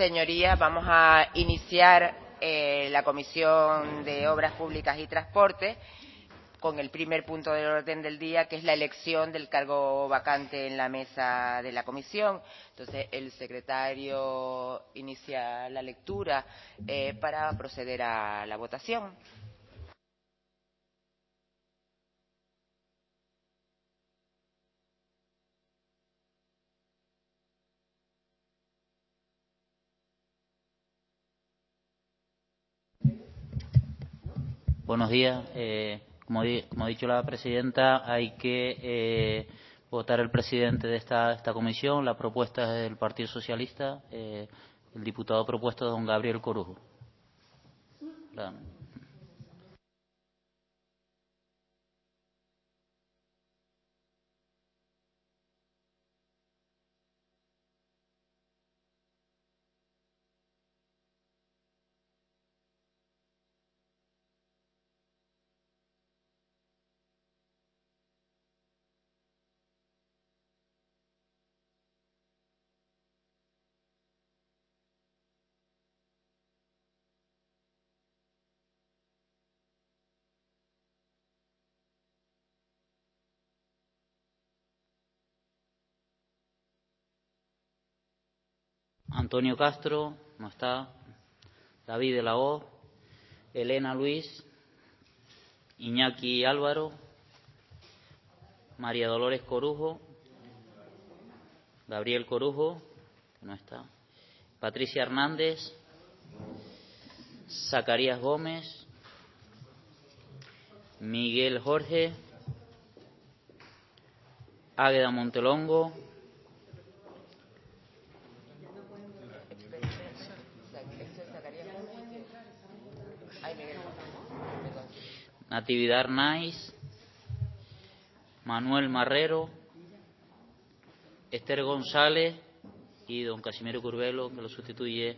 Señorías, vamos a iniciar la Comisión de Obras Públicas y Transporte con el primer punto del orden del día, que es la elección del cargo vacante en la mesa de la comisión. Entonces, el secretario inicia la lectura para proceder a la votación. Buenos días. Como ha dicho la presidenta, hay que votar el presidente de esta comisión. La propuesta es del Partido Socialista, el diputado propuesto don Gabriel Corujo. Antonio Castro, no está. David de la O, Elena Luis, Iñaki Álvaro, María Dolores Corujo, Gabriel Corujo, no está. Patricia Hernández, Zacarías Gómez, Miguel Jorge, Águeda Montelongo, Natividad Arnaiz, Manuel Marrero, Esther González y don Casimiro Curbelo, que lo sustituye.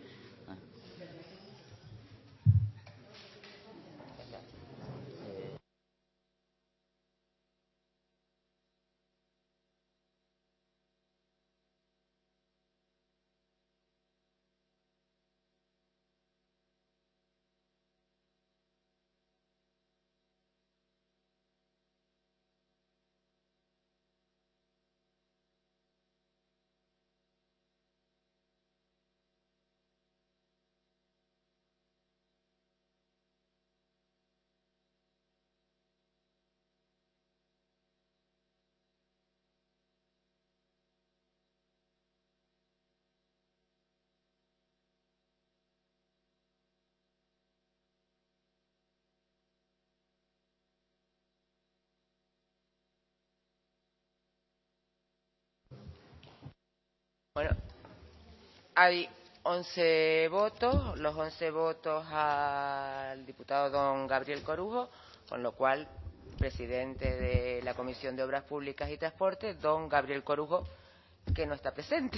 Bueno, hay 11 votos, los 11 votos al diputado don Gabriel Corujo, con lo cual, presidente de la Comisión de Obras Públicas y Transporte, don Gabriel Corujo, que no está presente.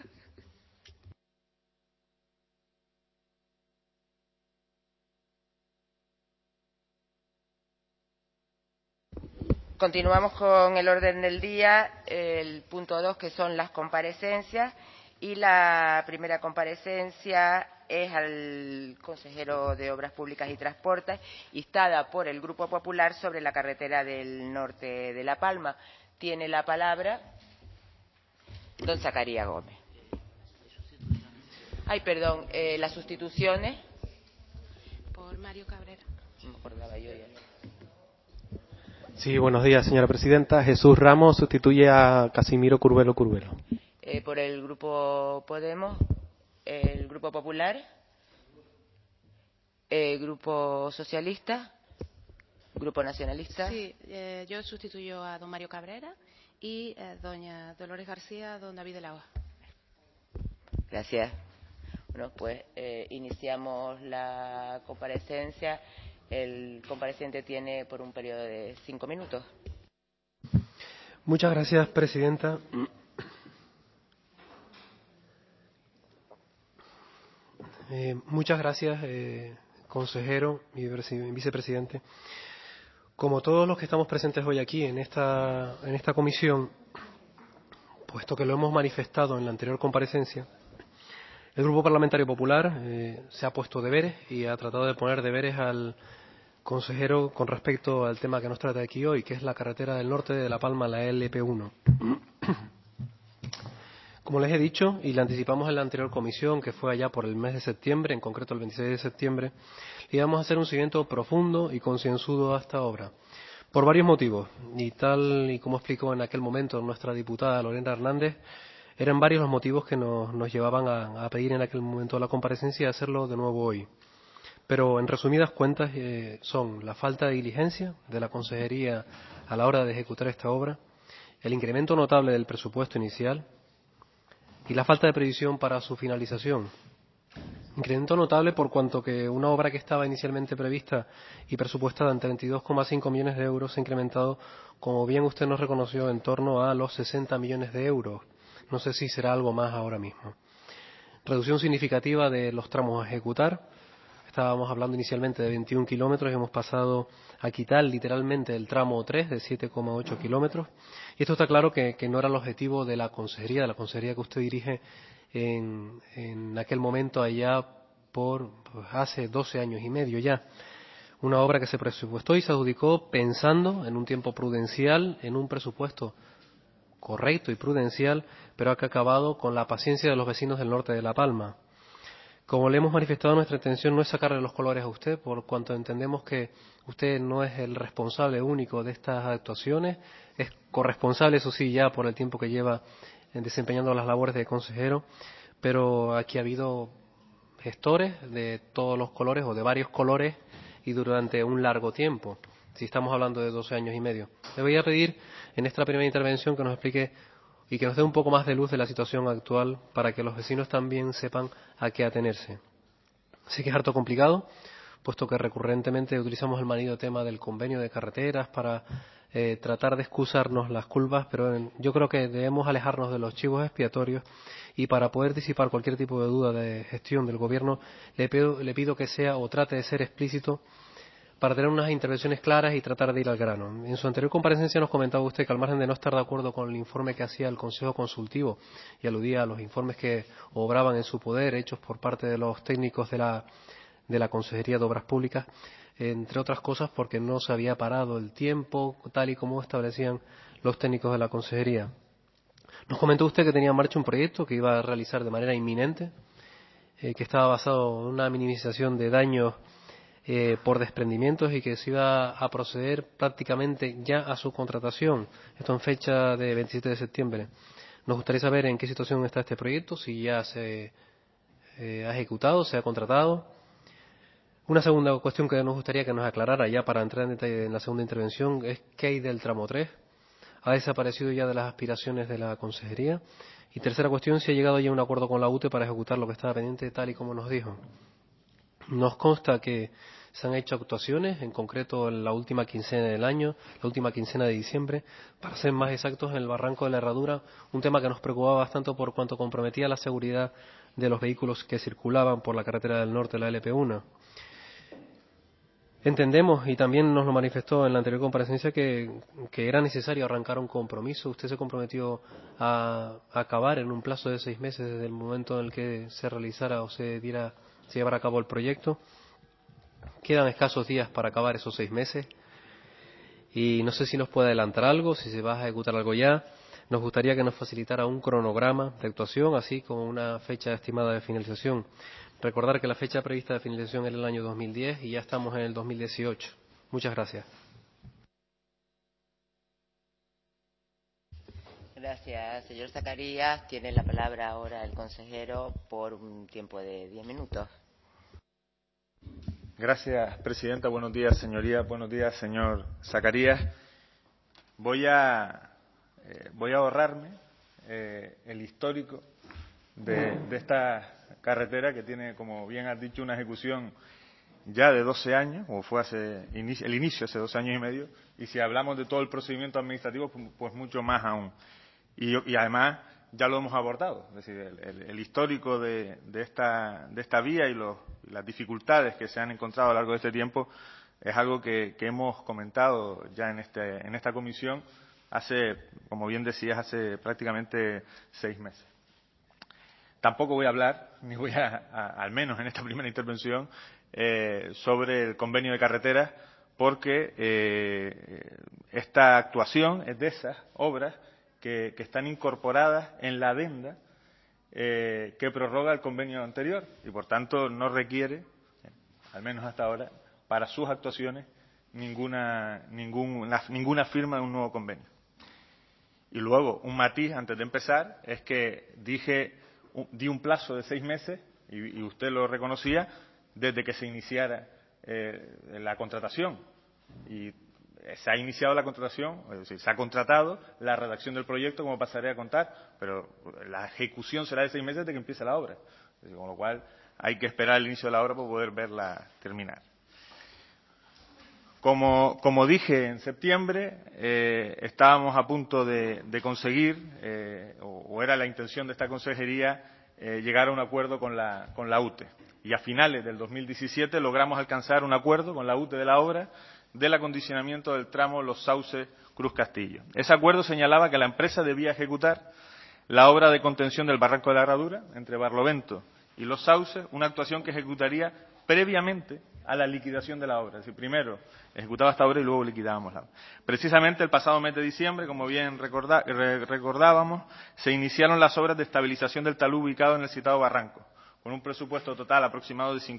Continuamos con el orden del día, el punto 2, que son las comparecencias, y la primera comparecencia es al consejero de Obras Públicas y Transportes, instada por el Grupo Popular sobre la carretera del norte de La Palma. Tiene la palabra don Zacarías Gómez. Ay, perdón, las sustituciones. Por Mario Cabrera. No me acordaba yo ya. Sí, buenos días, señora presidenta. Jesús Ramos sustituye a Casimiro Curbelo. Por el Grupo Podemos, el Grupo Popular, el Grupo Socialista, Grupo Nacionalista. Sí, yo sustituyo a don Mario Cabrera y doña Dolores García a don David de la O. Gracias. Bueno, pues iniciamos la comparecencia. El compareciente tiene por un periodo de 5 minutos. Muchas gracias, presidenta. Muchas gracias, consejero y vicepresidente. Como todos los que estamos presentes hoy aquí en esta comisión, puesto que lo hemos manifestado en la anterior comparecencia, El Grupo Parlamentario Popular se ha puesto deberes y ha tratado de poner deberes al consejero con respecto al tema que nos trata aquí hoy, que es la carretera del norte de La Palma, la LP1. Como les he dicho, y le anticipamos en la anterior comisión, que fue allá por el mes de septiembre, en concreto el 26 de septiembre, le íbamos a hacer un seguimiento profundo y concienzudo a esta obra. Por varios motivos, y tal y como explicó en aquel momento nuestra diputada Lorena Hernández, eran varios los motivos que nos llevaban a pedir en aquel momento la comparecencia y hacerlo de nuevo hoy. Pero en resumidas cuentas son la falta de diligencia de la Consejería a la hora de ejecutar esta obra, el incremento notable del presupuesto inicial y la falta de previsión para su finalización. Incremento notable por cuanto que una obra que estaba inicialmente prevista y presupuestada en 32,5 millones de euros se ha incrementado, como bien usted nos reconoció, en torno a los 60 millones de euros. No sé si será algo más ahora mismo. Reducción significativa de los tramos a ejecutar. Estábamos hablando inicialmente de 21 kilómetros y hemos pasado a quitar literalmente el tramo 3 de 7,8 kilómetros. Y esto está claro que no era el objetivo de la consejería que usted dirige en aquel momento allá por hace 12 años y medio ya. Una obra que se presupuestó y se adjudicó pensando en un tiempo prudencial, en un presupuesto correcto y prudencial, pero que ha acabado con la paciencia de los vecinos del norte de La Palma. Como le hemos manifestado, nuestra intención no es sacarle los colores a usted, por cuanto entendemos que usted no es el responsable único de estas actuaciones, es corresponsable, eso sí, ya por el tiempo que lleva desempeñando las labores de consejero, pero aquí ha habido gestores de todos los colores o de varios colores y durante un largo tiempo, si estamos hablando de 12 años y medio. Le voy a pedir en esta primera intervención que nos explique y que nos dé un poco más de luz de la situación actual para que los vecinos también sepan a qué atenerse. Sé que es harto complicado, puesto que recurrentemente utilizamos el manido tema del convenio de carreteras para tratar de excusarnos las culpas, pero yo creo que debemos alejarnos de los chivos expiatorios y para poder disipar cualquier tipo de duda de gestión del gobierno le pido que sea o trate de ser explícito para tener unas intervenciones claras y tratar de ir al grano. En su anterior comparecencia nos comentaba usted que al margen de no estar de acuerdo con el informe que hacía el Consejo Consultivo y aludía a los informes que obraban en su poder, hechos por parte de los técnicos de la Consejería de Obras Públicas, entre otras cosas porque no se había parado el tiempo tal y como establecían los técnicos de la Consejería. Nos comentó usted que tenía en marcha un proyecto que iba a realizar de manera inminente, que estaba basado en una minimización de daños por desprendimientos y que se iba a proceder prácticamente ya a su contratación, esto en fecha de 27 de septiembre. Nos gustaría saber en qué situación está este proyecto, si ya se ha ejecutado, se ha contratado. Una segunda cuestión que nos gustaría que nos aclarara ya para entrar en detalle en la segunda intervención es qué hay del tramo 3. ¿Ha desaparecido ya de las aspiraciones de la consejería? Y tercera cuestión, si ha llegado ya a un acuerdo con la UTE para ejecutar lo que estaba pendiente tal y como nos dijo. Nos consta que se han hecho actuaciones, en concreto en la última quincena del año, la última quincena de diciembre, para ser más exactos, en el Barranco de la Herradura, un tema que nos preocupaba bastante por cuanto comprometía la seguridad de los vehículos que circulaban por la carretera del norte, la LP1. Entendemos, y también nos lo manifestó en la anterior comparecencia, que era necesario arrancar un compromiso. Usted se comprometió a acabar en un plazo de 6 meses desde el momento en el que se realizara o se llevara a cabo el proyecto. Quedan escasos días para acabar esos 6 meses y no sé si nos puede adelantar algo, si se va a ejecutar algo ya. Nos gustaría que nos facilitara un cronograma de actuación, así como una fecha estimada de finalización. Recordar que la fecha prevista de finalización era el año 2010 y ya estamos en el 2018. Muchas gracias. Gracias, señor Zacarías. Tiene la palabra ahora el consejero por un tiempo de 10 minutos. Gracias, presidenta. Buenos días, señorías. Buenos días, señor Zacarías. Voy a ahorrarme el histórico de esta carretera que tiene, como bien has dicho, una ejecución ya de 12 años, o fue el inicio hace 2 años y medio, y si hablamos de todo el procedimiento administrativo, pues mucho más aún. Y además ya lo hemos abordado, es decir, el histórico de esta vía y las dificultades que se han encontrado a lo largo de este tiempo es algo que hemos comentado ya en esta comisión hace, como bien decías, hace prácticamente 6 meses. Tampoco voy a hablar, ni voy al menos en esta primera intervención, sobre el convenio de carreteras, porque esta actuación es de esas obras que están incorporadas en la adenda que prorroga el convenio anterior y, por tanto, no requiere, al menos hasta ahora, para sus actuaciones ninguna firma de un nuevo convenio. Y luego, un matiz antes de empezar, es que di un plazo de 6 meses, y usted lo reconocía, desde que se iniciara la contratación. Y se ha iniciado la contratación, es decir, se ha contratado la redacción del proyecto, como pasaré a contar, pero la ejecución será de 6 meses desde que empiece la obra. Es decir, con lo cual, hay que esperar el inicio de la obra para poder verla terminar. Como dije en septiembre, estábamos a punto de conseguir, o era la intención de esta consejería, llegar a un acuerdo con la UTE. Y a finales del 2017 logramos alcanzar un acuerdo con la UTE de la obra del acondicionamiento del tramo Los Sauces-Cruz Castillo. Ese acuerdo señalaba que la empresa debía ejecutar la obra de contención del barranco de la Herradura entre Barlovento y Los Sauces, una actuación que ejecutaría previamente a la liquidación de la obra. Es decir, primero ejecutaba esta obra y luego liquidábamos la obra. Precisamente el pasado mes de diciembre, como bien recordábamos, se iniciaron las obras de estabilización del talud ubicado en el citado barranco, con un presupuesto total aproximado de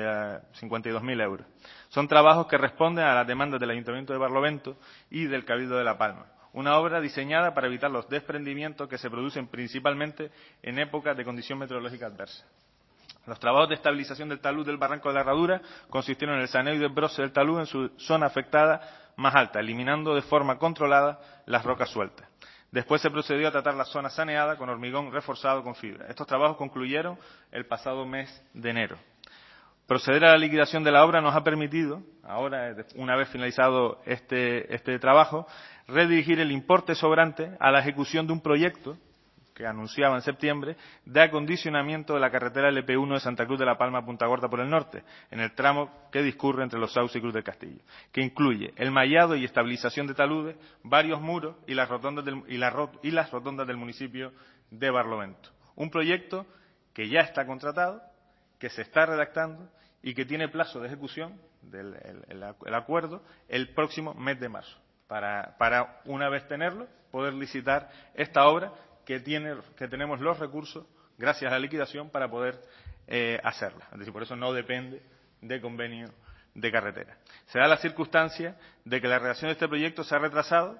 52.000 euros. Son trabajos que responden a las demandas del Ayuntamiento de Barlovento y del Cabildo de La Palma. Una obra diseñada para evitar los desprendimientos que se producen principalmente en épocas de condición meteorológica adversa. Los trabajos de estabilización del talud del barranco de la Herradura consistieron en el saneo y desbroce del talud en su zona afectada más alta, eliminando de forma controlada las rocas sueltas. Después se procedió a tratar la zona saneada con hormigón reforzado con fibra. Estos trabajos concluyeron el pasado mes de enero. Proceder a la liquidación de la obra nos ha permitido, ahora, una vez finalizado este trabajo, redirigir el importe sobrante a la ejecución de un proyecto que anunciaba en septiembre, de acondicionamiento de la carretera LP1 de Santa Cruz de la Palma a Punta Gorda por el norte, en el tramo que discurre entre Los Sauces y Cruz del Castillo, que incluye el mallado y estabilización de taludes, varios muros y las rotondas del municipio de Barlovento. Un proyecto que ya está contratado, que se está redactando y que tiene plazo de ejecución del acuerdo el próximo mes de marzo, para una vez tenerlo, poder licitar esta obra que tenemos los recursos, gracias a la liquidación, para poder hacerla. Es decir, por eso no depende de convenio de carretera. Se da la circunstancia de que la redacción de este proyecto se ha retrasado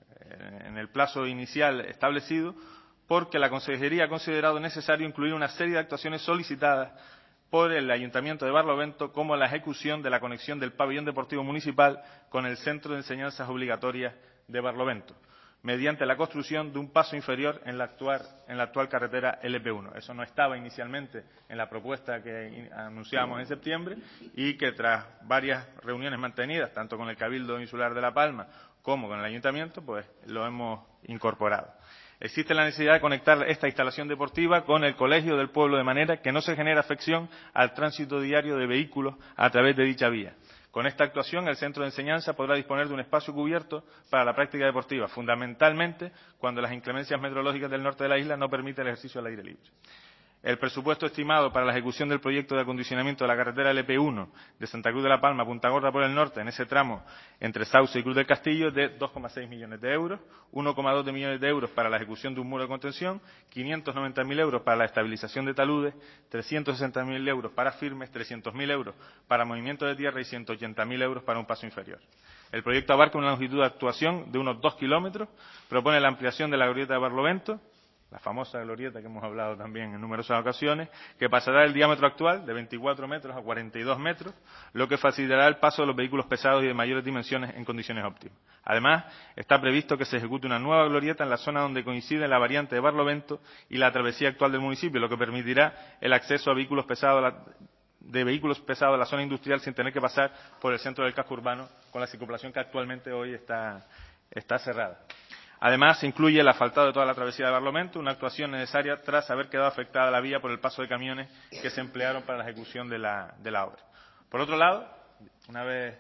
en el plazo inicial establecido, porque la Consejería ha considerado necesario incluir una serie de actuaciones solicitadas por el Ayuntamiento de Barlovento, como la ejecución de la conexión del pabellón deportivo municipal con el Centro de Enseñanzas Obligatorias de Barlovento, mediante la construcción de un paso inferior en la actual carretera LP1. Eso no estaba inicialmente en la propuesta que anunciábamos en septiembre y que, tras varias reuniones mantenidas, tanto con el Cabildo Insular de La Palma como con el Ayuntamiento, pues lo hemos incorporado. Existe la necesidad de conectar esta instalación deportiva con el colegio del pueblo, de manera que no se genere afección al tránsito diario de vehículos a través de dicha vía. Con esta actuación, el centro de enseñanza podrá disponer de un espacio cubierto para la práctica deportiva, fundamentalmente cuando las inclemencias meteorológicas del norte de la isla no permiten el ejercicio al aire libre. El presupuesto estimado para la ejecución del proyecto de acondicionamiento de la carretera LP1 de Santa Cruz de la Palma a Punta Gorda por el norte, en ese tramo entre Sauce y Cruz del Castillo, es de 2,6 millones de euros, 1,2 millones de euros para la ejecución de un muro de contención, 590.000 euros para la estabilización de taludes, 360.000 euros para firmes, 300.000 euros para movimiento de tierra y 180.000 euros para un paso inferior. El proyecto abarca una longitud de actuación de unos 2 kilómetros, propone la ampliación de la glorieta de Barlovento, la famosa glorieta que hemos hablado también en numerosas ocasiones, que pasará del diámetro actual de 24 metros a 42 metros, lo que facilitará el paso de los vehículos pesados y de mayores dimensiones en condiciones óptimas. Además, está previsto que se ejecute una nueva glorieta en la zona donde coincide la variante de Barlovento y la travesía actual del municipio, lo que permitirá el acceso a vehículos pesados a la zona industrial sin tener que pasar por el centro del casco urbano, con la circulación que actualmente hoy está cerrada. Además, se incluye el asfaltado de toda la travesía de Barlovento, una actuación necesaria tras haber quedado afectada la vía por el paso de camiones que se emplearon para la ejecución de la obra. Por otro lado, una vez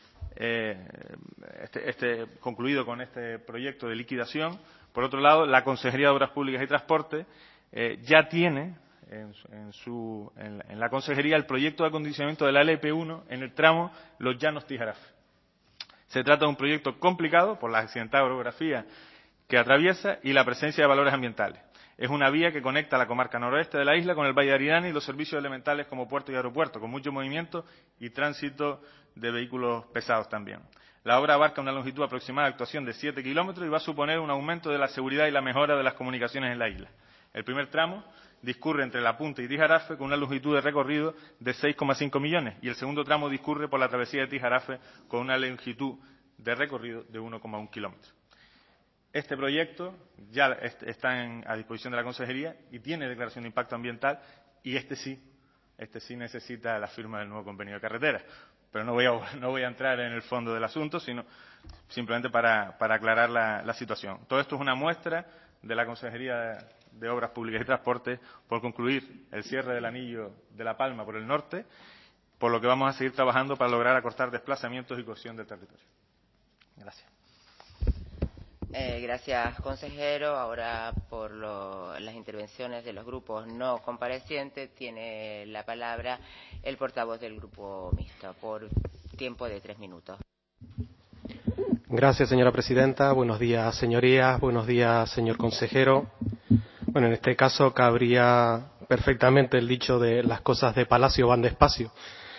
concluido con este proyecto de liquidación, por otro lado, la Consejería de Obras Públicas y Transporte ya tiene en la consejería el proyecto de acondicionamiento de la LP1 en el tramo Los Llanos-Tijarafe. Se trata de un proyecto complicado por la accidentada orografía que atraviesa y la presencia de valores ambientales. Es una vía que conecta la comarca noroeste de la isla con el Valle de Aridane y los servicios elementales como puerto y aeropuerto, con mucho movimiento y tránsito de vehículos pesados también. La obra abarca una longitud aproximada de actuación de 7 kilómetros y va a suponer un aumento de la seguridad y la mejora de las comunicaciones en la isla. El primer tramo discurre entre La Punta y Tijarafe con una longitud de recorrido de 6,5 millones y el segundo tramo discurre por la travesía de Tijarafe con una longitud de recorrido de 1,1 kilómetros. Este proyecto ya está a disposición de la consejería y tiene declaración de impacto ambiental y este sí necesita la firma del nuevo convenio de carreteras. Pero no voy a entrar en el fondo del asunto, sino simplemente para aclarar la situación. Todo esto es una muestra de la Consejería de Obras Públicas y Transporte por concluir el cierre del anillo de La Palma por el norte, por lo que vamos a seguir trabajando para lograr acortar desplazamientos y cohesión del territorio. Gracias. Gracias, consejero. Ahora, por las intervenciones de los grupos no comparecientes, tiene la palabra el portavoz del Grupo Mixto, por tiempo de 3 minutos. Gracias, señora presidenta. Buenos días, señorías. Buenos días, señor consejero. Bueno, en este caso cabría perfectamente el dicho de las cosas de palacio van despacio.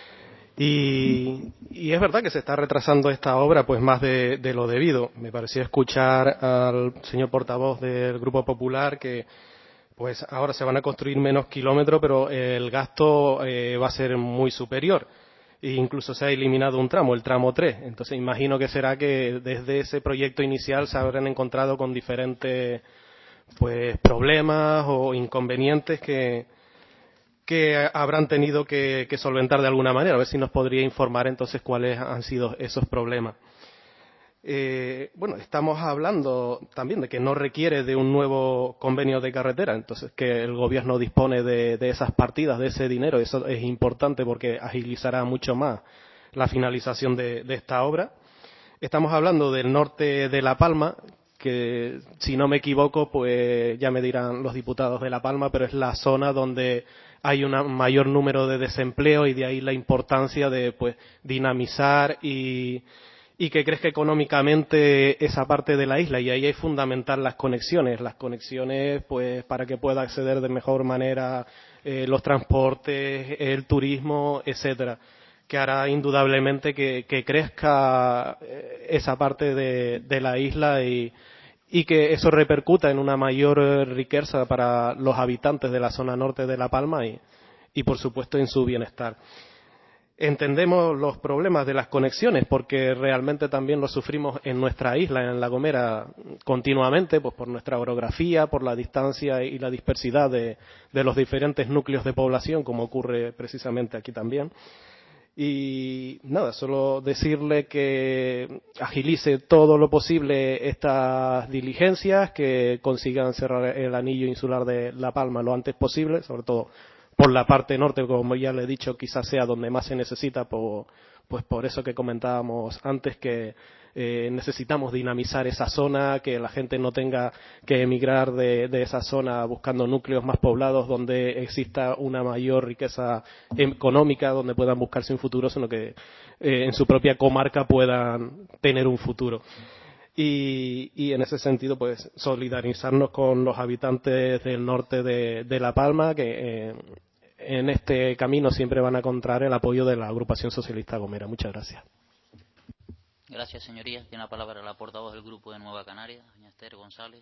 Y es verdad que se está retrasando esta obra pues más de lo debido. Me pareció escuchar al señor portavoz del Grupo Popular que pues ahora se van a construir menos kilómetros, pero el gasto va a ser muy superior. E incluso se ha eliminado un tramo, el tramo 3. Entonces imagino que será que desde ese proyecto inicial se habrán encontrado con diferentes pues problemas o inconvenientes que habrán tenido que solventar de alguna manera. A ver si nos podría informar entonces cuáles han sido esos problemas. Bueno, estamos hablando también de que no requiere de un nuevo convenio de carretera, entonces que el gobierno dispone de esas partidas, de ese dinero. Eso es importante porque agilizará mucho más la finalización de esta obra. Estamos hablando del norte de La Palma, que si no me equivoco, pues ya me dirán los diputados de La Palma, pero es la zona donde hay un mayor número de desempleo y de ahí la importancia de pues dinamizar y que crezca económicamente esa parte de la isla, y ahí es fundamental las conexiones pues para que pueda acceder de mejor manera los transportes, el turismo, etcétera, que hará indudablemente que crezca esa parte de la isla y que eso repercuta en una mayor riqueza para los habitantes de la zona norte de La Palma y por supuesto en su bienestar. Entendemos los problemas de las conexiones porque realmente también los sufrimos en nuestra isla, en La Gomera, continuamente, pues por nuestra orografía, por la distancia y la dispersidad de los diferentes núcleos de población, como ocurre precisamente aquí también. Y nada, solo decirle que agilice todo lo posible estas diligencias, que consigan cerrar el anillo insular de La Palma lo antes posible, sobre todo por la parte norte, como ya le he dicho, quizás sea donde más se necesita, pues por eso que comentábamos antes, que necesitamos dinamizar esa zona, que la gente no tenga que emigrar de esa zona buscando núcleos más poblados donde exista una mayor riqueza económica, donde puedan buscarse un futuro, sino que en su propia comarca puedan tener un futuro. Y en ese sentido, pues solidarizarnos con los habitantes del norte de La Palma, que en este camino siempre van a encontrar el apoyo de la Agrupación Socialista Gomera. Muchas gracias. Gracias, señorías. Tiene la palabra la portavoz del Grupo de Nueva Canarias, doña Esther González.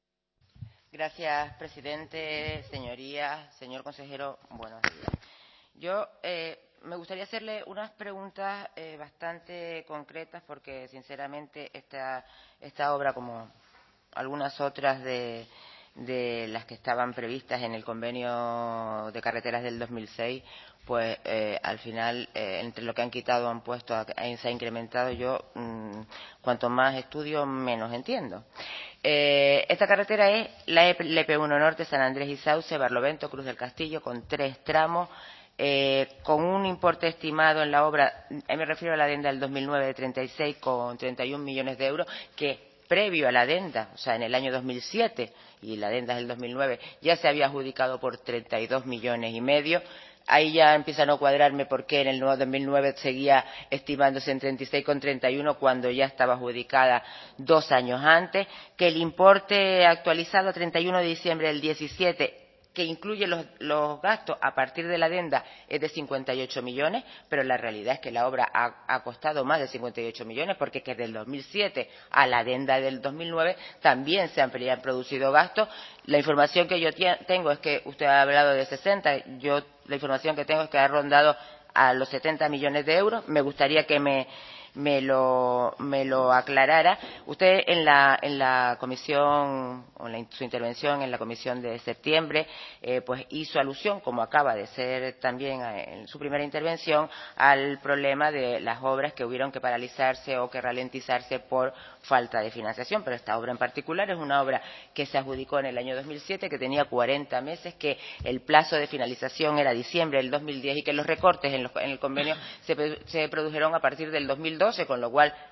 Gracias, presidente, señorías, señor consejero, buenos días. Yo me gustaría hacerle unas preguntas bastante concretas porque, sinceramente, esta obra, como algunas otras de las que estaban previstas en el convenio de carreteras del 2006, pues al final, entre lo que han quitado han puesto, se ha incrementado. Yo, cuanto más estudio, menos entiendo. Esta carretera es la LP1 Norte, San Andrés y Sauce, Barlovento, Cruz del Castillo, con 3 tramos, con un importe estimado en la obra, me refiero a la adenda del 2009 de 36,31 millones de euros, que previo a la adenda, o sea, en el año 2007, y la adenda es del 2009, ya se había adjudicado por 32,5 millones. Ahí ya empieza a no cuadrarme por qué en el 2009 seguía estimándose en 36,31 cuando ya estaba adjudicada 2 años antes, que el importe actualizado a 31 de diciembre del 17, que incluye los gastos a partir de la adenda, es de 58 millones, pero la realidad es que la obra ha costado más de 58 millones, porque es que desde el 2007 a la adenda del 2009 también se han producido gastos. La información que yo tengo es que usted ha hablado de 60, la información que tengo es que ha rondado a los 70 millones de euros. Me gustaría que me lo aclarara. Usted en la comisión, o en su intervención en la comisión de septiembre, pues hizo alusión, como acaba de ser también en su primera intervención, al problema de las obras que hubieron que paralizarse o que ralentizarse por falta de financiación, pero esta obra en particular es una obra que se adjudicó en el año 2007, que tenía 40 meses, que el plazo de finalización era diciembre del 2010 y que los recortes en el convenio se produjeron a partir del 2012, con lo cual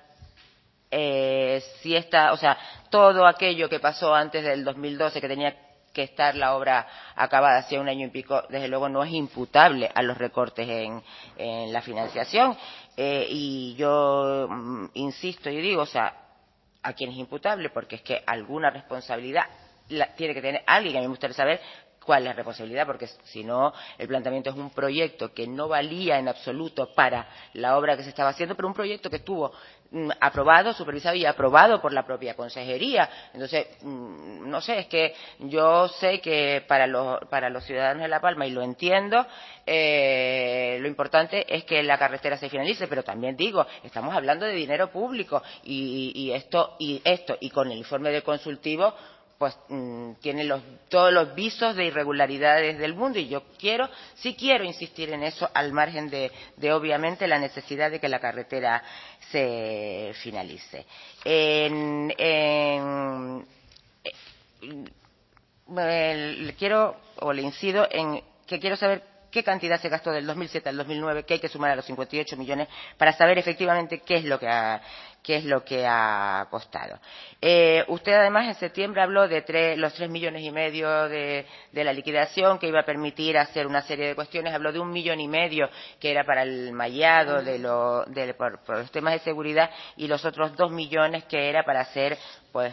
todo aquello que pasó antes del 2012, que tenía que estar la obra acabada hacía 1 año y pico, desde luego no es imputable a los recortes en la financiación. Y yo insisto y digo, ¿a quién es imputable? Porque es que alguna responsabilidad tiene que tener alguien. A mí me gustaría saber cuál es la responsabilidad, porque si no, el planteamiento es un proyecto que no valía en absoluto para la obra que se estaba haciendo, pero un proyecto que estuvo aprobado, supervisado y aprobado por la propia consejería. Entonces, no sé, es que yo sé que para los ciudadanos de La Palma, y lo entiendo, lo importante es que la carretera se finalice, pero también digo, estamos hablando de dinero público y esto y con el informe del consultivo pues tiene todos los visos de irregularidades del mundo, y yo sí quiero insistir en eso, al margen de obviamente la necesidad de que la carretera se finalice. Le incido en que quiero saber qué cantidad se gastó del 2007 al 2009, que hay que sumar a los 58 millones para saber efectivamente qué es lo que ha costado. Usted además en septiembre habló de los 3,5 millones de la liquidación, que iba a permitir hacer una serie de cuestiones. Habló de 1,5 millones que era para el mallado por los temas de seguridad, y los otros 2 millones que era para hacer pues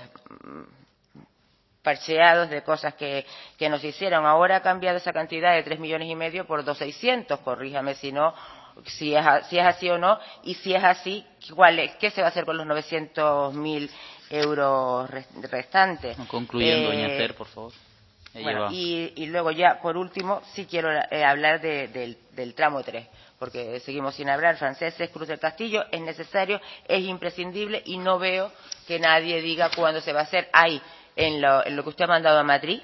parcheados de cosas que nos hicieron. Ahora ha cambiado esa cantidad de 3,5 millones por 2,600. Corríjame si es así o no, y si es así, ¿qué se va a hacer con los 900.000 euros restantes? Concluyendo, doña Esther, por favor. Bueno, y luego ya, por último, sí quiero hablar del tramo 3, porque seguimos sin hablar. Franceses, Cruz del Castillo, es necesario, es imprescindible, y no veo que nadie diga cuándo se va a hacer. Hay en lo que usted ha mandado a Madrid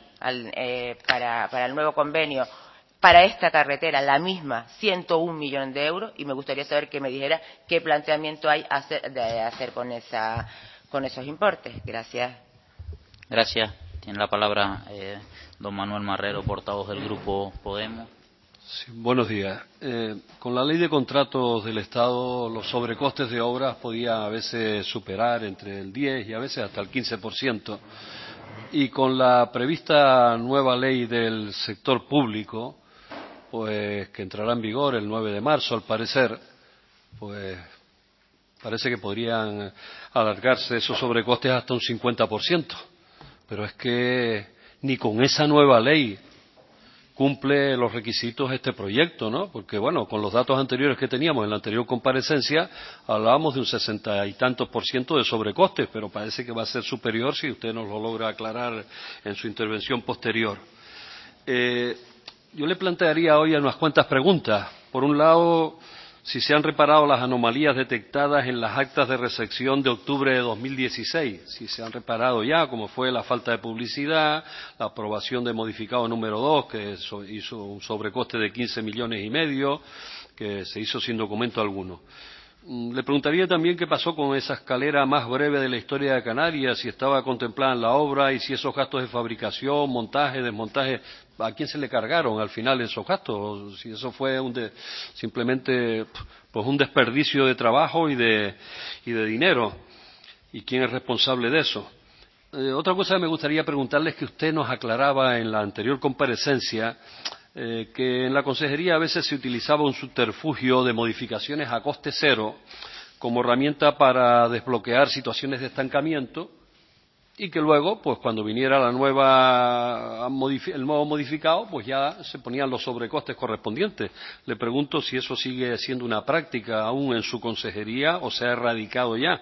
para el nuevo convenio, para esta carretera, la misma, 101 millones de euros, y me gustaría saber que me dijera qué planteamiento hay de hacer con esos importes. Gracias. Gracias. Tiene la palabra don Manuel Marrero, portavoz del Grupo Podemos. Sí, buenos días. Con la ley de contratos del Estado, los sobrecostes de obras podían a veces superar entre el 10 y a veces hasta el 15%. Y con la prevista nueva ley del sector público, pues que entrará en vigor el 9 de marzo, al parecer, pues parece que podrían alargarse esos sobrecostes hasta un 50%. Pero es que ni con esa nueva ley cumple los requisitos este proyecto, ¿no? Porque, bueno, con los datos anteriores que teníamos en la anterior comparecencia, hablábamos de un 60 y tantos % de sobrecostes, pero parece que va a ser superior si usted nos lo logra aclarar en su intervención posterior. Yo le plantearía hoy unas cuantas preguntas. Por un lado, si se han reparado las anomalías detectadas en las actas de recepción de octubre de 2016, si se han reparado ya, como fue la falta de publicidad, la aprobación de modificado número 2, que hizo un sobrecoste de 15,5 millones, que se hizo sin documento alguno. Le preguntaría también qué pasó con esa escalera más breve de la historia de Canarias, si estaba contemplada en la obra y si esos gastos de fabricación, montaje, desmontaje, ¿a quién se le cargaron al final esos gastos? O si eso fue simplemente pues un desperdicio de trabajo y de dinero. y quién es responsable de eso. Otra cosa que me gustaría preguntarle es que usted nos aclaraba en la anterior comparecencia que en la consejería a veces se utilizaba un subterfugio de modificaciones a coste cero como herramienta para desbloquear situaciones de estancamiento y que luego, pues cuando viniera el nuevo modificado, pues ya se ponían los sobrecostes correspondientes. Le pregunto si eso sigue siendo una práctica aún en su consejería o se ha erradicado ya.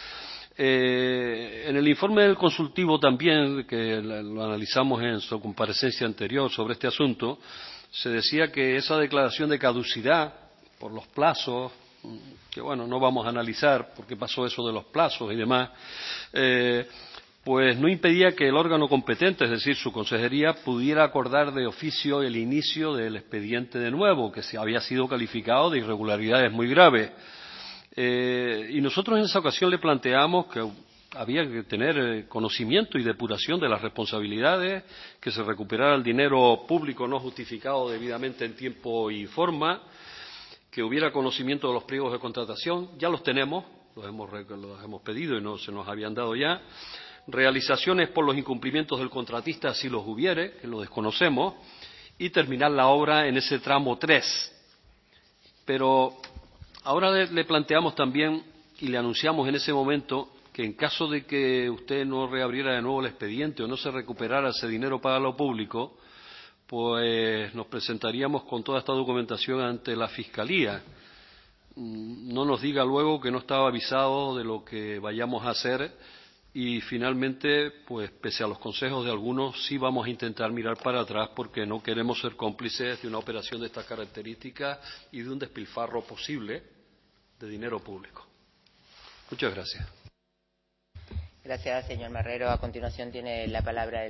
En el informe del consultivo también, que lo analizamos en su comparecencia anterior sobre este asunto, se decía que esa declaración de caducidad por los plazos, que bueno, no vamos a analizar por qué pasó eso de los plazos y demás, pues no impedía que el órgano competente, es decir, su consejería, pudiera acordar de oficio el inicio del expediente de nuevo, que se había sido calificado de irregularidades muy graves. Y nosotros en esa ocasión le planteamos que había que tener conocimiento y depuración de las responsabilidades, que se recuperara el dinero público no justificado debidamente en tiempo y forma, que hubiera conocimiento de los pliegos de contratación. Ya los tenemos, los hemos pedido y no se nos habían dado ya. Realizaciones por los incumplimientos del contratista si los hubiere, que lo desconocemos, y terminar la obra en ese tramo 3. Pero ahora le planteamos también y le anunciamos en ese momento que en caso de que usted no reabriera de nuevo el expediente o no se recuperara ese dinero para lo público, pues nos presentaríamos con toda esta documentación ante la Fiscalía. No nos diga luego que no estaba avisado de lo que vayamos a hacer y finalmente, pues pese a los consejos de algunos, sí vamos a intentar mirar para atrás porque no queremos ser cómplices de una operación de estas características y de un despilfarro posible de dinero público. Muchas gracias. Gracias, señor Marrero. A continuación tiene la palabra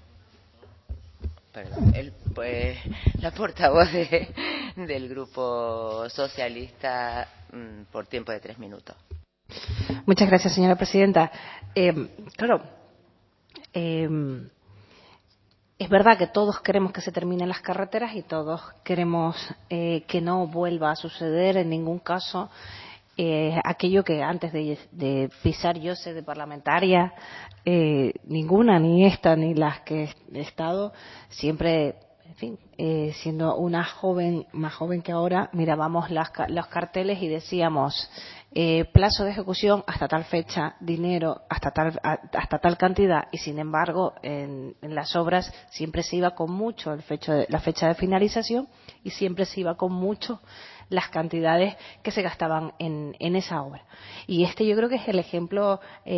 la portavoz del Grupo Socialista por tiempo de 3 minutos. Muchas gracias, señora presidenta. Claro, es verdad que todos queremos que se terminen las carreteras y todos queremos que no vuelva a suceder en ningún caso aquello que antes de pisar yo sede parlamentaria, ninguna, ni esta, ni las que he estado, siempre, en fin, siendo una joven, más joven que ahora, mirábamos los carteles y decíamos plazo de ejecución hasta tal fecha, dinero hasta tal cantidad, y sin embargo en las obras siempre se iba con mucho la fecha de finalización y siempre se iba con mucho las cantidades que se gastaban en esa obra. Y yo creo que es el ejemplo,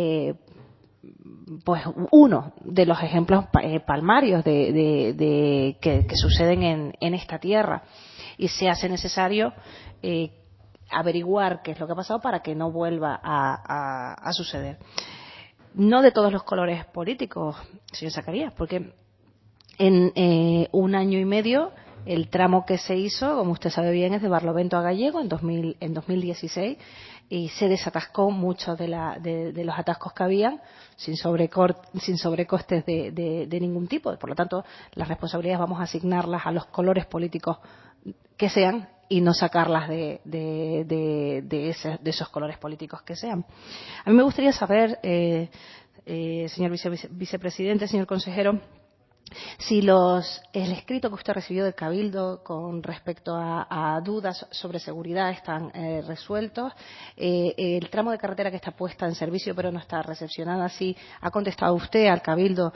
pues uno de los ejemplos palmarios que suceden en esta tierra, y se hace necesario averiguar qué es lo que ha pasado para que no vuelva a suceder. No de todos los colores políticos, señor Zacarías, porque en 1 año y medio el tramo que se hizo, como usted sabe bien, es de Barlovento a Gallego en 2016, y se desatascó muchos de los atascos que habían sin sobrecostes de ningún tipo. Por lo tanto, las responsabilidades vamos a asignarlas a los colores políticos que sean y no sacarlas de esos colores políticos que sean. A mí me gustaría saber, señor vicepresidente, señor consejero, si el escrito que usted recibió del Cabildo con respecto a dudas sobre seguridad están resueltos, el tramo de carretera que está puesta en servicio pero no está recepcionada, si ha contestado usted al Cabildo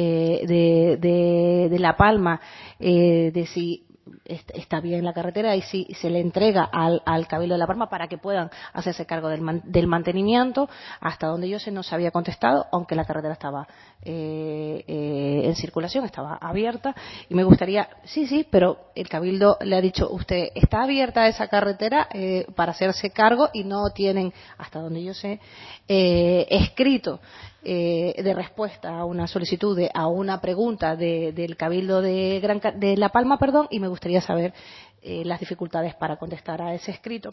de La Palma de si está bien la carretera y si se le entrega al Cabildo de La Palma para que puedan hacerse cargo del mantenimiento. Hasta donde yo sé no se había contestado, aunque la carretera estaba en circulación, estaba abierta, y me gustaría, sí, pero el Cabildo le ha dicho, usted está abierta esa carretera para hacerse cargo, y no tienen, hasta donde yo sé, escrito de respuesta a una solicitud, a una pregunta del Cabildo de La Palma, y me gustaría saber las dificultades para contestar a ese escrito.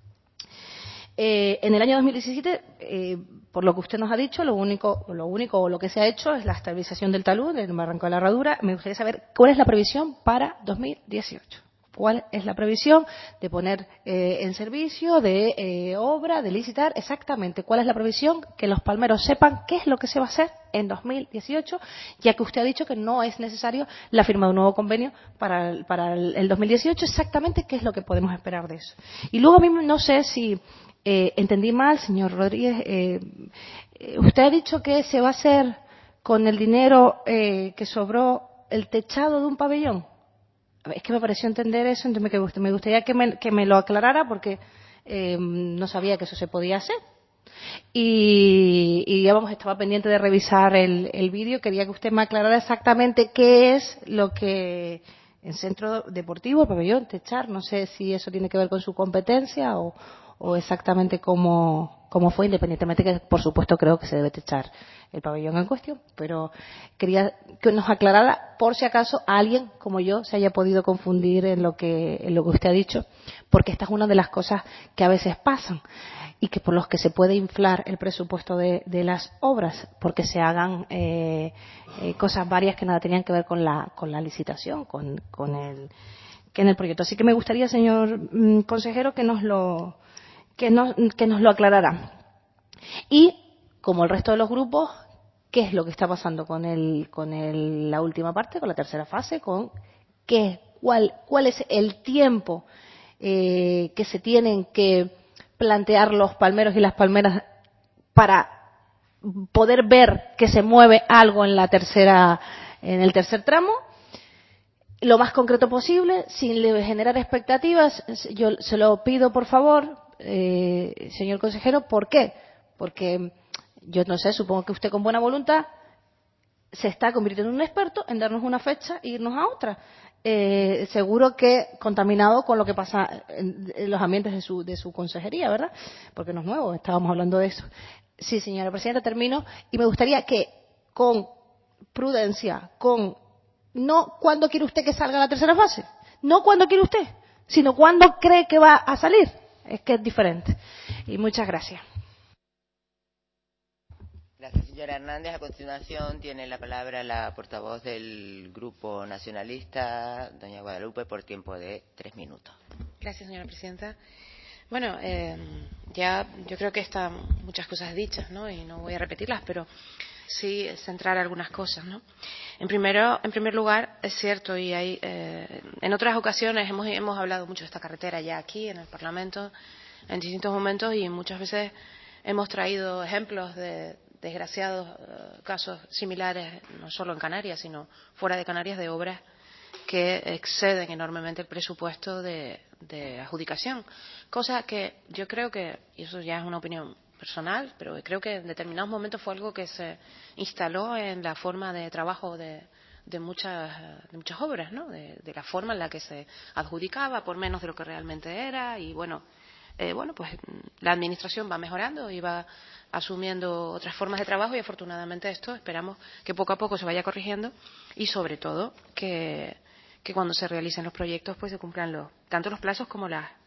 En el año 2017, por lo que usted nos ha dicho, lo único o lo que se ha hecho es la estabilización del talud, del barranco de la Herradura. Me gustaría saber cuál es la previsión para 2018. ¿Cuál es la previsión de poner en servicio, de obra, de licitar? Exactamente, ¿cuál es la previsión? Que los palmeros sepan qué es lo que se va a hacer en 2018, ya que usted ha dicho que no es necesario la firma de un nuevo convenio para el 2018, exactamente qué es lo que podemos esperar de eso. Y luego a mí no sé si entendí mal, señor Rodríguez, usted ha dicho que se va a hacer con el dinero que sobró el techado de un pabellón. Es que me pareció entender eso, entonces me gustaría que me lo aclarara porque no sabía que eso se podía hacer. Y ya vamos, estaba pendiente de revisar el vídeo, quería que usted me aclarara exactamente qué es lo que en centro deportivo, pabellón, techar, no sé si eso tiene que ver con su competencia o exactamente cómo fue, independientemente que por supuesto creo que se debe techar el pabellón en cuestión, pero quería que nos aclarara por si acaso alguien como yo se haya podido confundir en lo que usted ha dicho, porque esta es una de las cosas que a veces pasan y que por los que se puede inflar el presupuesto de las obras, porque se hagan cosas varias que nada tenían que ver con la licitación, con el proyecto. Así que me gustaría, señor consejero, que nos lo aclarara. Y, como el resto de los grupos, ¿qué es lo que está pasando con la última parte, con la tercera fase? ¿Cuál es el tiempo que se tienen que plantear los palmeros y las palmeras para poder ver que se mueve algo en el tercer tramo? Lo más concreto posible, sin generar expectativas. Yo se lo pido, por favor, señor consejero. ¿Por qué? Porque yo no sé, supongo que usted con buena voluntad se está convirtiendo en un experto en darnos una fecha e irnos a otra. Seguro que contaminado con lo que pasa en los ambientes de su consejería, ¿verdad? Porque no es nuevo, estábamos hablando de eso. Sí, señora presidenta, termino. Y me gustaría que con prudencia, no cuándo quiere usted que salga la tercera fase, no cuándo quiere usted, sino cuándo cree que va a salir. Es que es diferente. Y muchas gracias. Gracias, señora Hernández. A continuación tiene la palabra la portavoz del Grupo Nacionalista, doña Guadalupe, por tiempo de 3 minutos. Gracias, señora presidenta. Bueno, ya yo creo que están muchas cosas dichas, ¿no? Y no voy a repetirlas, pero sí centrar algunas cosas, ¿no? En primer lugar, es cierto, y hay, en otras ocasiones hemos hablado mucho de esta carretera ya aquí en el Parlamento, en distintos momentos, y muchas veces hemos traído ejemplos de desgraciados casos similares, no solo en Canarias, sino fuera de Canarias, de obras que exceden enormemente el presupuesto de adjudicación. Cosa que yo creo que, y eso ya es una opinión personal, pero creo que en determinados momentos fue algo que se instaló en la forma de trabajo de muchas obras, ¿no? De la forma en la que se adjudicaba por menos de lo que realmente era. Y bueno, pues la administración va mejorando y va asumiendo otras formas de trabajo, y afortunadamente esto esperamos que poco a poco se vaya corrigiendo, y sobre todo que cuando se realicen los proyectos pues se cumplan tanto los plazos como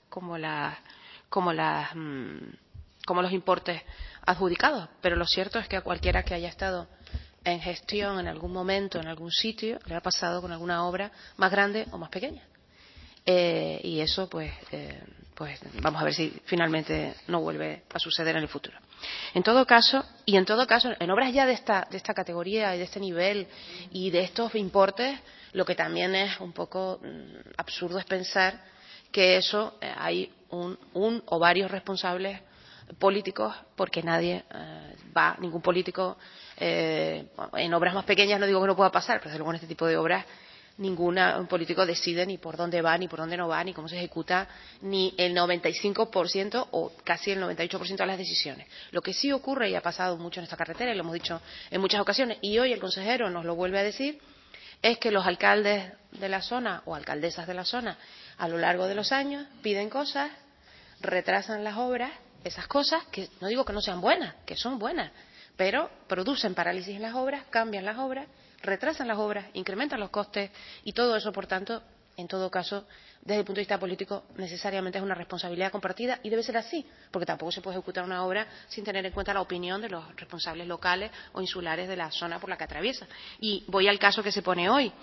los importes adjudicados. Pero lo cierto es que a cualquiera que haya estado en gestión en algún momento, en algún sitio, le ha pasado con alguna obra más grande o más pequeña. Y eso pues vamos a ver si finalmente no vuelve a suceder en el futuro. En todo caso, en obras ya de esta categoría y de este nivel y de estos importes, lo que también es un poco absurdo es pensar que eso hay un o varios responsables políticos, porque ningún político en obras más pequeñas, no digo que no pueda pasar, pero desde luego en este tipo de obras ningún político decide ni por dónde va, ni por dónde no va, ni cómo se ejecuta, ni el 95% o casi el 98% de las decisiones. Lo que sí ocurre, y ha pasado mucho en esta carretera, y lo hemos dicho en muchas ocasiones, y hoy el consejero nos lo vuelve a decir, es que los alcaldes de la zona o alcaldesas de la zona a lo largo de los años piden cosas, retrasan las obras, esas cosas que no digo que no sean buenas, que son buenas, pero producen parálisis en las obras, cambian las obras, retrasan las obras, incrementan los costes, y todo eso, por tanto, en todo caso, desde el punto de vista político, necesariamente es una responsabilidad compartida, y debe ser así, porque tampoco se puede ejecutar una obra sin tener en cuenta la opinión de los responsables locales o insulares de la zona por la que atraviesa. Y voy al caso que se pone hoy.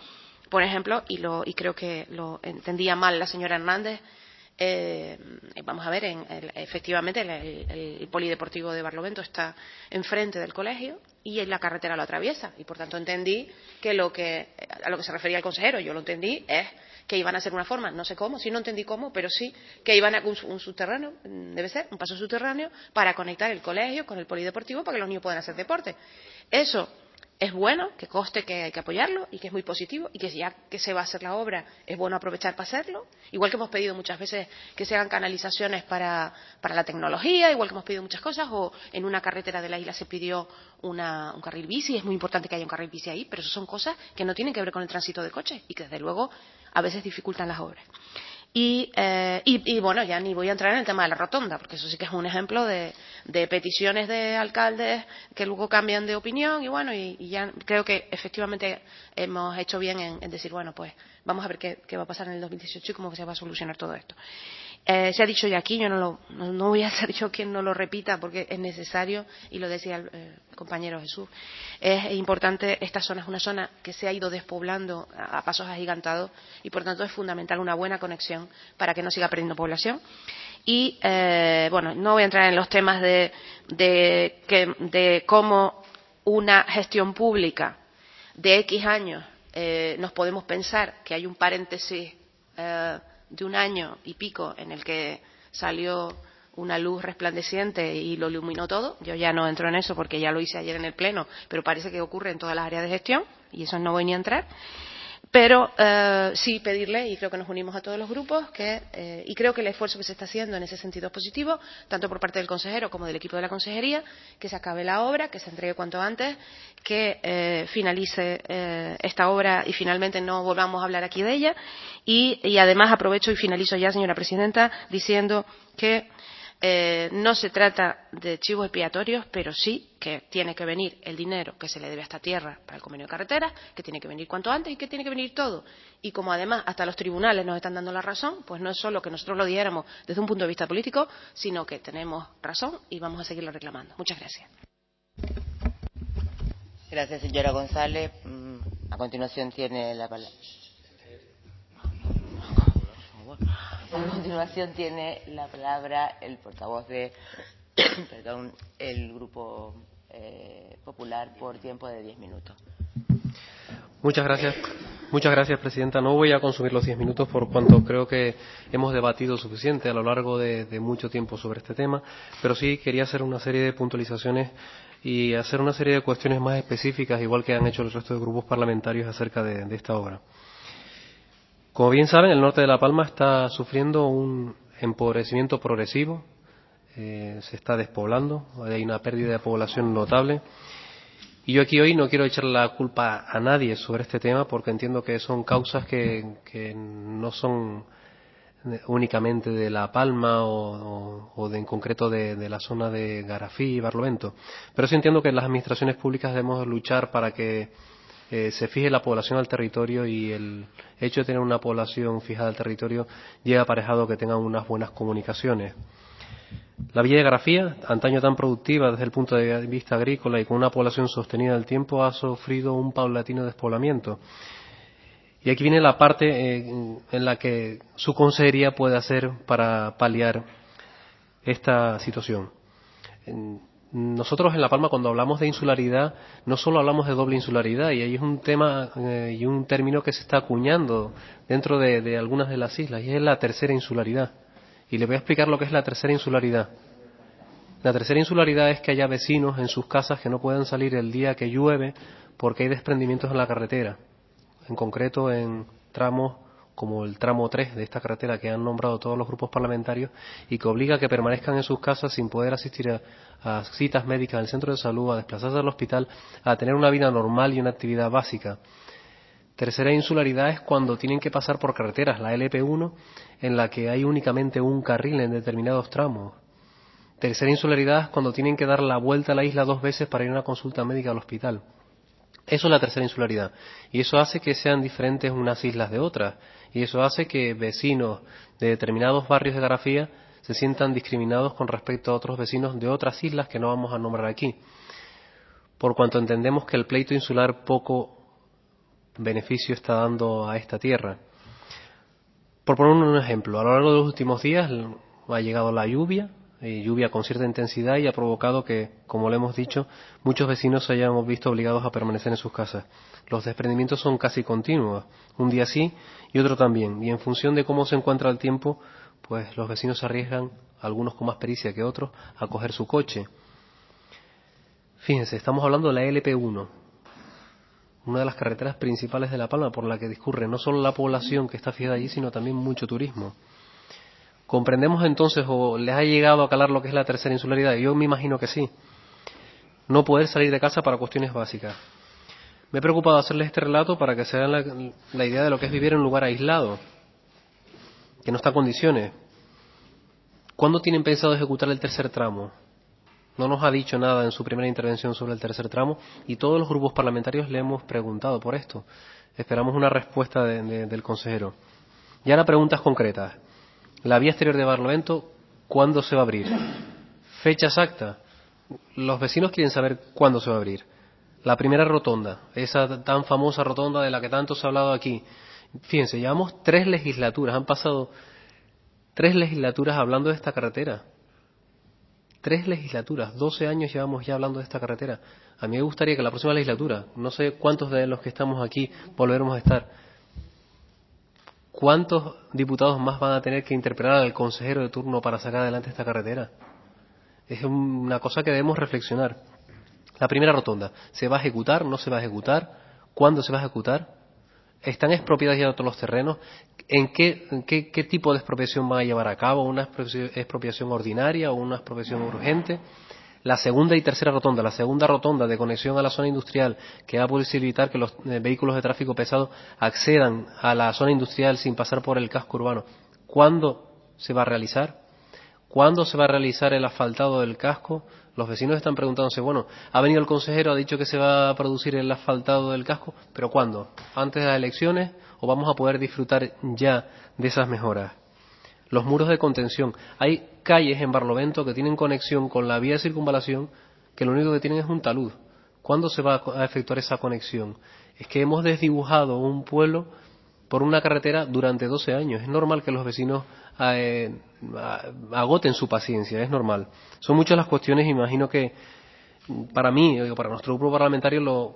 Por ejemplo, y creo que lo entendía mal la señora Hernández, vamos a ver, efectivamente el polideportivo de Barlovento está enfrente del colegio y la carretera lo atraviesa, y por tanto entendí que a lo que se refería el consejero, yo lo entendí, es que iban a hacer una forma, no sé cómo, sí no entendí cómo, pero sí que iban a un subterráneo, debe ser un paso subterráneo para conectar el colegio con el polideportivo para que los niños puedan hacer deporte. Eso es bueno, que conste que hay que apoyarlo y que es muy positivo, y que ya que se va a hacer la obra es bueno aprovechar para hacerlo, igual que hemos pedido muchas veces que se hagan canalizaciones para la tecnología, igual que hemos pedido muchas cosas, o en una carretera de la isla se pidió un carril bici, es muy importante que haya un carril bici ahí, pero eso son cosas que no tienen que ver con el tránsito de coches y que desde luego a veces dificultan las obras. Y bueno, ya ni voy a entrar en el tema de la rotonda, porque eso sí que es un ejemplo de peticiones de alcaldes que luego cambian de opinión, y bueno, y ya creo que efectivamente hemos hecho bien en decir, bueno, pues vamos a ver qué va a pasar en el 2018 y cómo se va a solucionar todo esto. Se ha dicho ya aquí, yo no voy a ser yo quien no lo repita, porque es necesario, y lo decía el compañero Jesús, es importante. Esta zona es una zona que se ha ido despoblando a pasos agigantados, y por tanto es fundamental una buena conexión para que no siga perdiendo población. Y bueno, no voy a entrar en los temas de cómo una gestión pública de X años nos podemos pensar que hay un paréntesis de un año y pico en el que salió una luz resplandeciente y lo iluminó todo. Yo ya no entro en eso porque ya lo hice ayer en el pleno, pero parece que ocurre en todas las áreas de gestión y eso no voy ni a entrar. Pero sí pedirle, y creo que nos unimos a todos los grupos, y creo que el esfuerzo que se está haciendo en ese sentido es positivo, tanto por parte del consejero como del equipo de la consejería, que se acabe la obra, que se entregue cuanto antes, que finalice esta obra y finalmente no volvamos a hablar aquí de ella. Y además aprovecho y finalizo ya, señora presidenta, diciendo que no se trata de chivos expiatorios, pero sí que tiene que venir el dinero que se le debe a esta tierra para el convenio de carreteras, que tiene que venir cuanto antes y que tiene que venir todo. Y como además hasta los tribunales nos están dando la razón, pues no es solo que nosotros lo dijéramos desde un punto de vista político, sino que tenemos razón y vamos a seguirlo reclamando. Muchas gracias. Gracias, señora González. A continuación tiene la palabra. A continuación tiene la palabra el portavoz de el Grupo Popular por tiempo de 10 minutos. Muchas gracias, presidenta. No voy a consumir los 10 minutos por cuanto creo que hemos debatido suficiente a lo largo de mucho tiempo sobre este tema, pero sí quería hacer una serie de puntualizaciones y hacer una serie de cuestiones más específicas, igual que han hecho el resto de grupos parlamentarios acerca de esta obra. Como bien saben, el norte de La Palma está sufriendo un empobrecimiento progresivo, se está despoblando, hay una pérdida de población notable. Y yo aquí hoy no quiero echar la culpa a nadie sobre este tema, porque entiendo que son causas que no son únicamente de La Palma o en concreto de la zona de Garafí y Barlovento. Pero sí entiendo que las administraciones públicas debemos luchar para que se fije la población al territorio, y el hecho de tener una población fijada al territorio lleva aparejado que tengan unas buenas comunicaciones. La villa de Garafía, antaño tan productiva desde el punto de vista agrícola y con una población sostenida en el tiempo, ha sufrido un paulatino despoblamiento. Y aquí viene la parte en la que su consejería puede hacer para paliar esta situación. Nosotros en La Palma, cuando hablamos de insularidad, no solo hablamos de doble insularidad, y ahí es un tema y un término que se está acuñando dentro de algunas de las islas, y es la tercera insularidad. Y le voy a explicar lo que es la tercera insularidad. La tercera insularidad es que haya vecinos en sus casas que no puedan salir el día que llueve porque hay desprendimientos en la carretera, en concreto en tramos como el tramo 3 de esta carretera que han nombrado todos los grupos parlamentarios, y que obliga a que permanezcan en sus casas sin poder asistir a citas médicas al centro de salud, a desplazarse al hospital, a tener una vida normal y una actividad básica. Tercera insularidad es cuando tienen que pasar por carreteras, la LP1, en la que hay únicamente un carril en determinados tramos. Tercera insularidad es cuando tienen que dar la vuelta a la isla 2 veces para ir a una consulta médica al hospital. Eso es la tercera insularidad, y eso hace que sean diferentes unas islas de otras, y eso hace que vecinos de determinados barrios de Garafía se sientan discriminados con respecto a otros vecinos de otras islas que no vamos a nombrar aquí, por cuanto entendemos que el pleito insular poco beneficio está dando a esta tierra. Por poner un ejemplo, a lo largo de los últimos días ha llegado la lluvia con cierta intensidad y ha provocado que, como le hemos dicho, muchos vecinos se hayan visto obligados a permanecer en sus casas. Los desprendimientos son casi continuos, un día sí y otro también, y en función de cómo se encuentra el tiempo, pues los vecinos se arriesgan, algunos con más pericia que otros, a coger su coche. Fíjense, estamos hablando de la LP1, una de las carreteras principales de La Palma por la que discurre no solo la población que está fijada allí, sino también mucho turismo. ¿Comprendemos entonces o les ha llegado a calar lo que es la tercera insularidad? Yo me imagino que sí. No poder salir de casa para cuestiones básicas. Me he preocupado de hacerles este relato para que se hagan la idea de lo que es vivir en un lugar aislado, que no está en condiciones. ¿Cuándo tienen pensado ejecutar el tercer tramo? No nos ha dicho nada en su primera intervención sobre el tercer tramo y todos los grupos parlamentarios le hemos preguntado por esto. Esperamos una respuesta del consejero. Y ahora preguntas concretas. La vía exterior de Barlovento, ¿cuándo se va a abrir? Fecha exacta. Los vecinos quieren saber cuándo se va a abrir. La primera rotonda, esa tan famosa rotonda de la que tanto se ha hablado aquí. Fíjense, llevamos 3 legislaturas, han pasado 3 legislaturas hablando de esta carretera. 3 legislaturas, 12 años llevamos ya hablando de esta carretera. A mí me gustaría que la próxima legislatura, no sé cuántos de los que estamos aquí volveremos a estar, ¿cuántos diputados más van a tener que interpelar al consejero de turno para sacar adelante esta carretera? Es una cosa que debemos reflexionar. La primera rotonda, ¿se va a ejecutar? ¿No se va a ejecutar? ¿Cuándo se va a ejecutar? ¿Están expropiados ya todos los terrenos? ¿En qué tipo de expropiación van a llevar a cabo? ¿Una expropiación ordinaria o una expropiación urgente? La segunda y tercera rotonda, la segunda rotonda de conexión a la zona industrial, que va a posibilitar que los vehículos de tráfico pesado accedan a la zona industrial sin pasar por el casco urbano. ¿Cuándo se va a realizar? ¿Cuándo se va a realizar el asfaltado del casco? Los vecinos están preguntándose, bueno, ha venido el consejero, ha dicho que se va a producir el asfaltado del casco, pero ¿cuándo? ¿Antes de las elecciones o vamos a poder disfrutar ya de esas mejoras? Los muros de contención. Hay calles en Barlovento que tienen conexión con la vía de circunvalación que lo único que tienen es un talud. ¿Cuándo se va a efectuar esa conexión? Es que hemos desdibujado un pueblo por una carretera durante 12 años. Es normal que los vecinos agoten su paciencia, es normal. Son muchas las cuestiones, imagino que para mí, o para nuestro grupo parlamentario,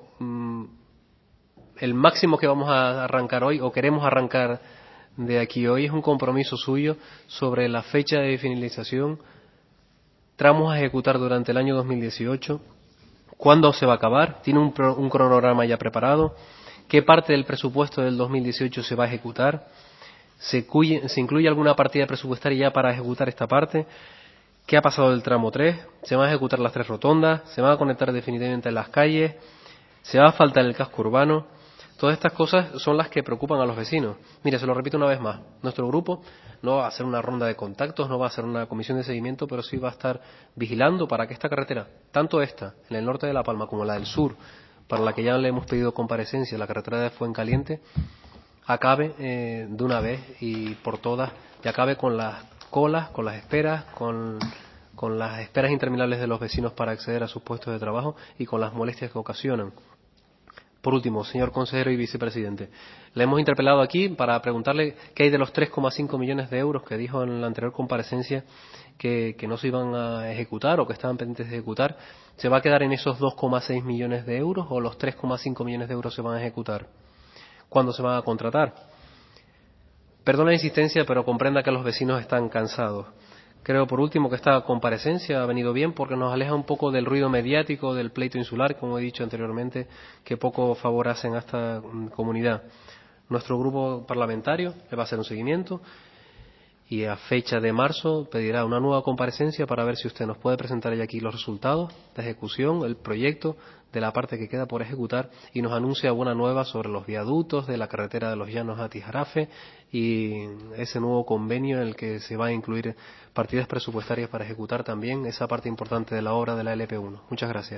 el máximo que vamos a arrancar hoy, o queremos arrancar de aquí hoy, es un compromiso suyo sobre la fecha de finalización, tramos a ejecutar durante el año 2018, cuándo se va a acabar, tiene un cronograma ya preparado, qué parte del presupuesto del 2018 se va a ejecutar, se incluye alguna partida presupuestaria ya para ejecutar esta parte, qué ha pasado del tramo 3, se van a ejecutar las 3 rotondas, se van a conectar definitivamente las calles, se va a asfaltar el casco urbano. Todas estas cosas son las que preocupan a los vecinos. Mire, se lo repito una vez más, nuestro grupo no va a hacer una ronda de contactos, no va a hacer una comisión de seguimiento, pero sí va a estar vigilando para que esta carretera, tanto esta, en el norte de La Palma, como la del sur, para la que ya le hemos pedido comparecencia, la carretera de Fuencaliente, acabe de una vez y por todas, y acabe con las colas, con las esperas, con las esperas interminables de los vecinos para acceder a sus puestos de trabajo y con las molestias que ocasionan. Por último, señor consejero y vicepresidente, le hemos interpelado aquí para preguntarle qué hay de los 3,5 millones de euros que dijo en la anterior comparecencia que no se iban a ejecutar o que estaban pendientes de ejecutar. ¿Se va a quedar en esos 2,6 millones de euros o los 3,5 millones de euros se van a ejecutar? ¿Cuándo se van a contratar? Perdona la insistencia, pero comprenda que los vecinos están cansados. Creo, por último, que esta comparecencia ha venido bien porque nos aleja un poco del ruido mediático, del pleito insular, como he dicho anteriormente, que poco favor hacen a esta comunidad. Nuestro grupo parlamentario le va a hacer un seguimiento y a fecha de marzo pedirá una nueva comparecencia para ver si usted nos puede presentar ya aquí los resultados de ejecución, el proyecto de la parte que queda por ejecutar y nos anuncia buena nueva sobre los viaductos de la carretera de los Llanos a Tijarafe y ese nuevo convenio en el que se va a incluir partidas presupuestarias para ejecutar también esa parte importante de la obra de la LP1. Muchas gracias.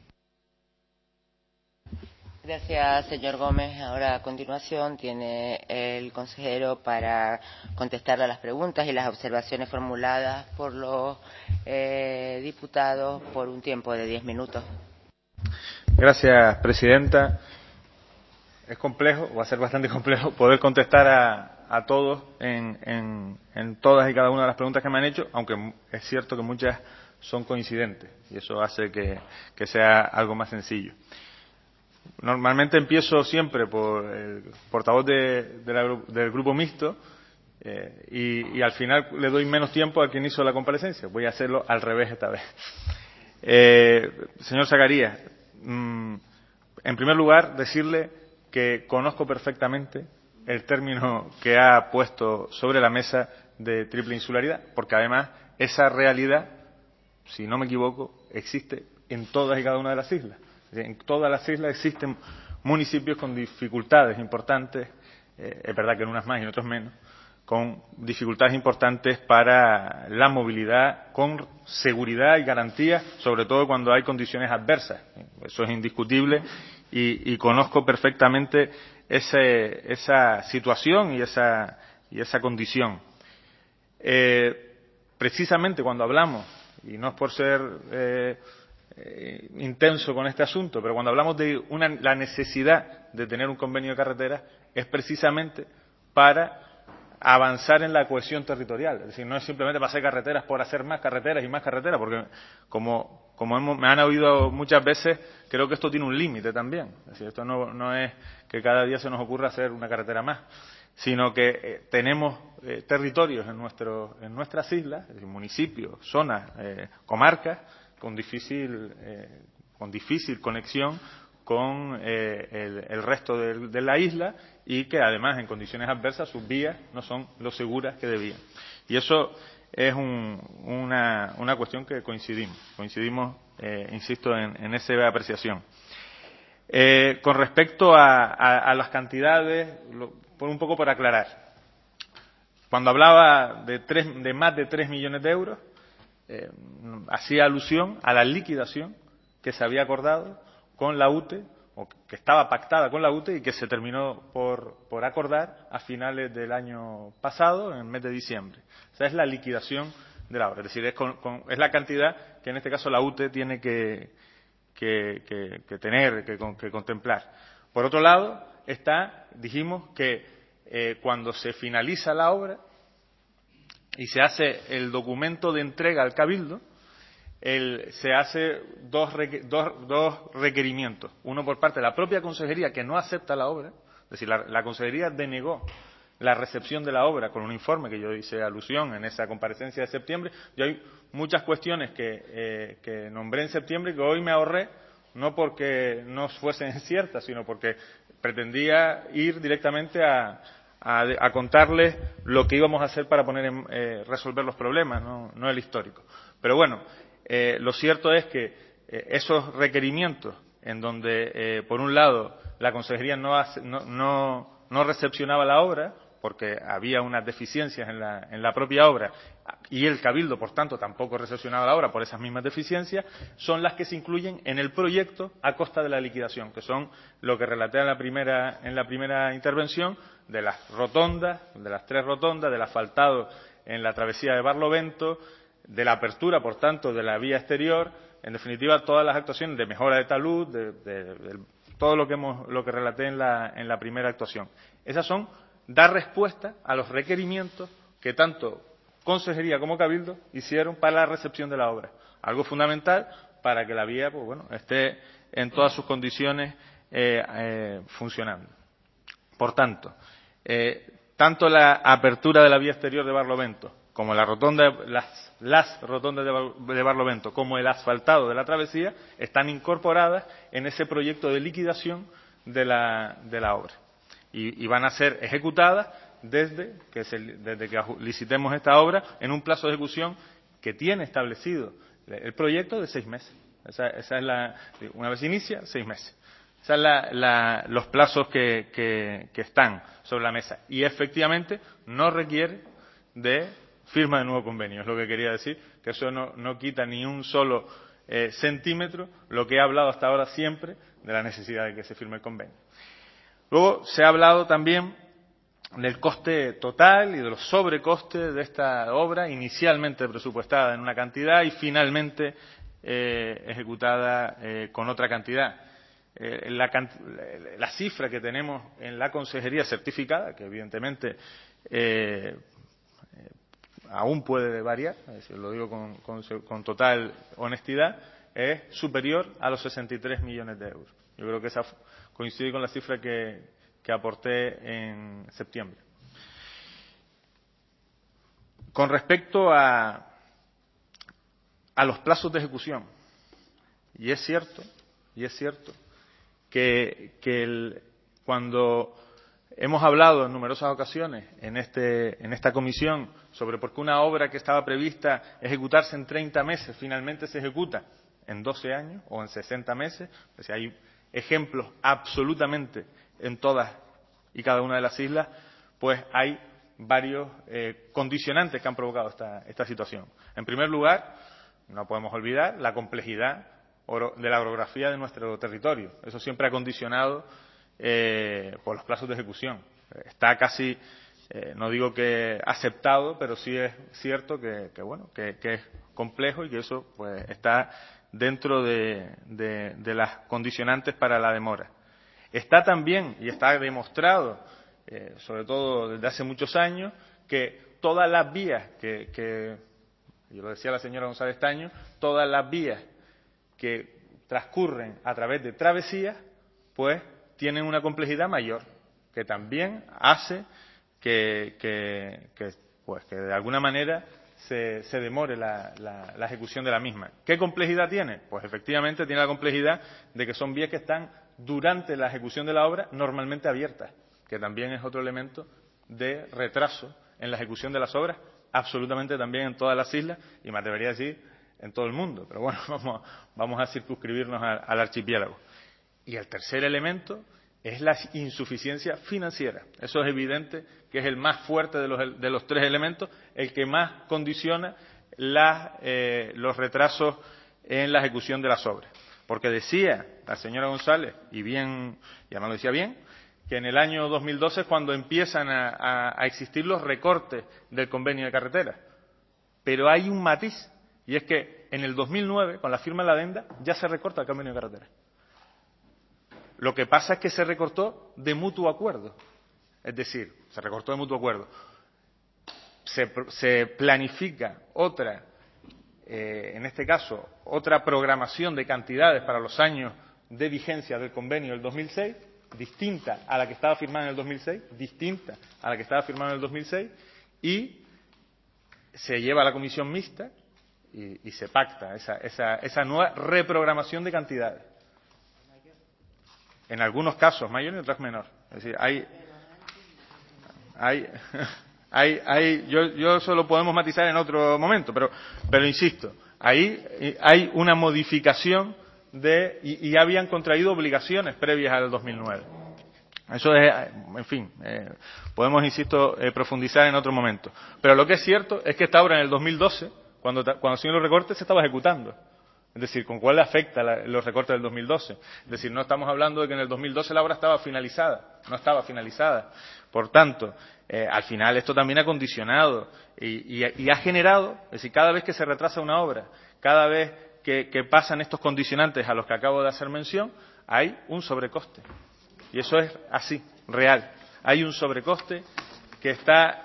Gracias, señor Gómez. Ahora, a continuación, tiene el consejero para contestar a las preguntas y las observaciones formuladas por los diputados por un tiempo de 10 minutos. Gracias, presidenta. es complejo, va a ser bastante complejo poder contestar a todos en todas y cada una de las preguntas que me han hecho, aunque es cierto que muchas son coincidentes y eso hace que sea algo más sencillo. Normalmente empiezo siempre por el portavoz del grupo mixto y al final le doy menos tiempo a quien hizo la comparecencia. Voy a hacerlo al revés esta vez. Señor Zacarías, en primer lugar, decirle que conozco perfectamente el término que ha puesto sobre la mesa de triple insularidad, porque además esa realidad, si no me equivoco, existe en todas y cada una de las islas. En todas las islas existen municipios con dificultades importantes, es verdad que en unas más y en otros menos, con dificultades importantes para la movilidad, con seguridad y garantías, sobre todo cuando hay condiciones adversas. Eso es indiscutible y conozco perfectamente esa situación y esa condición. Precisamente cuando hablamos, y no es por ser intenso con este asunto, pero cuando hablamos de la necesidad de tener un convenio de carreteras, es precisamente para avanzar en la cohesión territorial. Es decir, no es simplemente para hacer carreteras por hacer más carreteras y más carreteras, porque como me han oído muchas veces, creo que esto tiene un límite también. Es decir, esto no es que cada día se nos ocurra hacer una carretera más, sino que tenemos territorios en nuestras islas, es decir, municipios, zonas, comarcas, con difícil conexión con el resto de la isla y que además en condiciones adversas sus vías no son lo seguras que debían. Y eso es una cuestión que coincidimos, insisto, en esa apreciación. Con respecto a las cantidades, un poco por aclarar. Cuando hablaba de más de 3 millones de euros, hacía alusión a la liquidación que se había acordado con la UTE, o que estaba pactada con la UTE y que se terminó por acordar a finales del año pasado, en el mes de diciembre. Esa es la liquidación de la obra, es decir, es la cantidad que en este caso la UTE tiene que contemplar. Por otro lado, dijimos que cuando se finaliza la obra y se hace el documento de entrega al Cabildo, se hace dos requerimientos. Uno por parte de la propia consejería, que no acepta la obra, es decir, la consejería denegó la recepción de la obra con un informe que yo hice alusión en esa comparecencia de septiembre. Y hay muchas cuestiones que nombré en septiembre que hoy me ahorré, no porque no fuesen ciertas, sino porque pretendía ir directamente a contarles lo que íbamos a hacer para resolver los problemas, no el histórico. Pero bueno, lo cierto es que esos requerimientos en donde, por un lado, la consejería no recepcionaba la obra porque había unas deficiencias en la propia obra y el Cabildo, por tanto, tampoco recepcionaba la obra por esas mismas deficiencias, son las que se incluyen en el proyecto a costa de la liquidación, que son lo que relaté en la primera intervención, de las rotondas, de las 3 rotondas, del asfaltado en la travesía de Barlovento, de la apertura, por tanto, de la vía exterior, en definitiva, todas las actuaciones de mejora de talud, de todo lo que relaté en la primera actuación. Esas son dar respuesta a los requerimientos que tanto Consejería como Cabildo hicieron para la recepción de la obra. Algo fundamental para que la vía esté en todas sus condiciones funcionando. Por tanto, tanto la apertura de la vía exterior de Barlovento como las rotondas de Barlovento, como el asfaltado de la travesía, están incorporadas en ese proyecto de liquidación de la obra. Y van a ser ejecutadas desde que licitemos esta obra en un plazo de ejecución que tiene establecido el proyecto de 6 meses. Esa es una vez inicia, 6 meses. Esos son los plazos que están sobre la mesa. Y efectivamente no requiere de firma de nuevo convenio. Es lo que quería decir, que eso no quita ni un solo centímetro lo que he hablado hasta ahora siempre de la necesidad de que se firme el convenio. Luego se ha hablado también del coste total y de los sobrecostes de esta obra, inicialmente presupuestada en una cantidad y finalmente ejecutada con otra cantidad. la cifra que tenemos en la consejería certificada, que evidentemente aún puede variar, lo digo con total honestidad, es superior a los 63 millones de euros. Yo creo que esa coincide con la cifra que aporté en septiembre. Con respecto a los plazos de ejecución, y es cierto que cuando hemos hablado en numerosas ocasiones en esta comisión sobre por qué una obra que estaba prevista ejecutarse en 30 meses finalmente se ejecuta en 12 años o en 60 meses, pues hay ejemplos absolutamente en todas y cada una de las islas, pues hay varios condicionantes que han provocado esta situación. En primer lugar, no podemos olvidar la complejidad de la orografía de nuestro territorio. Eso siempre ha condicionado por los plazos de ejecución. Está casi, no digo que aceptado, pero sí es cierto que es complejo y que eso pues está dentro de las condicionantes para la demora. Está también, y está demostrado, sobre todo desde hace muchos años, que todas las vías yo lo decía la señora González Taño, todas las vías que transcurren a través de travesías, pues tienen una complejidad mayor, que también hace que de alguna manera se demore la ejecución de la misma. ¿Qué complejidad tiene? Pues efectivamente tiene la complejidad de que son vías que están durante la ejecución de la obra normalmente abiertas, que también es otro elemento de retraso en la ejecución de las obras, absolutamente también en todas las islas, y me atrevería a decir en todo el mundo, pero bueno, vamos a circunscribirnos al archipiélago. Y el tercer elemento es la insuficiencia financiera. Eso es evidente que es el más fuerte de los tres elementos, el que más condiciona los retrasos en la ejecución de las obras. Porque decía la señora González, y además lo decía bien, que en el año 2012 es cuando empiezan a existir los recortes del convenio de carreteras. Pero hay un matiz, y es que en el 2009, con la firma de la adenda, ya se recorta el convenio de carreteras. Lo que pasa es que se recortó de mutuo acuerdo. Es decir, se recortó de mutuo acuerdo. Se planifica otra, en este caso, otra programación de cantidades para los años de vigencia del convenio del 2006, distinta a la que estaba firmada en el 2006, y se lleva a la comisión mixta y se pacta esa nueva reprogramación de cantidades. En algunos casos mayor y en otros menor. Es decir, yo eso lo podemos matizar en otro momento, pero insisto, ahí hay una modificación y ya habían contraído obligaciones previas al 2009. Eso es, en fin, podemos, insisto, profundizar en otro momento. Pero lo que es cierto es que esta obra en el 2012, cuando se hicieron los recortes, se estaba ejecutando. Es decir, ¿con cuál le afecta los recortes del 2012? Es decir, no estamos hablando de que en el 2012 la obra estaba finalizada. No estaba finalizada. Por tanto, al final esto también ha condicionado y ha generado, es decir, cada vez que se retrasa una obra, cada vez que pasan estos condicionantes a los que acabo de hacer mención, hay un sobrecoste. Y eso es así, real. Hay un sobrecoste que está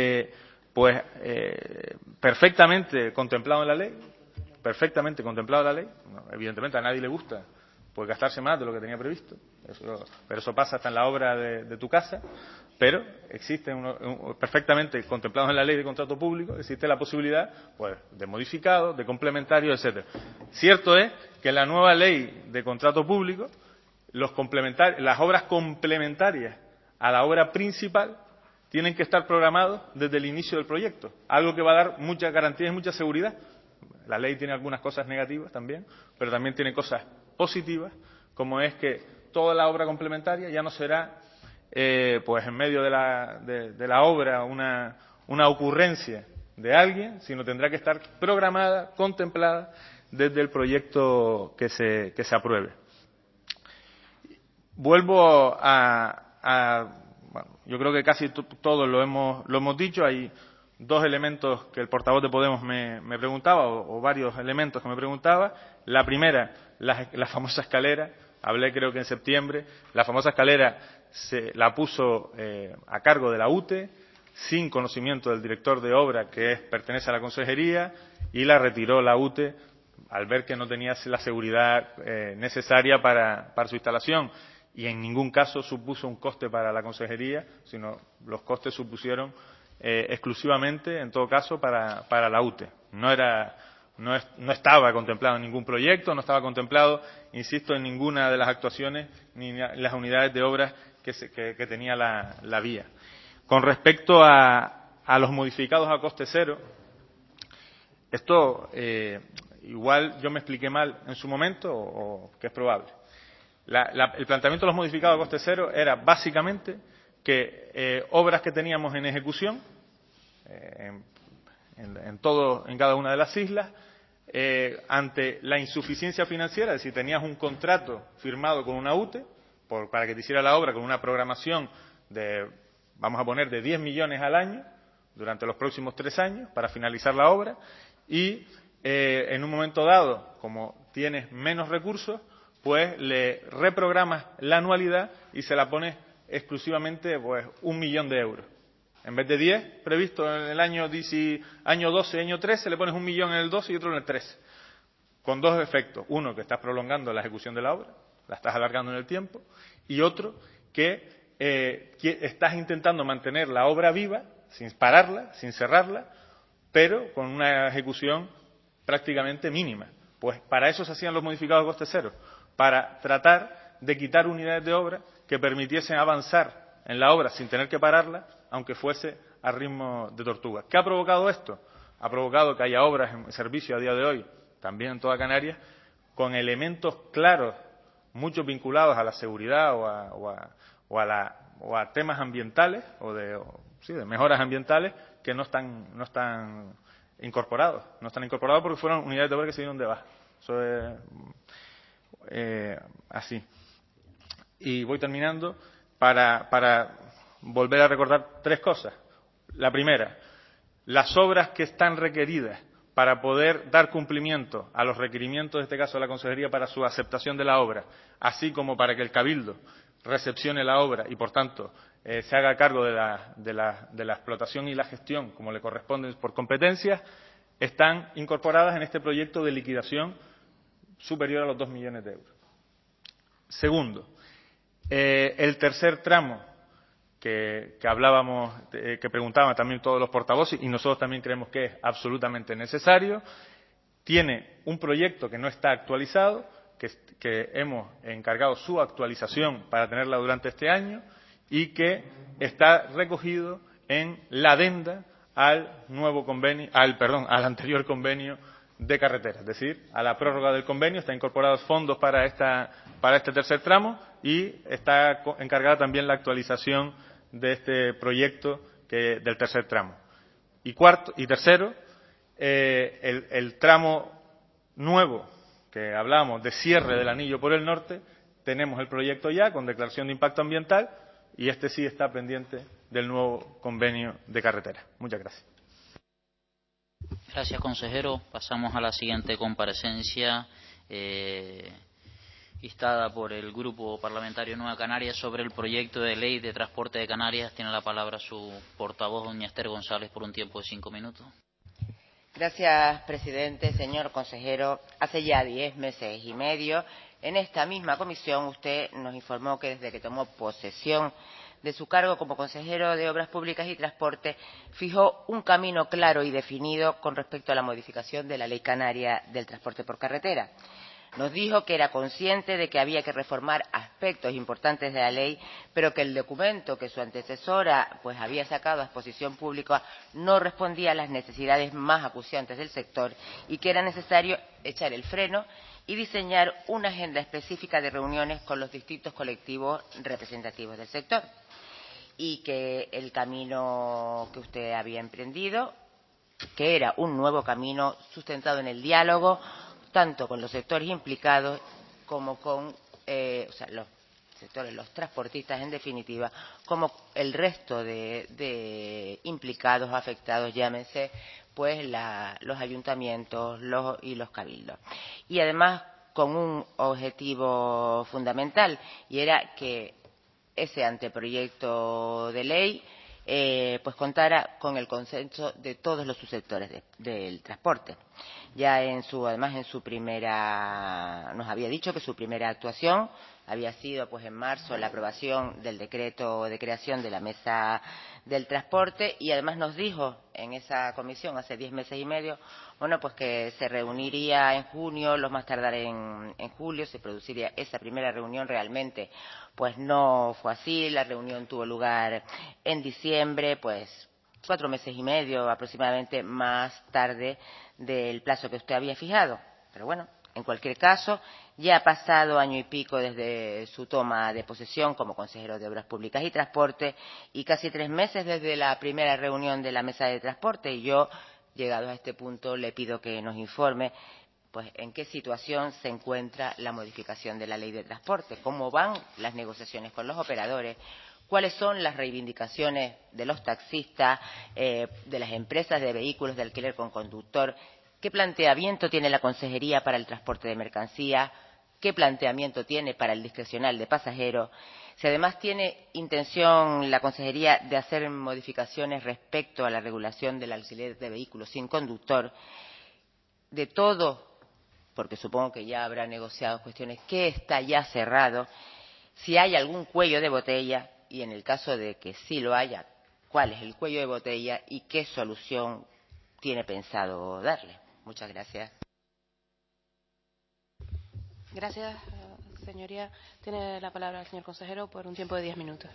perfectamente contemplado en la ley. Perfectamente contemplado en la ley. No, evidentemente a nadie le gusta pues gastarse más de lo que tenía previsto. Pero eso pasa hasta en la obra de tu casa. Pero existe perfectamente contemplado en la ley de contrato público, existe la posibilidad pues de modificados, de complementarios, etcétera. Cierto es que en la nueva ley de contrato público las obras complementarias a la obra principal tienen que estar programados desde el inicio del proyecto, algo que va a dar muchas garantías y mucha seguridad. La ley tiene algunas cosas negativas también, pero también tiene cosas positivas, como es que toda la obra complementaria ya no será pues en medio de la obra una ocurrencia de alguien, sino tendrá que estar programada, contemplada desde el proyecto que se apruebe. Vuelvo bueno, yo creo que casi todo lo hemos dicho. Hay dos elementos que el portavoz de Podemos me preguntaba, o varios elementos que me preguntaba. La primera, la famosa escalera. hablé creo que en septiembre, la famosa escalera se la puso a cargo de la UTE, sin conocimiento del director de obra, que pertenece a la consejería, y la retiró la UTE al ver que no tenía la seguridad necesaria para su instalación, y en ningún caso supuso un coste para la consejería, sino los costes supusieron exclusivamente, en todo caso, para la UTE. No estaba contemplado en ningún proyecto, no estaba contemplado, insisto, en ninguna de las actuaciones ni en las unidades de obras que tenía la vía. Con respecto a los modificados a coste cero, esto igual yo me expliqué mal en su momento, o que es probable. El planteamiento de los modificados a coste cero era básicamente que obras que teníamos en ejecución en cada una de las islas, ante la insuficiencia financiera, es decir, tenías un contrato firmado con una UTE para que te hiciera la obra con una programación de, vamos a poner, de 10 millones al año durante los próximos 3 años para finalizar la obra, y en un momento dado, como tienes menos recursos, pues le reprogramas la anualidad y se la pones exclusivamente pues 1 millón de euros. En vez de 10 previsto en el año 12 y año 13, le pones 1 millón en el 12 y otro en el 13. Con dos efectos. Uno, que estás prolongando la ejecución de la obra, la estás alargando en el tiempo, y otro, que estás intentando mantener la obra viva, sin pararla, sin cerrarla, pero con una ejecución prácticamente mínima. Pues para eso se hacían los modificados de coste cero, para tratar de quitar unidades de obra que permitiesen avanzar en la obra sin tener que pararla, aunque fuese a ritmo de tortuga. ¿Qué ha provocado esto? Ha provocado que haya obras en servicio a día de hoy, también en toda Canarias, con elementos claros, muchos vinculados a la seguridad o a temas ambientales o de mejoras ambientales, que no están incorporados. No están incorporados porque fueron unidades de obra que se dieron de baja. Eso es así. Y voy terminando para volver a recordar 3 cosas. La primera, las obras que están requeridas para poder dar cumplimiento a los requerimientos, en este caso de la Consejería, para su aceptación de la obra, así como para que el Cabildo recepcione la obra y, por tanto, se haga cargo de la explotación y la gestión, como le corresponde por competencias, están incorporadas en este proyecto de liquidación superior a los 2 millones de euros. Segundo, el tercer tramo que hablábamos, que preguntaban también todos los portavoces, y nosotros también creemos que es absolutamente necesario, tiene un proyecto que no está actualizado, que hemos encargado su actualización para tenerla durante este año, y que está recogido en la adenda al nuevo convenio, al anterior convenio de carretera, es decir, a la prórroga del convenio. Están incorporados fondos para este tercer tramo, y está encargada también la actualización de este proyecto del tercer tramo. Y tercero, el tramo nuevo que hablábamos de cierre del anillo por el norte, tenemos el proyecto ya con declaración de impacto ambiental, y este sí está pendiente del nuevo convenio de carretera. Muchas gracias. Gracias, consejero. Pasamos a la siguiente comparecencia instada por el Grupo Parlamentario Nueva Canarias sobre el proyecto de ley de transporte de Canarias. Tiene la palabra su portavoz, doña Esther González, por un tiempo de 5 minutos. Gracias, presidente. Señor consejero, hace ya 10 meses y medio, en esta misma comisión, usted nos informó que desde que tomó posesión de su cargo como consejero de Obras Públicas y Transporte, fijó un camino claro y definido con respecto a la modificación de la Ley Canaria del transporte por carretera. Nos dijo que era consciente de que había que reformar aspectos importantes de la ley, pero que el documento que su antecesora pues había sacado a exposición pública no respondía a las necesidades más acuciantes del sector, y que era necesario echar el freno y diseñar una agenda específica de reuniones con los distintos colectivos representativos del sector, y que el camino que usted había emprendido, que era un nuevo camino sustentado en el diálogo tanto con los sectores implicados como con los sectores, los transportistas en definitiva, como el resto de implicados o afectados, llámense pues los ayuntamientos y los cabildos. Y además con un objetivo fundamental, y era que ese anteproyecto de ley pues contara con el consenso de todos los subsectores del transporte. Ya además en su primera, nos había dicho que su primera actuación había sido pues en marzo la aprobación del decreto de creación de la mesa del transporte, y además nos dijo en esa comisión hace 10 meses y medio, bueno, pues que se reuniría en junio, los más tardar en julio, se produciría esa primera reunión. Realmente pues no fue así, la reunión tuvo lugar en diciembre, pues 4 meses y medio aproximadamente más tarde del plazo que usted había fijado. Pero bueno, en cualquier caso, ya ha pasado año y pico desde su toma de posesión como consejero de Obras Públicas y Transporte, y casi 3 meses desde la primera reunión de la mesa de transporte, y yo, llegados a este punto, le pido que nos informe pues en qué situación se encuentra la modificación de la ley de transporte, cómo van las negociaciones con los operadores, cuáles son las reivindicaciones de los taxistas, de las empresas de vehículos de alquiler con conductor, qué planteamiento tiene la Consejería para el transporte de mercancías, qué planteamiento tiene para el discrecional de pasajeros, si además tiene intención la Consejería de hacer modificaciones respecto a la regulación del alquiler de vehículos sin conductor, de todo, porque supongo que ya habrá negociado cuestiones, qué está ya cerrado, si hay algún cuello de botella, y en el caso de que sí lo haya, cuál es el cuello de botella y qué solución tiene pensado darle. Muchas gracias. Gracias, señoría. Tiene la palabra el señor consejero por un tiempo de 10 minutos.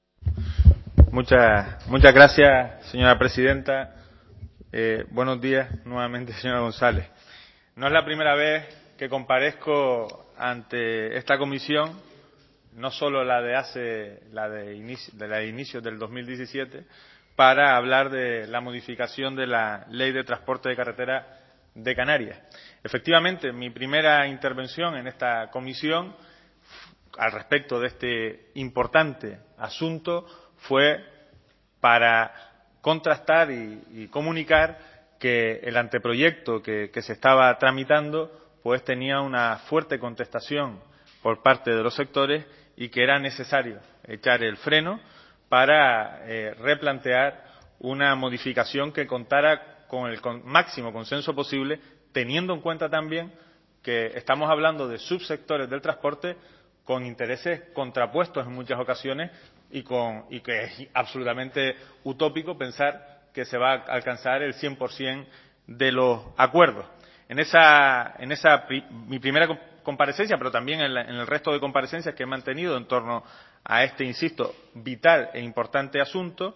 Muchas gracias, señora presidenta. Buenos días nuevamente, señora González. No es la primera vez que comparezco ante esta comisión, no solo la de inicios del 2017, para hablar de la modificación de la Ley de Transporte de Carretera de Canarias. Efectivamente, mi primera intervención en esta comisión al respecto de este importante asunto fue para contrastar y comunicar que el anteproyecto que se estaba tramitando pues tenía una fuerte contestación por parte de los sectores y que era necesario echar el freno para replantear una modificación que contara con el máximo consenso posible, teniendo en cuenta también que estamos hablando de subsectores del transporte con intereses contrapuestos en muchas ocasiones y que es absolutamente utópico pensar que se va a alcanzar el 100% de los acuerdos. En mi primera comparecencia, pero también en el resto de comparecencias que he mantenido en torno a este, insisto, vital e importante asunto,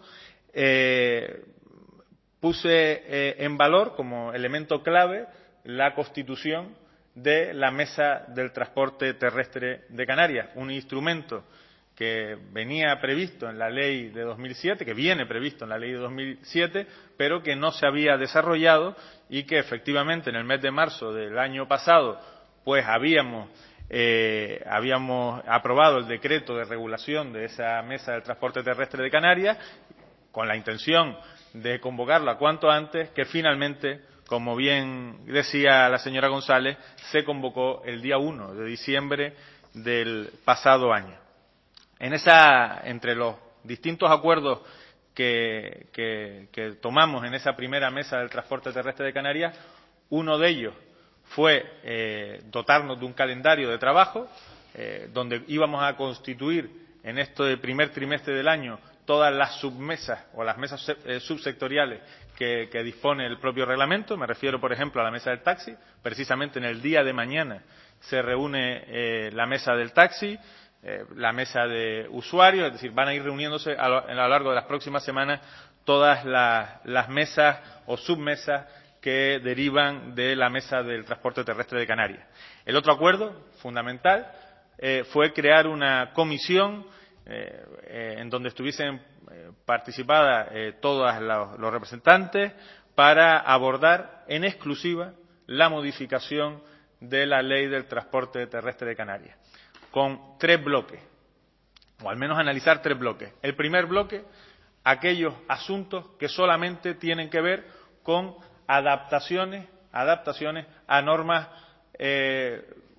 puse en valor como elemento clave la constitución de la Mesa del Transporte Terrestre de Canarias, un instrumento que venía previsto en la ley de 2007, que viene previsto en la ley de 2007, pero que no se había desarrollado y que efectivamente en el mes de marzo del año pasado pues habíamos aprobado el decreto de regulación de esa Mesa del Transporte Terrestre de Canarias con la intención de convocarla cuanto antes, que finalmente, como bien decía la señora González, se convocó el día 1 de diciembre del pasado año. Entre los distintos acuerdos que tomamos en esa primera mesa del transporte terrestre de Canarias, uno de ellos fue dotarnos de un calendario de trabajo donde íbamos a constituir en este primer trimestre del año todas las submesas o las mesas subsectoriales que dispone el propio reglamento. Me refiero, por ejemplo, a la mesa del taxi. Precisamente en el día de mañana se reúne la mesa del taxi, la mesa de usuarios, es decir, van a ir reuniéndose a lo largo de las próximas semanas todas las mesas o submesas que derivan de la mesa del transporte terrestre de Canarias. El otro acuerdo fundamental fue crear una comisión en donde estuviesen participadas todos los representantes para abordar en exclusiva la modificación de la ley del transporte terrestre de Canarias, con 3 bloques, o al menos analizar 3 bloques. El primer bloque, aquellos asuntos que solamente tienen que ver con adaptaciones a normas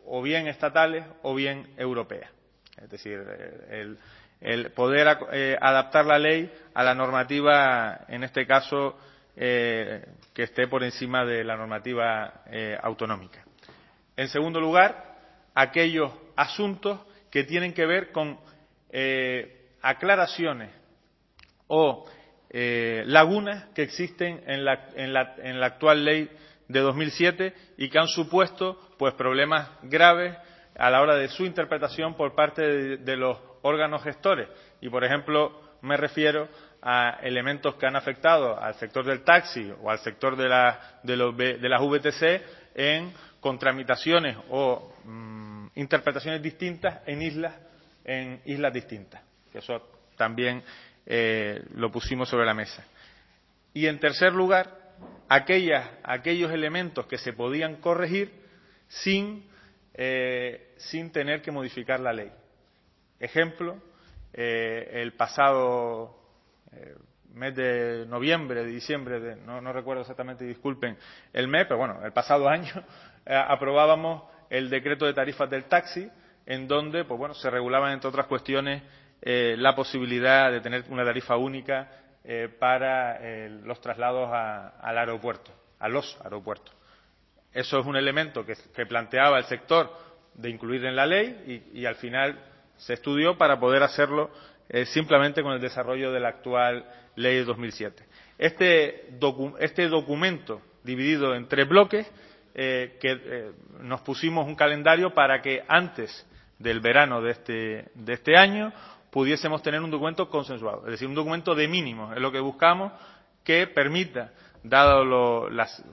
o bien estatales o bien europeas. Es decir, el poder adaptar la ley a la normativa, en este caso, que esté por encima de la normativa autonómica. En segundo lugar, aquellos asuntos que tienen que ver con aclaraciones o lagunas que existen en la actual ley de 2007 y que han supuesto pues problemas graves a la hora de su interpretación por parte de los órganos gestores. Y, por ejemplo, me refiero a elementos que han afectado al sector del taxi o al sector de las VTC con tramitaciones o interpretaciones distintas en islas distintas. Eso también lo pusimos sobre la mesa. Y, en tercer lugar, aquellos elementos que se podían corregir sin tener que modificar la ley. Ejemplo, el pasado mes de noviembre, de diciembre, no recuerdo exactamente, disculpen el mes, pero bueno, el pasado año aprobábamos el decreto de tarifas del taxi, en donde pues bueno, se regulaban, entre otras cuestiones, la posibilidad de tener una tarifa única para los traslados a los aeropuertos. Eso es un elemento que planteaba el sector de incluir en la ley y al final se estudió para poder hacerlo simplemente con el desarrollo de la actual ley de 2007. Este documento dividido en 3 bloques, nos pusimos un calendario para que antes del verano de este año pudiésemos tener un documento consensuado, es decir, un documento de mínimos, es lo que buscamos, que permita, dado lo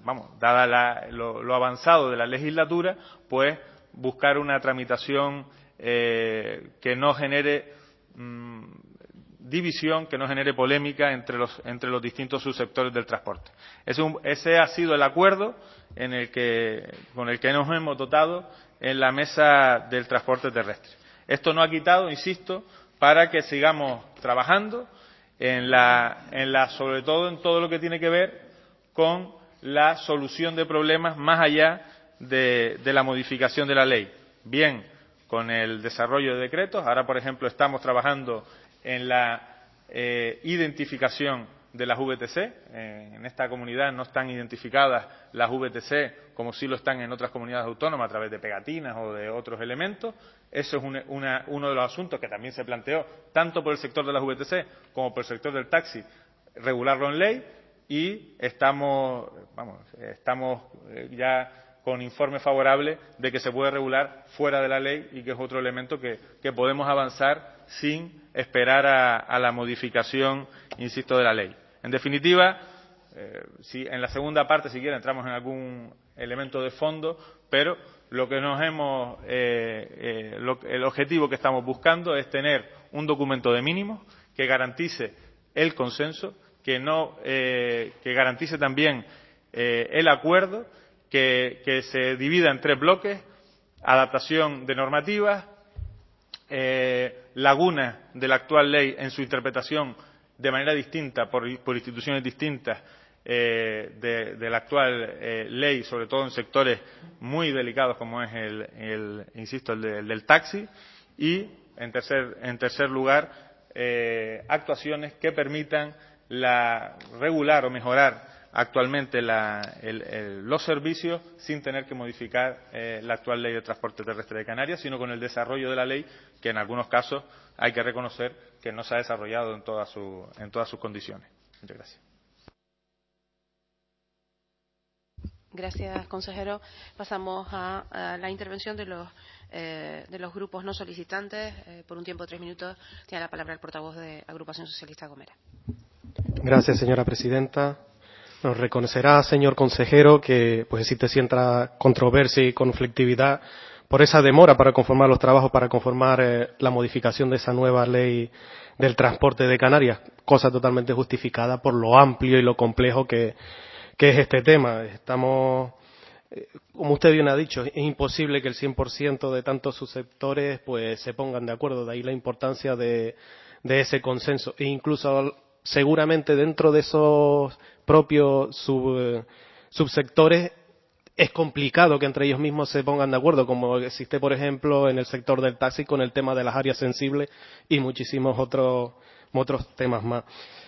avanzado de la legislatura, pues buscar una tramitación que no genere división, que no genere polémica entre los distintos subsectores del transporte. Ese ha sido el acuerdo con el que nos hemos dotado en la mesa del transporte terrestre. Esto no ha quitado, insisto, para que sigamos trabajando sobre todo en todo lo que tiene que ver con la solución de problemas más allá de la modificación de la ley. Bien, con el desarrollo de decretos. Ahora, por ejemplo, estamos trabajando en la identificación de las VTC. En esta comunidad no están identificadas las VTC como sí lo están en otras comunidades autónomas a través de pegatinas o de otros elementos. Eso es uno de los asuntos que también se planteó tanto por el sector de las VTC como por el sector del taxi, regularlo en ley, y estamos ya con informe favorable de que se puede regular fuera de la ley y que es otro elemento que podemos avanzar sin esperar a la modificación, insisto, de la ley. En definitiva, en la segunda parte, si quieren, entramos en algún elemento de fondo, pero lo que el objetivo que estamos buscando es tener un documento de mínimos que garantice el consenso, que garantice también el acuerdo, que se divida en 3 bloques: adaptación de normativas, lagunas de la actual ley en su interpretación de manera distinta por instituciones distintas de la actual ley, sobre todo en sectores muy delicados como es el del taxi, y en tercer lugar actuaciones que permitan regular o mejorar actualmente los servicios sin tener que modificar la actual ley de transporte terrestre de Canarias, sino con el desarrollo de la ley, que en algunos casos hay que reconocer que no se ha desarrollado en todas sus condiciones. Muchas gracias. Gracias, consejero. Pasamos a la intervención de los grupos no solicitantes. Por un tiempo de 3 minutos tiene la palabra el portavoz de Agrupación Socialista Gomera. Gracias, señora presidenta. Nos reconocerá, señor consejero, que pues existe cierta controversia y conflictividad por esa demora para conformar los trabajos, para conformar la modificación de esa nueva ley del transporte de Canarias, cosa totalmente justificada por lo amplio y lo complejo que es este tema. Como usted bien ha dicho, es imposible que el 100% de tantos subsectores pues se pongan de acuerdo, de ahí la importancia de ese consenso, e incluso seguramente dentro de esos propios subsectores es complicado que entre ellos mismos se pongan de acuerdo, como existe, por ejemplo, en el sector del taxi con el tema de las áreas sensibles y muchísimos otros temas más.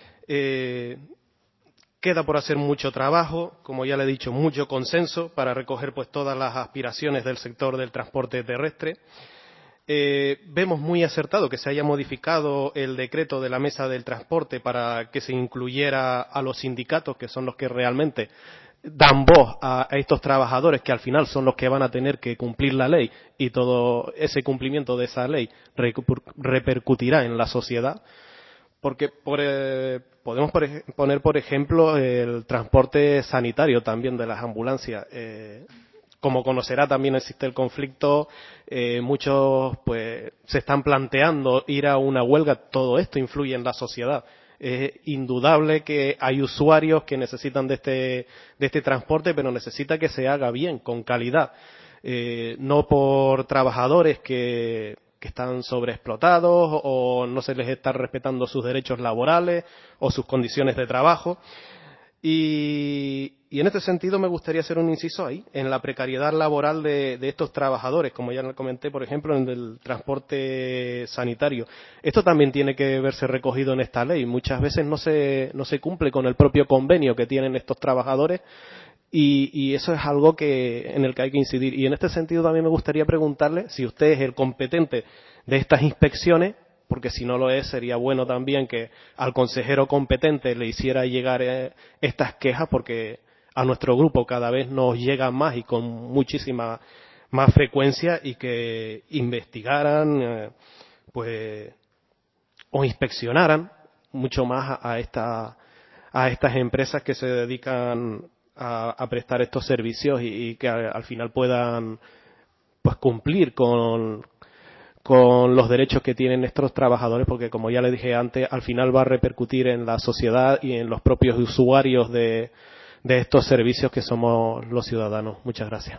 Queda por hacer mucho trabajo, como ya le he dicho, mucho consenso para recoger pues todas las aspiraciones del sector del transporte terrestre. Vemos muy acertado que se haya modificado el decreto de la mesa del transporte para que se incluyera a los sindicatos, que son los que realmente dan voz a estos trabajadores, que al final son los que van a tener que cumplir la ley, y todo ese cumplimiento de esa ley repercutirá en la sociedad. Porque podemos poner, por ejemplo, el transporte sanitario también de las ambulancias. Como conocerá, también existe el conflicto. Muchos pues se están planteando ir a una huelga. Todo esto influye en la sociedad. Es indudable que hay usuarios que necesitan de este transporte, pero necesita que se haga bien, con calidad. No por trabajadores que están sobreexplotados o no se les está respetando sus derechos laborales o sus condiciones de trabajo. Y en este sentido me gustaría hacer un inciso ahí, en la precariedad laboral de estos trabajadores, como ya le comenté, por ejemplo, en el transporte sanitario. Esto también tiene que verse recogido en esta ley. Muchas veces no se cumple con el propio convenio que tienen estos trabajadores, y eso es algo en el que hay que incidir. Y en este sentido también me gustaría preguntarle si usted es el competente de estas inspecciones, porque si no lo es, sería bueno también que al consejero competente le hiciera llegar estas quejas, porque a nuestro grupo cada vez nos llegan más y con muchísima más frecuencia, y que investigaran pues o inspeccionaran mucho más a estas empresas que se dedican a prestar estos servicios, y que al final puedan pues cumplir con los derechos que tienen estos trabajadores, porque como ya le dije antes, al final va a repercutir en la sociedad y en los propios usuarios de estos servicios, que somos los ciudadanos. Muchas gracias.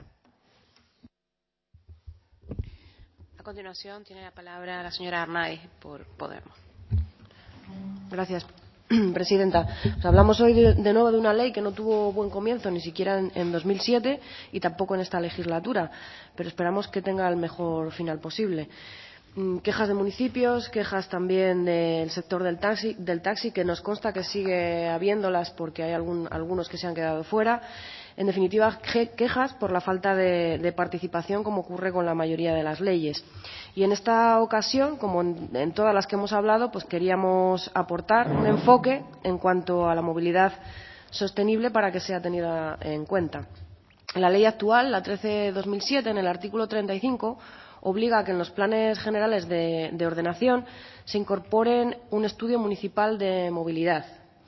A continuación tiene la palabra la señora Arnaiz por Podemos. Gracias, presidenta. Hablamos hoy de nuevo de una ley que no tuvo buen comienzo ni siquiera en 2007 y tampoco en esta legislatura, pero esperamos que tenga el mejor final posible. Quejas de municipios, quejas también del sector del taxi, que nos consta que sigue habiéndolas porque hay algunos que se han quedado fuera. En definitiva, quejas por la falta de participación, como ocurre con la mayoría de las leyes. Y en esta ocasión, como en todas las que hemos hablado, pues queríamos aportar un enfoque en cuanto a la movilidad sostenible para que sea tenida en cuenta. La ley actual, la 13/2007, en el artículo 35, obliga a que en los planes generales de ordenación se incorporen un estudio municipal de movilidad.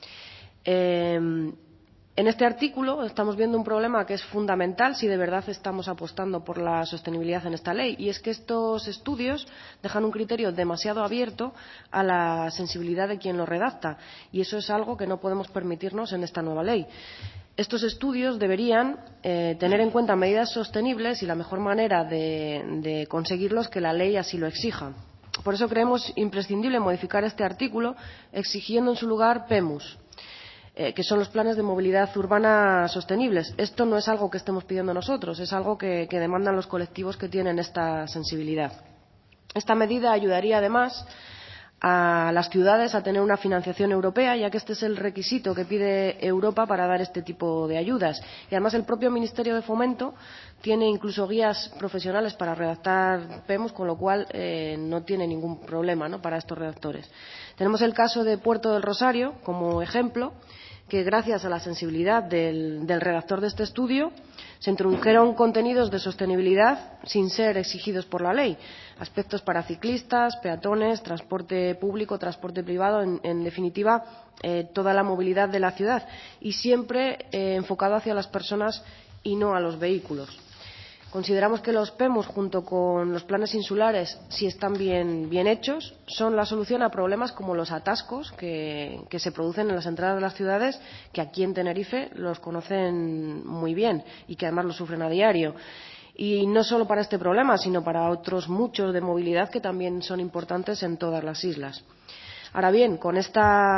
En este artículo estamos viendo un problema que es fundamental si de verdad estamos apostando por la sostenibilidad en esta ley, y es que estos estudios dejan un criterio demasiado abierto a la sensibilidad de quien lo redacta, y eso es algo que no podemos permitirnos en esta nueva ley. Estos estudios deberían tener en cuenta medidas sostenibles, y la mejor manera de conseguirlo es que la ley así lo exija. Por eso creemos imprescindible modificar este artículo exigiendo en su lugar PEMUs, que son los planes de movilidad urbana sostenibles. Esto no es algo que estemos pidiendo nosotros, es algo que demandan los colectivos que tienen esta sensibilidad. Esta medida ayudaría además a las ciudades a tener una financiación europea, ya que este es el requisito que pide Europa para dar este tipo de ayudas. Y además el propio Ministerio de Fomento tiene incluso guías profesionales para redactar PEMUs, con lo cual no tiene ningún problema, ¿no?, para estos redactores. Tenemos el caso de Puerto del Rosario como ejemplo, que gracias a la sensibilidad del redactor de este estudio se introdujeron contenidos de sostenibilidad sin ser exigidos por la ley, aspectos para ciclistas, peatones, transporte público, transporte privado, en definitiva toda la movilidad de la ciudad, y siempre enfocado hacia las personas y no a los vehículos. Consideramos que los PEMUs, junto con los planes insulares, si están bien hechos, son la solución a problemas como los atascos que se producen en las entradas de las ciudades, que aquí en Tenerife los conocen muy bien y que además lo sufren a diario. Y no solo para este problema, sino para otros muchos de movilidad que también son importantes en todas las islas. Ahora bien, con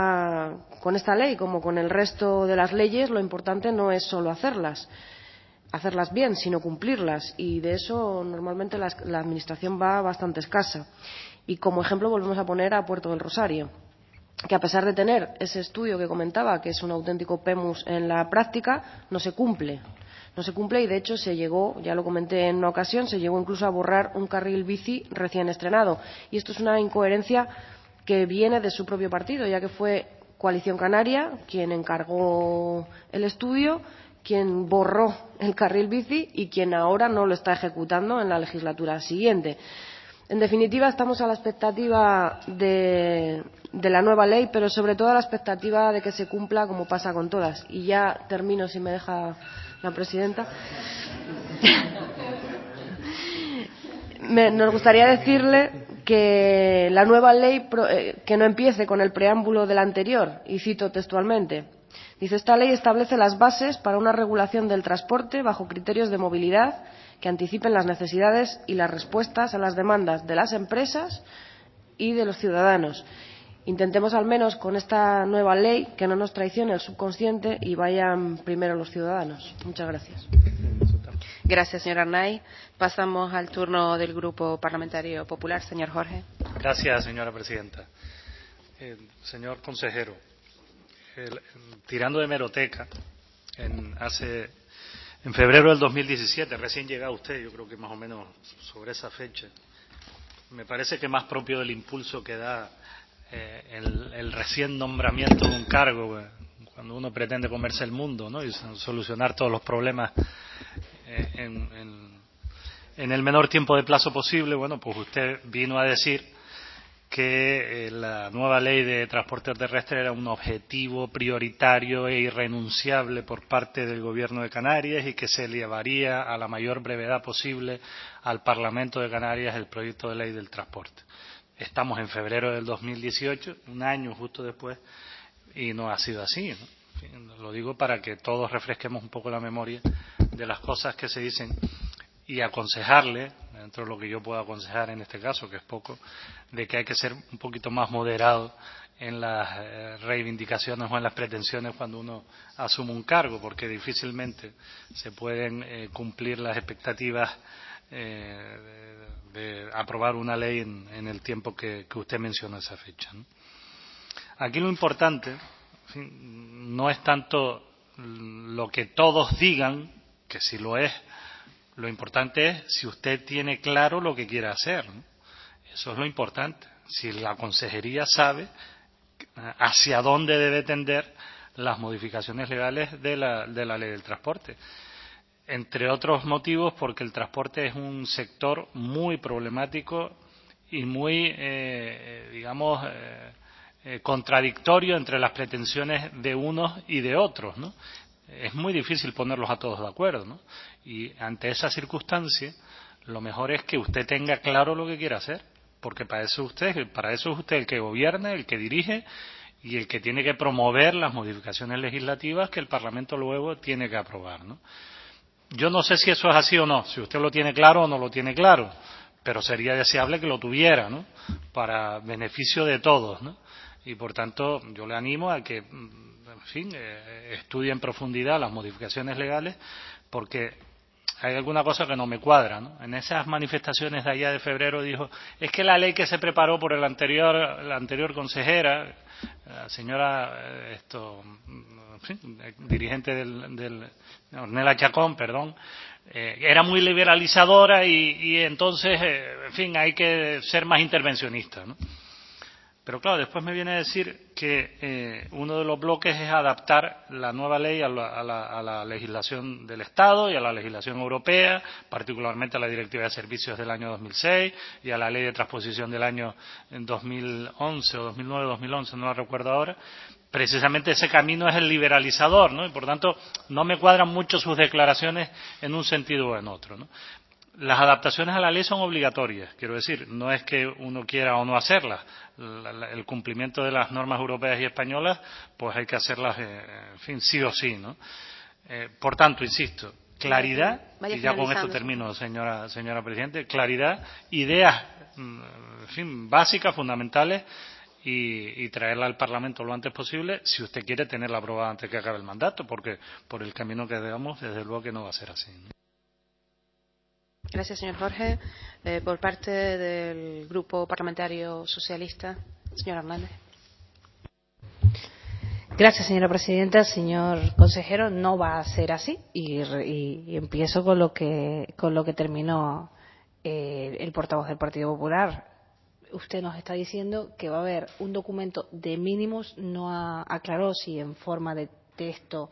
esta ley, como con el resto de las leyes, lo importante no es solo hacerlas, hacerlas bien, sino cumplirlas, y de eso normalmente la administración va bastante escasa. Y como ejemplo volvemos a poner a Puerto del Rosario, que a pesar de tener ese estudio que comentaba, que es un auténtico PEMUS en la práctica, no se cumple. No se cumple y de hecho se llegó, ya lo comenté en una ocasión, se llegó incluso a borrar un carril bici recién estrenado. Y esto es una incoherencia que viene de su propio partido, ya que fue Coalición Canaria quien encargó el estudio, quien borró el carril bici y quien ahora no lo está ejecutando en la legislatura siguiente. En definitiva, estamos a la expectativa de la nueva ley, pero sobre todo a la expectativa de que se cumpla como pasa con todas. Y ya termino, si me deja la presidenta. Nos gustaría decirle que la nueva ley que no empiece con el preámbulo de la anterior, y cito textualmente. Dice: esta ley establece las bases para una regulación del transporte bajo criterios de movilidad que anticipen las necesidades y las respuestas a las demandas de las empresas y de los ciudadanos. Intentemos al menos con esta nueva ley que no nos traicione el subconsciente y vayan primero los ciudadanos. Muchas gracias. Gracias, señora Arnaiz. Pasamos al turno del Grupo Parlamentario Popular. Señor Jorge. Gracias, señora presidenta. Señor consejero, tirando de hemeroteca, en febrero del 2017, recién llegado usted, yo creo que más o menos sobre esa fecha, me parece que más propio del impulso que da el recién nombramiento de un cargo, cuando uno pretende comerse el mundo, ¿no? Y solucionar todos los problemas en el menor tiempo de plazo posible. Bueno, pues usted vino a decir que la nueva ley de transporte terrestre era un objetivo prioritario e irrenunciable por parte del Gobierno de Canarias y que se llevaría a la mayor brevedad posible al Parlamento de Canarias el proyecto de ley del transporte. Estamos en febrero del 2018, un año justo después, y no ha sido así, ¿no? En fin, lo digo para que todos refresquemos un poco la memoria de las cosas que se dicen y aconsejarle, dentro de lo que yo puedo aconsejar en este caso, que es poco, de que hay que ser un poquito más moderado en las reivindicaciones o en las pretensiones cuando uno asume un cargo, porque difícilmente se pueden cumplir las expectativas de aprobar una ley en el tiempo que usted mencionó esa fecha, ¿no? Aquí lo importante, en fin, no es tanto lo que todos digan, que si lo es. Lo importante es si usted tiene claro lo que quiere hacer, ¿no? Eso es lo importante. Si la consejería sabe hacia dónde debe tender las modificaciones legales de la ley del transporte. Entre otros motivos, porque el transporte es un sector muy problemático y muy, contradictorio entre las pretensiones de unos y de otros, ¿no? Es muy difícil ponerlos a todos de acuerdo, ¿no? Y ante esa circunstancia, lo mejor es que usted tenga claro lo que quiere hacer, porque para eso es usted el que gobierna, el que dirige y el que tiene que promover las modificaciones legislativas que el Parlamento luego tiene que aprobar, ¿no? Yo no sé si eso es así o no, si usted lo tiene claro o no lo tiene claro, pero sería deseable que lo tuviera, ¿no? Para beneficio de todos, ¿no? Y por tanto, yo le animo a que, en fin, estudie en profundidad las modificaciones legales, porque hay alguna cosa que no me cuadra, ¿no? En esas manifestaciones de allá de febrero dijo, es que la ley que se preparó por la anterior consejera, la señora, en fin, dirigente del Ornella Chacón, perdón, era muy liberalizadora y entonces, en fin, hay que ser más intervencionista, ¿no? Pero claro, después me viene a decir que uno de los bloques es adaptar la nueva ley a la legislación del Estado y a la legislación europea, particularmente a la Directiva de Servicios del año 2006 y a la Ley de Transposición del año 2011 o 2009, 2011, no la recuerdo ahora. Precisamente ese camino es el liberalizador, ¿no? Y por tanto no me cuadran mucho sus declaraciones en un sentido o en otro, ¿no? Las adaptaciones a la ley son obligatorias, quiero decir, no es que uno quiera o no hacerlas. El cumplimiento de las normas europeas y españolas, pues hay que hacerlas, en fin, sí o sí, ¿no? Por tanto, insisto, claridad, y ya con esto termino, señora Presidente, claridad, ideas, en fin, básicas, fundamentales, y traerla al Parlamento lo antes posible si usted quiere tenerla aprobada antes que acabe el mandato, porque por el camino que damos, desde luego que no va a ser así, ¿no? Gracias, señor Jorge. Por parte del Grupo Parlamentario Socialista, señor Hernández. Gracias, señora presidenta. Señor consejero, no va a ser así. Y empiezo con lo que terminó el portavoz del Partido Popular. Usted nos está diciendo que va a haber un documento de mínimos, no aclaró si en forma de texto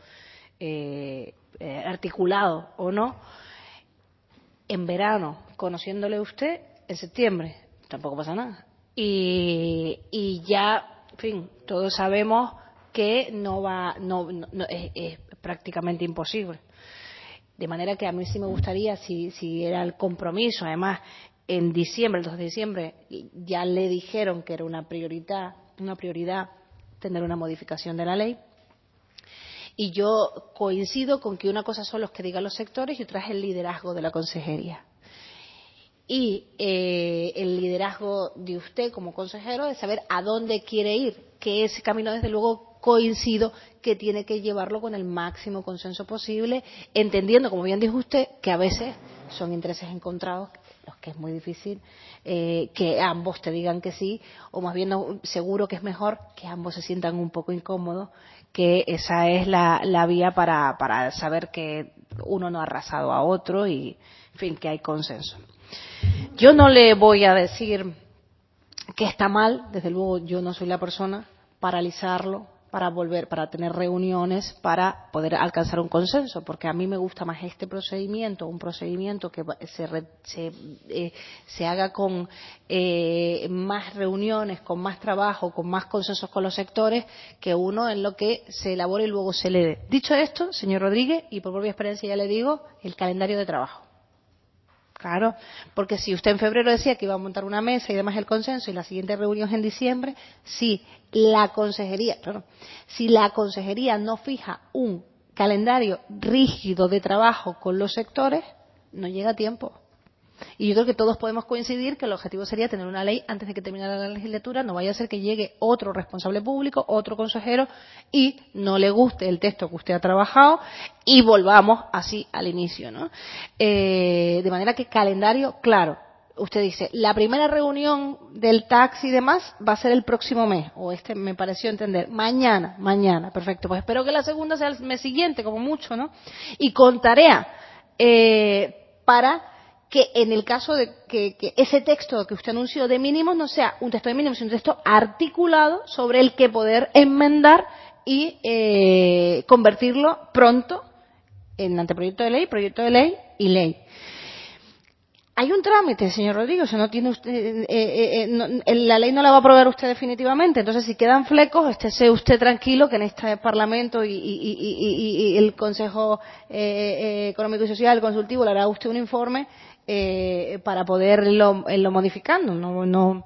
articulado o no. En verano, conociéndole usted, en septiembre, tampoco pasa nada. Y ya, en fin, todos sabemos que es prácticamente imposible. De manera que a mí sí me gustaría, si era el compromiso, además, en diciembre, el 2 de diciembre, ya le dijeron que era una prioridad tener una modificación de la ley. Y yo coincido con que una cosa son los que digan los sectores y otra es el liderazgo de la consejería. Y el liderazgo de usted como consejero de saber a dónde quiere ir, que ese camino, desde luego, coincido que tiene que llevarlo con el máximo consenso posible, entendiendo, como bien dijo usted, que a veces son intereses encontrados, los que es muy difícil que ambos te digan que sí, o más bien seguro que es mejor que ambos se sientan un poco incómodos, que esa es la vía para saber que uno no ha arrasado a otro y, en fin, que hay consenso. Yo no le voy a decir que está mal, desde luego yo no soy la persona, paralizarlo, para tener reuniones, para poder alcanzar un consenso, porque a mí me gusta más este procedimiento, un procedimiento que se haga con más reuniones, con más trabajo, con más consensos con los sectores, que uno en lo que se elabore y luego se le dé. Dicho esto, señor Rodríguez, y por propia experiencia ya le digo, el calendario de trabajo. Claro, porque si usted en febrero decía que iba a montar una mesa y demás el consenso y la siguiente reunión es en diciembre, si la consejería no fija un calendario rígido de trabajo con los sectores, no llega a tiempo. Y yo creo que todos podemos coincidir que el objetivo sería tener una ley antes de que terminara la legislatura, no vaya a ser que llegue otro responsable público, otro consejero y no le guste el texto que usted ha trabajado y volvamos así al inicio, ¿no? De manera que calendario, claro. Usted dice, la primera reunión del tax y demás va a ser el próximo mes, o me pareció entender, mañana, perfecto. Pues espero que la segunda sea el mes siguiente, como mucho, ¿no? Y con tarea para que en el caso de que ese texto que usted anunció de mínimos no sea un texto de mínimos, sino un texto articulado sobre el que poder enmendar y convertirlo pronto en anteproyecto de ley, proyecto de ley y ley. Hay un trámite, señor Rodríguez, no tiene usted, la ley no la va a aprobar usted definitivamente, entonces si quedan flecos, estése usted tranquilo que en este Parlamento y el Consejo Económico y Social, el consultivo, le hará usted un informe para poder irlo modificando.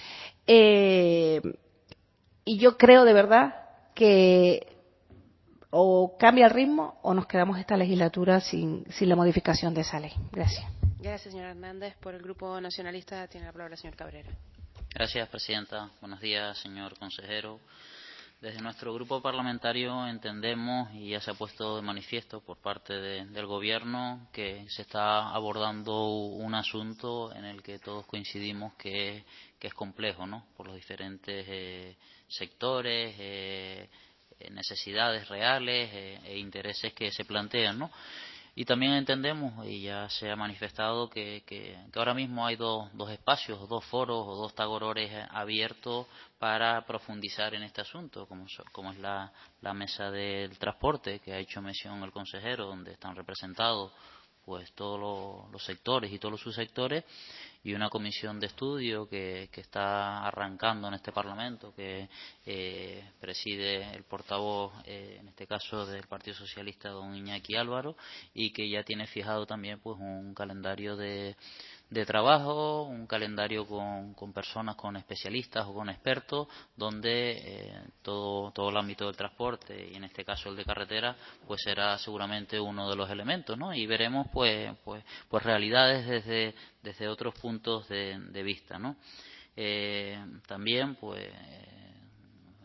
Y yo creo de verdad que o cambia el ritmo o nos quedamos esta legislatura sin la modificación de esa ley. Gracias. Gracias, señor Hernández. Por el Grupo Nacionalista tiene la palabra el señor Cabrera. Gracias, presidenta. Buenos días, señor consejero. Desde nuestro grupo parlamentario entendemos, y ya se ha puesto de manifiesto por parte del Gobierno, que se está abordando un asunto en el que todos coincidimos que es complejo, ¿no? Por los diferentes sectores, necesidades reales e intereses que se plantean, ¿no? Y también entendemos, y ya se ha manifestado, que ahora mismo hay dos espacios, dos foros o dos tagorores abiertos para profundizar en este asunto, como es la mesa del transporte, que ha hecho mención el consejero, donde están representados pues todos los sectores y todos los subsectores, y una comisión de estudio que está arrancando en este Parlamento, que preside el portavoz, en este caso del Partido Socialista, don Iñaki Álvaro, y que ya tiene fijado también pues un calendario de trabajo, un calendario con personas, con especialistas o con expertos, donde todo el ámbito del transporte, y en este caso el de carretera, pues será seguramente uno de los elementos, ¿no? Y veremos pues realidades desde otros puntos de vista, ¿no? También pues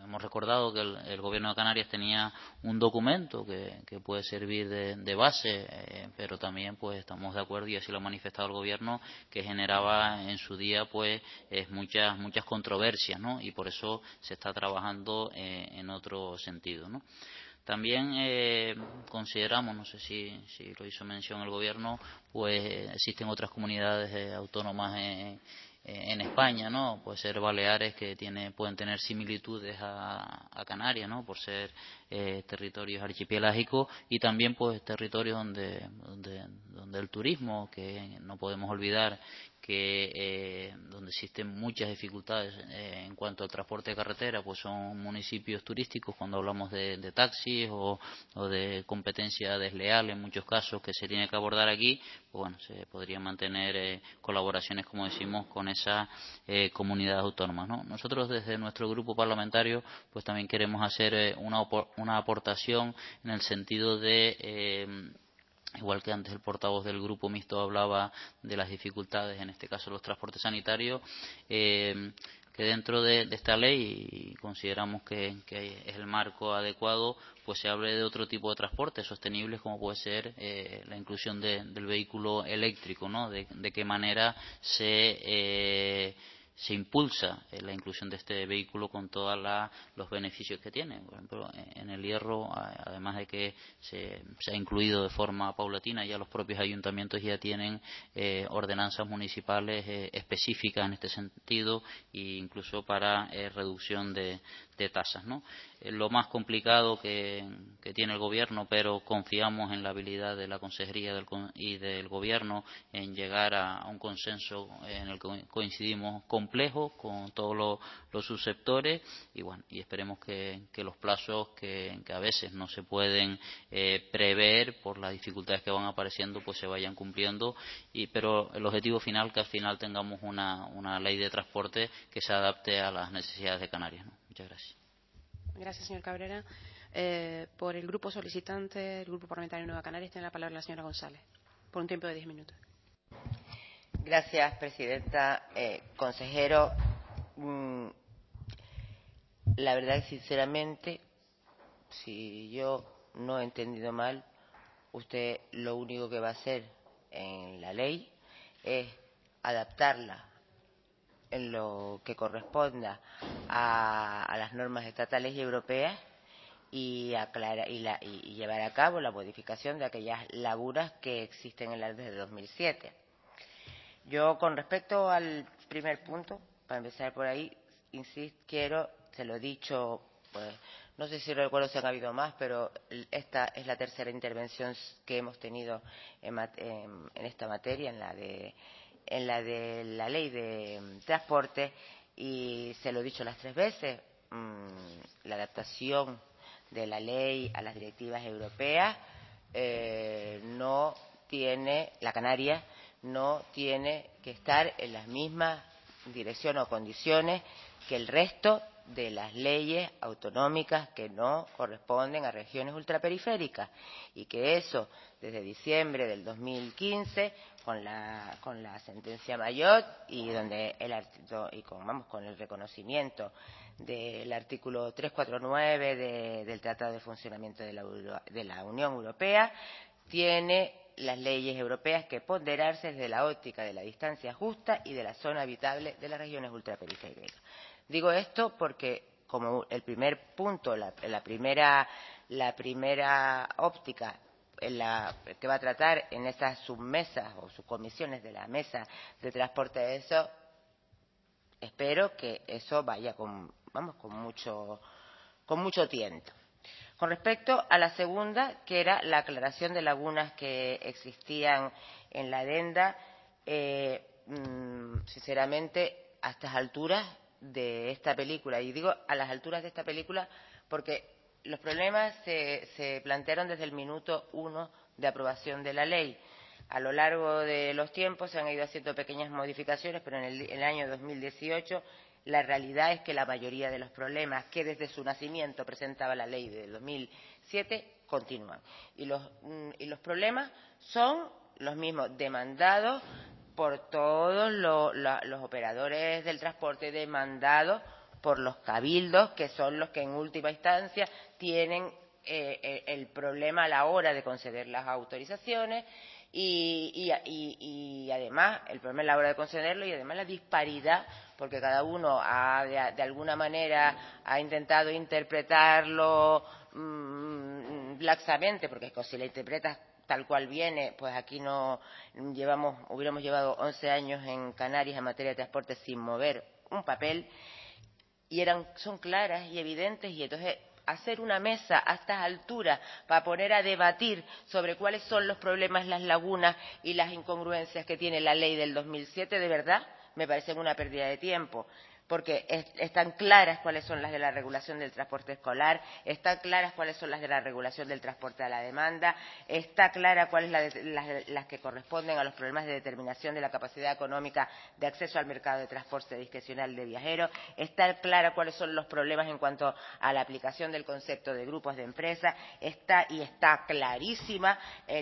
hemos recordado que el Gobierno de Canarias tenía un documento que puede servir de base, pero también pues estamos de acuerdo, y así lo ha manifestado el Gobierno, que generaba en su día pues muchas controversias, ¿no? Y por eso se está trabajando en otro sentido, ¿no? También consideramos, no sé si lo hizo mención el Gobierno, pues existen otras comunidades autónomas en España, ¿no? Puede ser Baleares, que pueden tener similitudes a Canarias, ¿no? Por ser territorios archipelágicos, y también pues territorios donde el turismo, que no podemos olvidar que donde existen muchas dificultades en cuanto al transporte de carretera, pues son municipios turísticos cuando hablamos de taxis o de competencia desleal en muchos casos que se tiene que abordar aquí. Pues bueno, se podrían mantener colaboraciones, como decimos, con esa comunidad autónoma, ¿no? Nosotros desde nuestro grupo parlamentario pues también queremos hacer una aportación en el sentido de igual que antes el portavoz del grupo mixto hablaba de las dificultades, en este caso los transportes sanitarios, que dentro de esta ley, y consideramos que es el marco adecuado, pues se hable de otro tipo de transportes sostenibles, como puede ser la inclusión del vehículo eléctrico, ¿no? De qué manera se impulsa la inclusión de este vehículo con todos los beneficios que tiene. Por ejemplo, en el Hierro, además de que se ha incluido de forma paulatina, ya los propios ayuntamientos ya tienen ordenanzas municipales específicas en este sentido, e incluso para reducción de tasas, ¿no? Lo más complicado que tiene el Gobierno, pero confiamos en la habilidad de la Consejería y del Gobierno en llegar a un consenso en el que coincidimos, complejo con todos los subsectores, y bueno, y esperemos que los plazos que a veces no se pueden prever por las dificultades que van apareciendo pues se vayan cumpliendo, pero el objetivo final, que al final tengamos una ley de transporte que se adapte a las necesidades de Canarias, ¿no? Muchas gracias. Gracias, señor Cabrera. Por el grupo solicitante, el Grupo Parlamentario Nueva Canarias, tiene la palabra la señora González, por un tiempo de 10 minutos. Gracias, presidenta. Consejero, la verdad, sinceramente, si yo no he entendido mal, usted lo único que va a hacer en la ley es adaptarla en lo que corresponda a las normas estatales y europeas y llevar a cabo la modificación de aquellas lagunas que existen en la ley de 2007. Yo, con respecto al primer punto, para empezar por ahí, se lo he dicho, pues no sé si recuerdo si han habido más, pero esta es la tercera intervención que hemos tenido en esta materia, en la de la ley de transporte, y se lo he dicho las 3 veces, la adaptación de la ley a las directivas europeas la Canaria no tiene que estar en las mismas direcciones o condiciones que el resto de las leyes autonómicas que no corresponden a regiones ultraperiféricas, y que eso desde diciembre del 2015 con la sentencia Mayotte y con el reconocimiento del artículo 349 del Tratado de Funcionamiento de la Unión Europea, tiene las leyes europeas que ponderarse desde la óptica de la distancia justa y de la zona habitable de las regiones ultraperiféricas. Digo esto porque, como el primer punto, la primera óptica que va a tratar en esas submesas o subcomisiones de la mesa de transporte de eso, espero que eso vaya con mucho tiento. Con respecto a la segunda, que era la aclaración de lagunas que existían en la adenda, sinceramente, a estas alturas de esta película, y digo a las alturas de esta película porque los problemas se plantearon desde el minuto 1 de aprobación de la ley. A lo largo de los tiempos se han ido haciendo pequeñas modificaciones, pero en el año 2018 la realidad es que la mayoría de los problemas que desde su nacimiento presentaba la ley de 2007 continúan. Y los problemas son los mismos, demandados por todos los operadores del transporte, demandados por los cabildos, que son los que en última instancia tienen el problema a la hora de conceder las autorizaciones y además el problema a la hora de concederlo y además la disparidad, porque cada uno de alguna manera ha intentado interpretarlo laxamente, porque si la interpretas tal cual viene, pues aquí hubiéramos llevado 11 años en Canarias en materia de transporte sin mover un papel, y son claras y evidentes, y entonces hacer una mesa a estas alturas para poner a debatir sobre cuáles son los problemas, las lagunas y las incongruencias que tiene la ley del 2007, de verdad, me parece una pérdida de tiempo, porque están claras cuáles son las de la regulación del transporte escolar, están claras cuáles son las de la regulación del transporte a la demanda, está clara cuáles son las que corresponden a los problemas de determinación de la capacidad económica de acceso al mercado de transporte discrecional de viajeros, está clara cuáles son los problemas en cuanto a la aplicación del concepto de grupos de empresas, está clarísima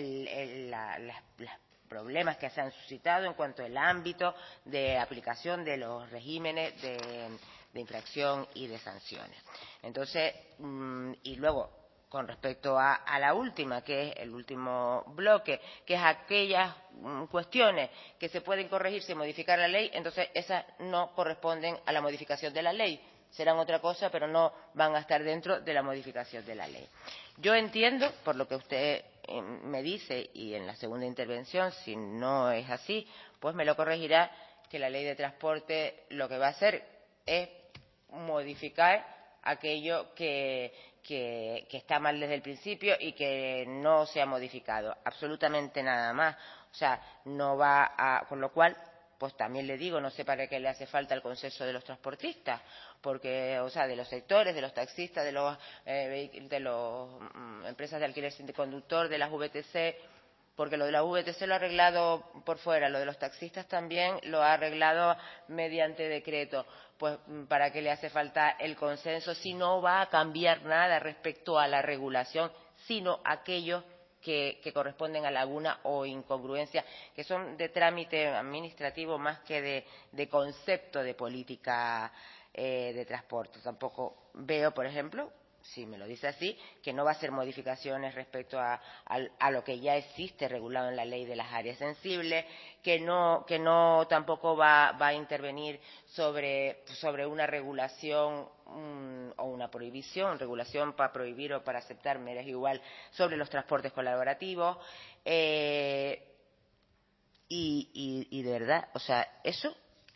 las problemas que se han suscitado en cuanto al ámbito de aplicación de los regímenes de infracción y de sanciones. Entonces, y luego, con respecto a la última, que es el último bloque, que es aquellas cuestiones que se pueden corregir sin modificar la ley, entonces esas no corresponden a la modificación de la ley. Serán otra cosa, pero no van a estar dentro de la modificación de la ley. Yo entiendo, por lo que usted me dice, y en la segunda intervención, si no es así, pues me lo corregirá, que la ley de transporte lo que va a hacer es modificar aquello que está mal desde el principio y que no se ha modificado. Absolutamente nada más. O sea, no va a... Con lo cual, pues también le digo, no sé para qué le hace falta el consenso de los transportistas, porque, o sea, de los sectores, de los taxistas, de los empresas de alquiler sin conductor, de las VTC, porque lo de la VTC lo ha arreglado por fuera, lo de los taxistas también lo ha arreglado mediante decreto. Pues para qué le hace falta el consenso si no va a cambiar nada respecto a la regulación, sino aquello que corresponden a laguna o incongruencia, que son de trámite administrativo más que de concepto de política de transporte. Tampoco veo, por ejemplo, si me lo dice así, que no va a hacer modificaciones respecto a lo que ya existe regulado en la ley de las áreas sensibles, que no tampoco va a intervenir sobre una regulación o una prohibición, regulación para prohibir o para aceptar, me da igual, sobre los transportes colaborativos. Y de verdad, o sea, eso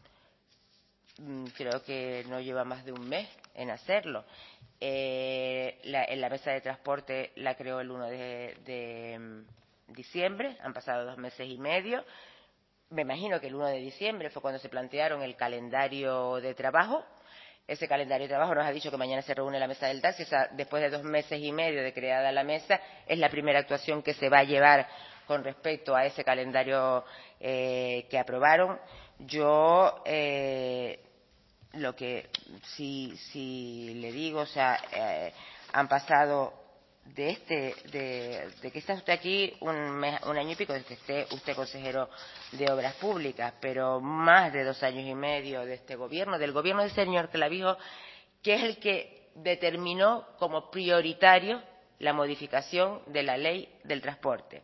creo que no lleva más de un mes en hacerlo. En la mesa de transporte la creó el 1 de diciembre, han pasado 2 meses y medio. Me imagino que el 1 de diciembre fue cuando se plantearon el calendario de trabajo. Ese calendario de trabajo nos ha dicho que mañana se reúne la mesa del taxi. O sea, después de 2 meses y medio de creada la mesa, es la primera actuación que se va a llevar con respecto a ese calendario que aprobaron. Yo lo que sí le digo, o sea, han pasado de que está usted aquí un año y pico, de que esté usted consejero de Obras Públicas, pero más de 2 años y medio de este gobierno, del gobierno del señor Clavijo, que es el que determinó como prioritario la modificación de la ley del transporte.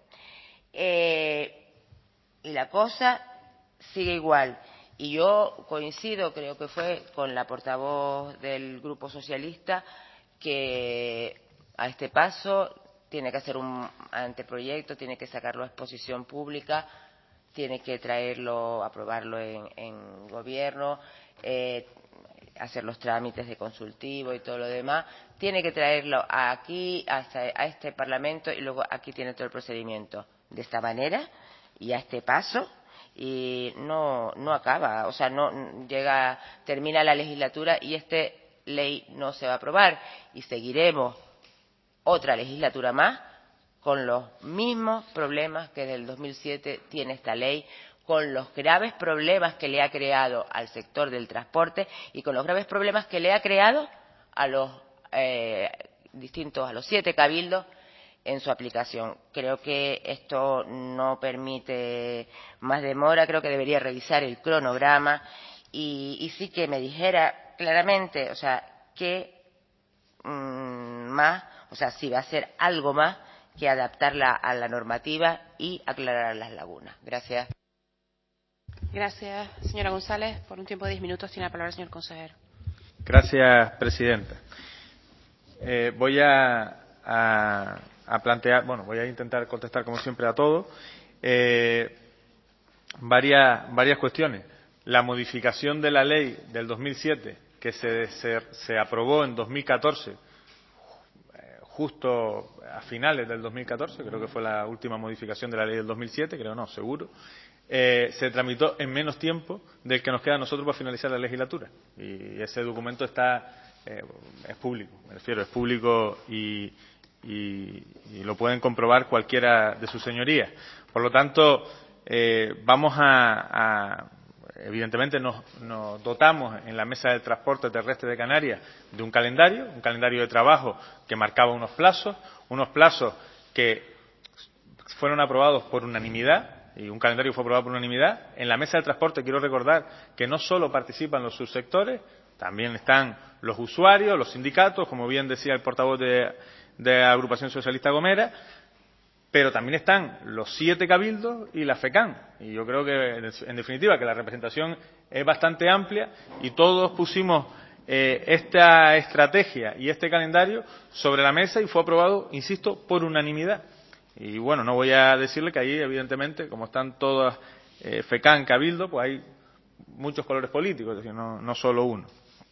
Y la cosa sigue igual. Y yo coincido, creo que fue con la portavoz del Grupo Socialista, que a este paso tiene que hacer un anteproyecto, tiene que sacarlo a exposición pública, tiene que traerlo, aprobarlo en gobierno, hacer los trámites de consultivo y todo lo demás, tiene que traerlo aquí, a este Parlamento, y luego aquí tiene todo el procedimiento. De esta manera y a este paso, y no acaba, o sea, no llega, termina la legislatura y esta ley no se va a aprobar, y seguiremos otra legislatura más con los mismos problemas que del 2007 tiene esta ley, con los graves problemas que le ha creado al sector del transporte y con los graves problemas que le ha creado a los a los 7 cabildos en su aplicación. Creo que esto no permite más demora, creo que debería revisar el cronograma y sí que me dijera claramente, o sea, qué más, o sea, si va a hacer algo más que adaptarla a la normativa y aclarar las lagunas. Gracias. Gracias, señora González. Por un tiempo de 10 minutos tiene la palabra el señor consejero. Gracias, presidenta. Voy a plantear, bueno, voy a intentar contestar como siempre a todo. Varias cuestiones. La modificación de la ley del 2007 que se aprobó en 2014, justo a finales del 2014, creo que fue la última modificación de la ley del 2007, creo no, seguro, se tramitó en menos tiempo del que nos queda a nosotros para finalizar la legislatura. Y ese documento es público, me refiero, es público y lo pueden comprobar cualquiera de sus señorías. Por lo tanto, vamos evidentemente nos dotamos en la Mesa del Transporte Terrestre de Canarias de un calendario de trabajo que marcaba unos plazos que fueron aprobados por unanimidad, y un calendario fue aprobado por unanimidad. En la Mesa del Transporte quiero recordar que no solo participan los subsectores, también están los usuarios, los sindicatos, como bien decía el portavoz de la Agrupación Socialista Gomera, pero también están los 7 cabildos y la FECAN. Y yo creo que, en definitiva, que la representación es bastante amplia y todos pusimos esta estrategia y este calendario sobre la mesa y fue aprobado, insisto, por unanimidad. Y bueno, no voy a decirle que ahí, evidentemente, como están todas FECAN, cabildo, pues hay muchos colores políticos, es decir, no solo uno.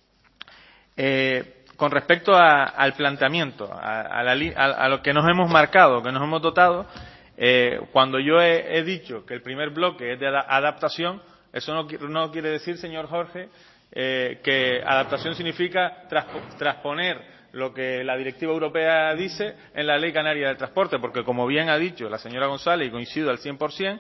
Con respecto al planteamiento, a lo que nos hemos marcado, que nos hemos dotado, cuando yo he dicho que el primer bloque es de adaptación, eso no quiere decir, señor Jorge, que adaptación significa transponer lo que la directiva europea dice en la Ley Canaria del Transporte, porque como bien ha dicho la señora González, y coincido al 100%,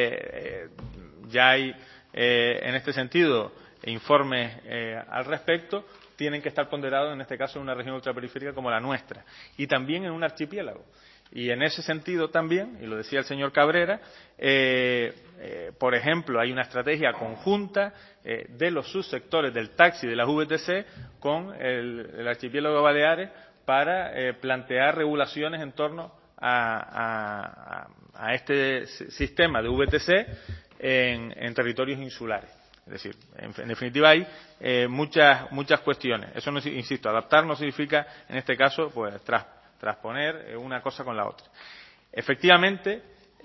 ya hay en este sentido informes al respecto, tienen que estar ponderados, en este caso, en una región ultraperiférica como la nuestra, y también en un archipiélago. Y en ese sentido también, y lo decía el señor Cabrera, por ejemplo, hay una estrategia conjunta de los subsectores del taxi de las VTC con el archipiélago de Baleares para plantear regulaciones en torno a este sistema de VTC en territorios insulares. Es decir, en definitiva hay muchas cuestiones. Eso, no, insisto, adaptar no significa, en este caso, pues transponer una cosa con la otra. Efectivamente,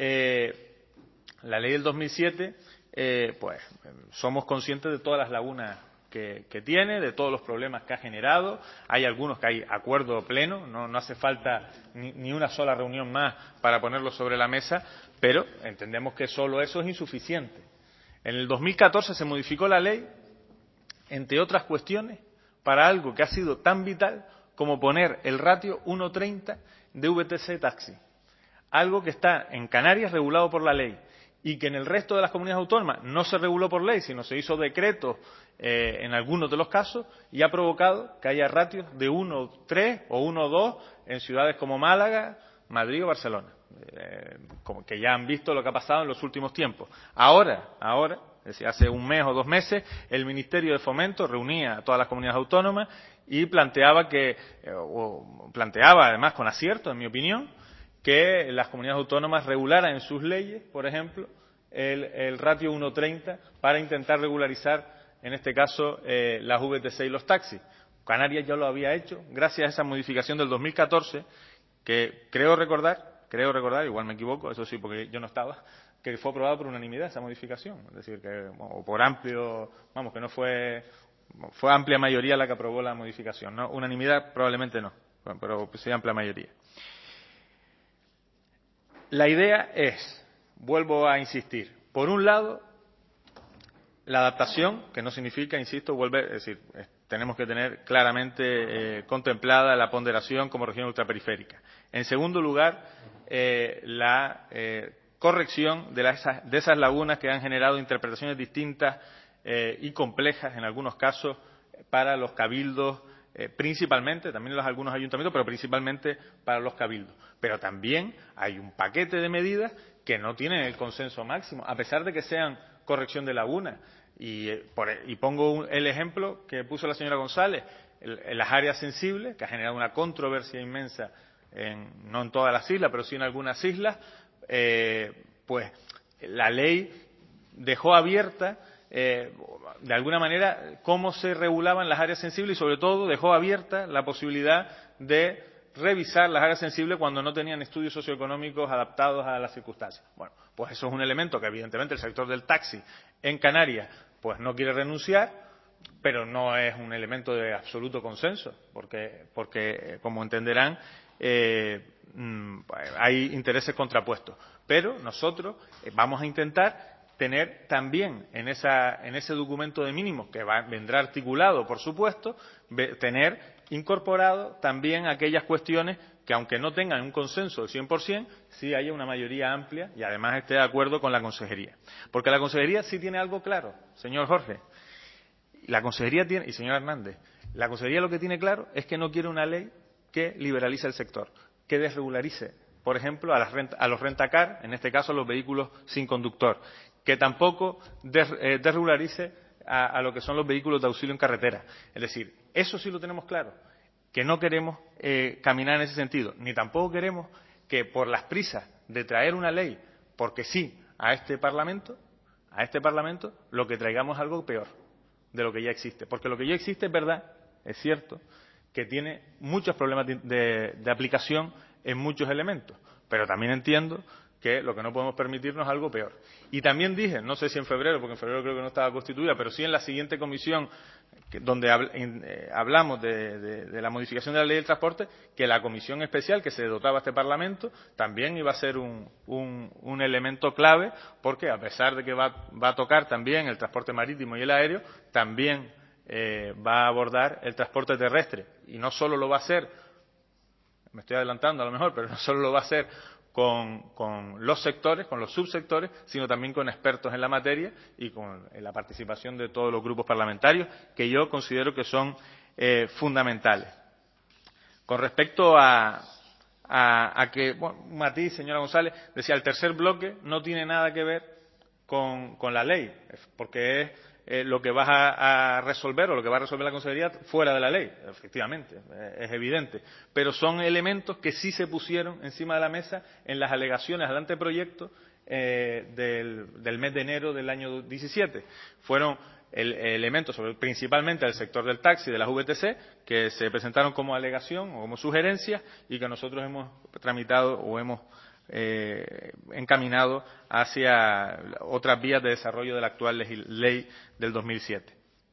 la ley del 2007, pues somos conscientes de todas las lagunas que tiene, de todos los problemas que ha generado. Hay algunos que hay acuerdo pleno, no hace falta ni una sola reunión más para ponerlo sobre la mesa, pero entendemos que solo eso es insuficiente. En el 2014 se modificó la ley, entre otras cuestiones, para algo que ha sido tan vital como poner el ratio 1,30 de VTC taxi. Algo que está en Canarias regulado por la ley y que en el resto de las comunidades autónomas no se reguló por ley, sino se hizo decreto en algunos de los casos, y ha provocado que haya ratios de 1,3 o 1,2 en ciudades como Málaga, Madrid o Barcelona. Como que ya han visto lo que ha pasado en los últimos tiempos. Ahora, es decir, hace un mes o 2 meses, el Ministerio de Fomento reunía a todas las comunidades autónomas y planteaba además con acierto, en mi opinión, que las comunidades autónomas regularan en sus leyes, por ejemplo, el ratio 1,30 para intentar regularizar, en este caso, las VTC y los taxis. Canarias ya lo había hecho gracias a esa modificación del 2014 que creo recordar, igual me equivoco, eso sí, porque yo no estaba, que fue aprobada por unanimidad esa modificación, es decir, que o por amplio, que no fue amplia mayoría la que aprobó la modificación, ¿no? Unanimidad probablemente no, pero sí amplia mayoría. La idea es, vuelvo a insistir, por un lado, la adaptación, que no significa, insisto, es decir, tenemos que tener claramente contemplada la ponderación como región ultraperiférica. En segundo lugar, la corrección de esas lagunas que han generado interpretaciones distintas y complejas en algunos casos para los cabildos, principalmente, también algunos ayuntamientos, pero principalmente para los cabildos. Pero también hay un paquete de medidas que no tienen el consenso máximo, a pesar de que sean corrección de lagunas. Y pongo el ejemplo que puso la señora González, en las áreas sensibles, que ha generado una controversia inmensa, no en todas las islas, pero sí en algunas islas, pues la ley dejó abierta, de alguna manera, cómo se regulaban las áreas sensibles y, sobre todo, dejó abierta la posibilidad de revisar las áreas sensibles cuando no tenían estudios socioeconómicos adaptados a las circunstancias. Bueno, pues eso es un elemento que, evidentemente, el sector del taxi en Canarias pues no quiere renunciar, pero no es un elemento de absoluto consenso, porque como entenderán, hay intereses contrapuestos. Pero nosotros vamos a intentar tener también en ese documento de mínimos, que vendrá articulado, por supuesto, tener incorporado también aquellas cuestiones que, aunque no tengan un consenso del 100%, sí haya una mayoría amplia y además esté de acuerdo con la Consejería. Porque la Consejería sí tiene algo claro, señor Jorge. La Consejería tiene, y señor Hernández, la Consejería lo que tiene claro es que no quiere una ley que liberalice el sector, que desregularice, por ejemplo, a los rentacar, en este caso a los vehículos sin conductor, que tampoco desregularice a lo que son los vehículos de auxilio en carretera. Es decir, eso sí lo tenemos claro, que no queremos caminar en ese sentido, ni tampoco queremos que por las prisas de traer una ley, porque sí, a este Parlamento, lo que traigamos algo peor de lo que ya existe. Porque lo que ya existe es verdad, es cierto, que tiene muchos problemas de aplicación en muchos elementos, pero también entiendo que lo que no podemos permitirnos es algo peor. Y también dije, no sé si en febrero, porque en febrero creo que no estaba constituida, pero sí en la siguiente comisión donde hablamos de la modificación de la ley del transporte, que la comisión especial que se dotaba a este Parlamento también iba a ser un elemento clave, porque a pesar de que va a tocar también el transporte marítimo y el aéreo, también va a abordar el transporte terrestre. Y no solo lo va a hacer, me estoy adelantando a lo mejor, pero no solo lo va a hacer con los sectores, con los subsectores, sino también con expertos en la materia y con la participación de todos los grupos parlamentarios, que yo considero que son fundamentales. Con respecto a que, bueno, un matiz, señora González, decía, el tercer bloque no tiene nada que ver con la ley, porque es lo que vas a resolver o lo que va a resolver la Consejería fuera de la ley, efectivamente, es evidente, pero son elementos que sí se pusieron encima de la mesa en las alegaciones al anteproyecto del mes de enero del año 17. Fueron elementos principalmente del sector del taxi, de las VTC, que se presentaron como alegación o como sugerencias y que nosotros hemos tramitado o hemos encaminado hacia otras vías de desarrollo de la actual ley del 2007.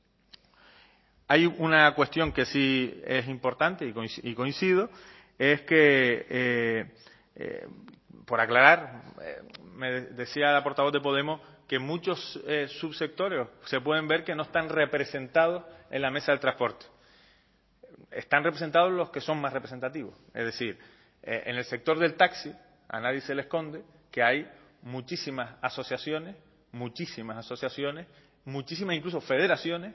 Hay una cuestión que sí es importante y coincido, es que, por aclarar, me decía la portavoz de Podemos que muchos subsectores se pueden ver que no están representados en la mesa del transporte. Están representados los que son más representativos, es decir, en el sector del taxi, a nadie se le esconde que hay muchísimas asociaciones, muchísimas incluso federaciones,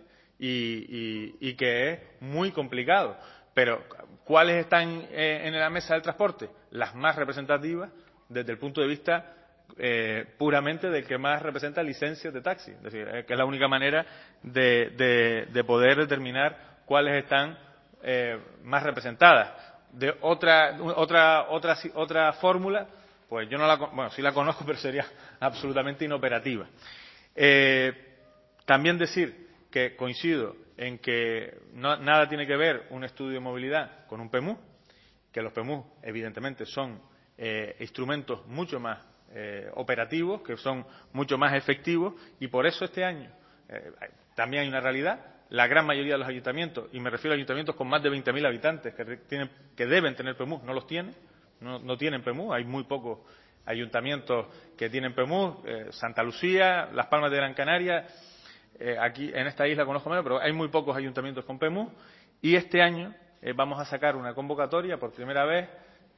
y que es muy complicado. Pero, ¿cuáles están en la mesa del transporte? Las más representativas desde el punto de vista puramente del que más representa licencias de taxi. Es decir, que es la única manera de poder determinar cuáles están más representadas. De otra fórmula, pues yo sí la conozco, pero sería absolutamente inoperativa. También decir que coincido en que nada tiene que ver un estudio de movilidad con un PEMU, que los PEMU evidentemente son instrumentos mucho más operativos, que son mucho más efectivos, y por eso este año también hay una realidad. La gran mayoría de los ayuntamientos, y me refiero a ayuntamientos con más de 20.000 habitantes que deben tener PEMU, no los tienen, no tienen PEMU. Hay muy pocos ayuntamientos que tienen PEMU, Santa Lucía, Las Palmas de Gran Canaria, aquí en esta isla conozco menos, pero hay muy pocos ayuntamientos con PEMU, y este año vamos a sacar una convocatoria por primera vez,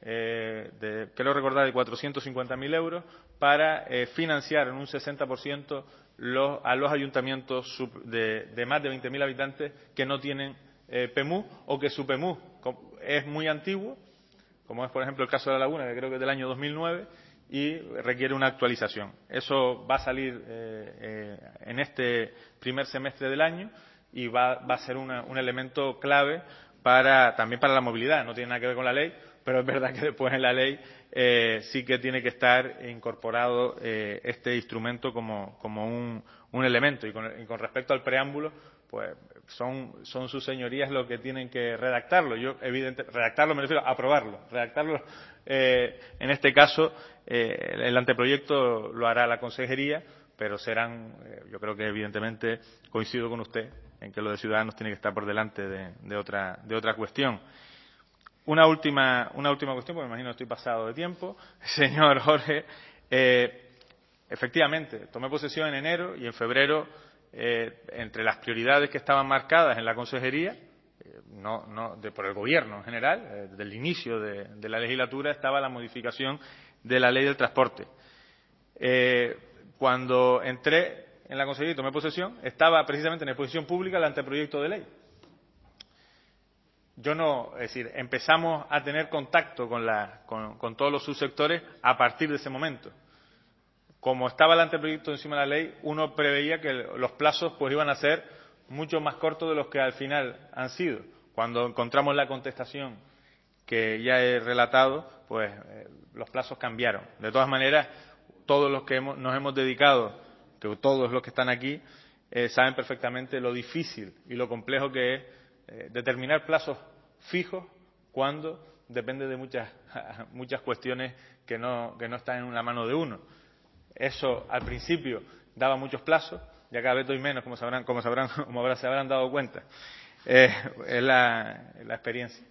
creo recordar, de 450.000 euros para financiar en un 60% a los ayuntamientos de más de 20.000 habitantes que no tienen PEMU, o que su PEMU es muy antiguo, como es por ejemplo el caso de La Laguna, que creo que es del año 2009, y requiere una actualización. Eso va a salir en este primer semestre del año y va a ser un elemento clave también para la movilidad. No tiene nada que ver con la ley, pero es verdad que después en la ley sí que tiene que estar incorporado este instrumento como un elemento. Y con respecto al preámbulo, pues son sus señorías los que tienen que redactarlo. Yo, evidentemente, redactarlo me refiero a aprobarlo. Redactarlo, en este caso, el anteproyecto lo hará la consejería, pero serán, yo creo que evidentemente coincido con usted en que lo de Ciudadanos tiene que estar por delante de otra cuestión. Una última cuestión, porque me imagino que estoy pasado de tiempo. Señor Jorge, efectivamente, tomé posesión en enero y en febrero, entre las prioridades que estaban marcadas en la consejería, por el gobierno en general, desde el inicio de la legislatura, estaba la modificación de la ley del transporte. Cuando entré en la consejería y tomé posesión, estaba precisamente en exposición pública el anteproyecto de ley. Es decir, empezamos a tener contacto con todos los subsectores a partir de ese momento. Como estaba el anteproyecto encima de la ley, uno preveía que los plazos pues iban a ser mucho más cortos de los que al final han sido. Cuando encontramos la contestación que ya he relatado, pues los plazos cambiaron. De todas maneras, todos los que nos hemos dedicado, que todos los que están aquí, saben perfectamente lo difícil y lo complejo que es determinar plazos fijos cuando depende de muchas cuestiones que no están en la mano de uno. Eso al principio daba muchos plazos, ya cada vez doy menos, como se habrán dado cuenta. Es la experiencia.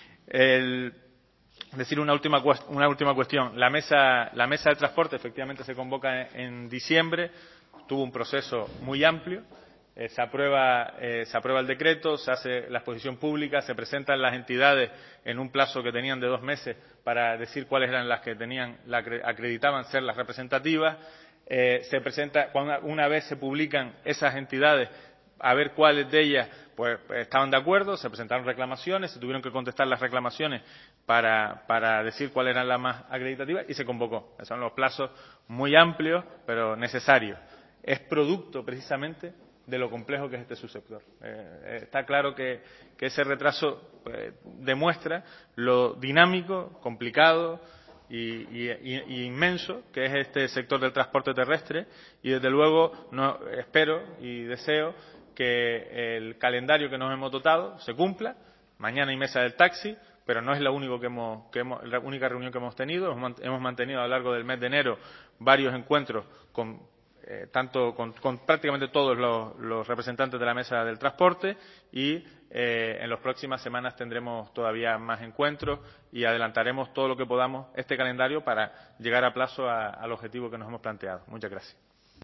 Decir una última cuestión. La mesa del transporte efectivamente se convoca en diciembre. Tuvo un proceso muy amplio. Se aprueba el decreto, se hace la exposición pública, se presentan las entidades en un plazo que tenían de 2 meses para decir cuáles eran las que acreditaban ser las representativas. Se presenta, una vez se publican esas entidades, a ver cuáles de ellas pues estaban de acuerdo, se presentaron reclamaciones, se tuvieron que contestar las reclamaciones para decir cuáles eran las más acreditativas y se convocó. Esos son los plazos muy amplios, pero necesarios. Es producto precisamente de lo complejo que es este subsector. Está claro que ese retraso demuestra lo dinámico, complicado y inmenso que es este sector del transporte terrestre y desde luego espero y deseo que el calendario que nos hemos dotado se cumpla. Mañana hay mesa del taxi, pero no es la única reunión que hemos tenido. Hemos mantenido a lo largo del mes de enero varios encuentros con prácticamente todos los representantes de la mesa del transporte y en las próximas semanas tendremos todavía más encuentros y adelantaremos todo lo que podamos este calendario para llegar a plazo al objetivo que nos hemos planteado. Muchas gracias.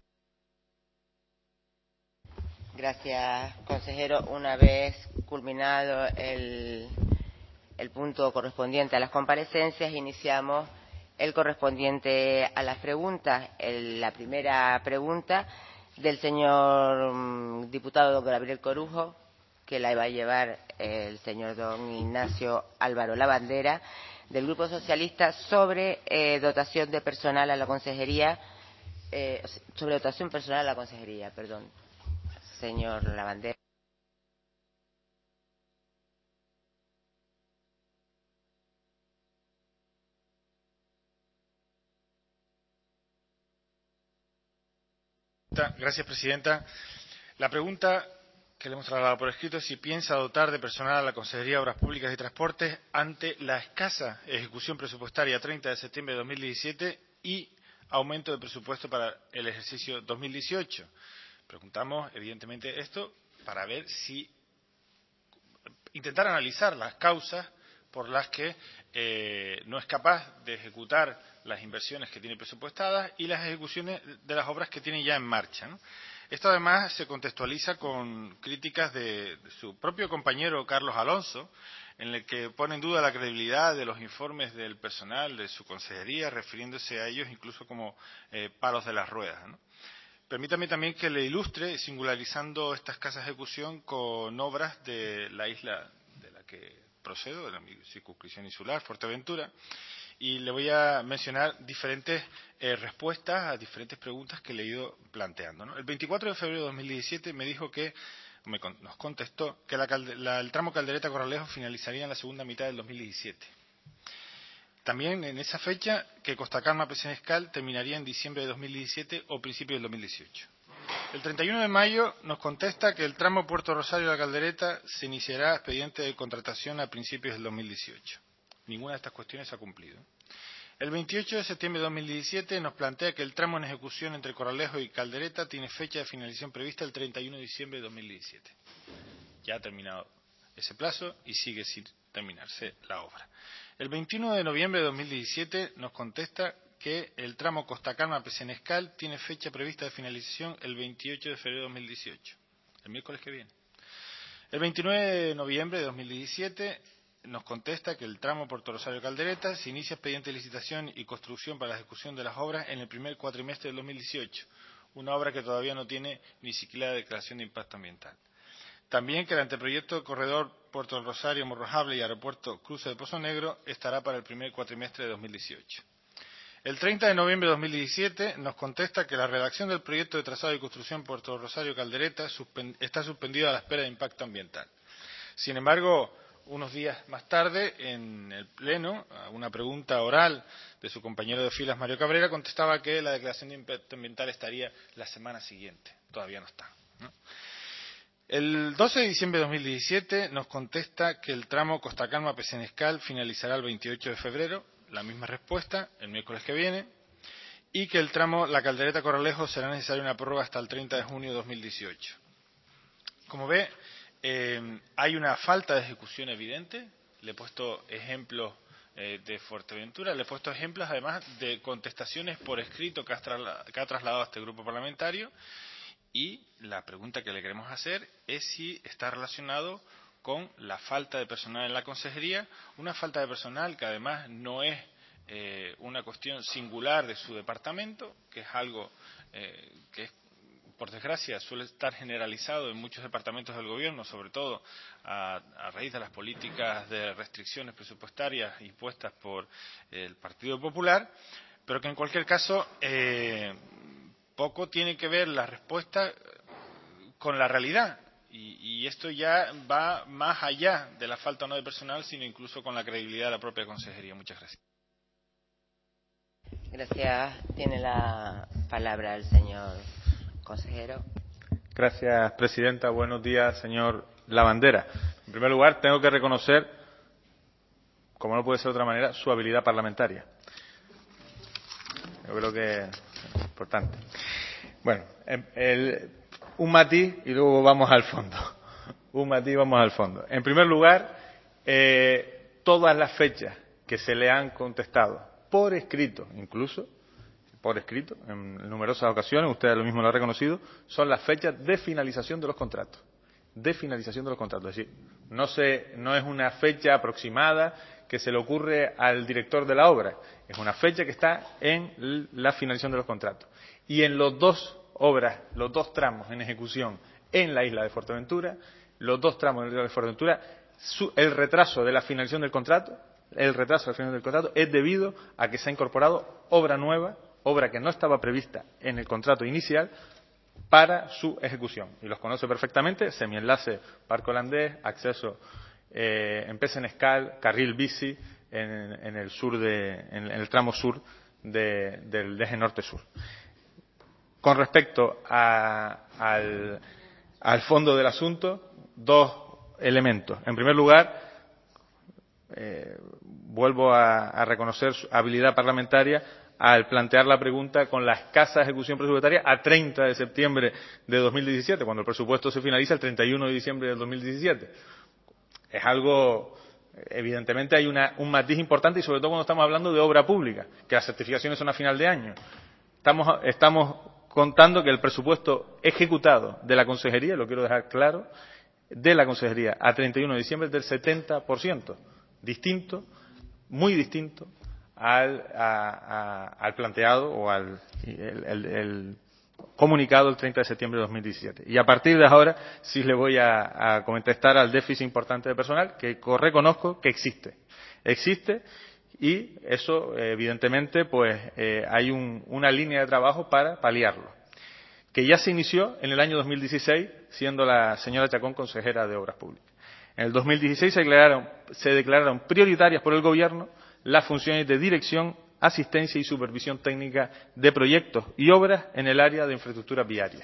Gracias, consejero. Una vez culminado el punto correspondiente a las comparecencias, iniciamos el correspondiente a las preguntas. La primera pregunta del señor diputado don Gabriel Corujo, que la va a llevar el señor don Ignacio Álvaro Lavandera, del Grupo Socialista, sobre dotación de personal a la consejería, señor Lavandera. Gracias, presidenta. La pregunta que le hemos trasladado por escrito es si piensa dotar de personal a la Consejería de Obras Públicas y Transportes ante la escasa ejecución presupuestaria 30 de septiembre de 2017 y aumento de presupuesto para el ejercicio 2018. Preguntamos, evidentemente, esto para ver si intentar analizar las causas por las que no es capaz de ejecutar las inversiones que tiene presupuestadas y las ejecuciones de las obras que tiene ya en marcha, ¿no? Esto además se contextualiza con críticas de su propio compañero Carlos Alonso, en el que pone en duda la credibilidad de los informes del personal de su consejería, refiriéndose a ellos incluso como palos de las ruedas, ¿no? Permítame también que le ilustre, singularizando esta escasa ejecución con obras de la isla de la que procedo, de la circunscripción insular, Fuerteventura, y le voy a mencionar diferentes respuestas a diferentes preguntas que le he ido planteando, ¿no? El 24 de febrero de 2017 me dijo que, nos contestó que el tramo Caldereta-Corralejo finalizaría en la segunda mitad del 2017. También en esa fecha que Costa Calma-Pesenescal terminaría en diciembre de 2017 o principios del 2018. El 31 de mayo nos contesta que el tramo Puerto Rosario-La Caldereta se iniciará expediente de contratación a principios del 2018. Ninguna de estas cuestiones se ha cumplido. El 28 de septiembre de 2017 nos plantea que el tramo en ejecución entre Corralejo y Caldereta tiene fecha de finalización prevista el 31 de diciembre de 2017. Ya ha terminado ese plazo y sigue sin terminarse la obra. El 21 de noviembre de 2017 nos contesta que el tramo Costa Calma-Pesenescal tiene fecha prevista de finalización el 28 de febrero de 2018, el miércoles que viene. El 29 de noviembre de 2017 nos contesta que el tramo Puerto Rosario-Caldereta se inicia expediente de licitación y construcción para la ejecución de las obras en el primer cuatrimestre del 2018, una obra que todavía no tiene ni siquiera declaración de impacto ambiental. También que el anteproyecto Corredor Puerto Rosario-Morrojable y Aeropuerto Cruce de Pozo Negro estará para el primer cuatrimestre de 2018. El 30 de noviembre de 2017 nos contesta que la redacción del proyecto de trazado y construcción Puerto Rosario-Caldereta está suspendida a la espera de impacto ambiental. Sin embargo, unos días más tarde, en el Pleno, a una pregunta oral de su compañero de filas, Mario Cabrera, contestaba que la declaración de impacto ambiental estaría la semana siguiente. Todavía no está, ¿no? El 12 de diciembre de 2017 nos contesta que el tramo Costa Calma-Pesenescal finalizará el 28 de febrero, la misma respuesta, el miércoles que viene, y que el tramo La Caldereta-Corralejo será necesaria una prórroga hasta el 30 de junio de 2018. Como ve, hay una falta de ejecución evidente. Le he puesto ejemplos de Fuerteventura, le he puesto ejemplos además de contestaciones por escrito que ha trasladado a este grupo parlamentario. Y la pregunta que le queremos hacer es si está relacionado con la falta de personal en la consejería, una falta de personal que además no es una cuestión singular de su departamento, que es algo que por desgracia suele estar generalizado en muchos departamentos del gobierno, sobre todo a raíz de las políticas de restricciones presupuestarias impuestas por el Partido Popular, pero que en cualquier caso poco tiene que ver la respuesta con la realidad, y esto ya va más allá de la falta o no de personal, sino incluso con la credibilidad de la propia consejería. Muchas gracias. Gracias. Tiene la palabra el señor consejero. Gracias, presidenta. Buenos días, señor Lavandera. En primer lugar, tengo que reconocer, como no puede ser de otra manera, su habilidad parlamentaria. Yo creo que es importante. Bueno, un matiz y luego vamos al fondo. Un matiz y vamos al fondo. En primer lugar, todas las fechas que se le han contestado por escrito, incluso por escrito, en numerosas ocasiones, usted lo mismo lo ha reconocido, son las fechas de finalización de los contratos. De finalización de los contratos. Es decir, no es una fecha aproximada que se le ocurre al director de la obra. Es una fecha que está en la finalización de los contratos. Y en los dos obras, los dos tramos en ejecución en la isla de Fuerteventura, el retraso de la finalización del contrato, es debido a que se ha incorporado obra nueva, obra que no estaba prevista en el contrato inicial, para su ejecución. Y los conoce perfectamente: semienlace Parque Holandés, acceso en Pesenescal, carril bici en el tramo sur del eje norte-sur. Con respecto al fondo del asunto, dos elementos. En primer lugar, vuelvo a reconocer su habilidad parlamentaria al plantear la pregunta con la escasa ejecución presupuestaria a 30 de septiembre de 2017, cuando el presupuesto se finaliza el 31 de diciembre del 2017. Es algo, evidentemente hay un matiz importante, y sobre todo cuando estamos hablando de obra pública, que las certificaciones son a final de año. Estamos contando que el presupuesto ejecutado de la consejería, lo quiero dejar claro, de la consejería a 31 de diciembre es del 70%, distinto, muy distinto al planteado o el comunicado el 30 de septiembre de 2017. Y a partir de ahora sí le voy a contestar al déficit importante de personal, que reconozco que existe. y eso, evidentemente, pues hay una línea de trabajo para paliarlo, que ya se inició en el año 2016, siendo la señora Chacón consejera de Obras Públicas. En el 2016 se declararon prioritarias por el Gobierno las funciones de dirección, asistencia y supervisión técnica de proyectos y obras en el área de infraestructura viaria.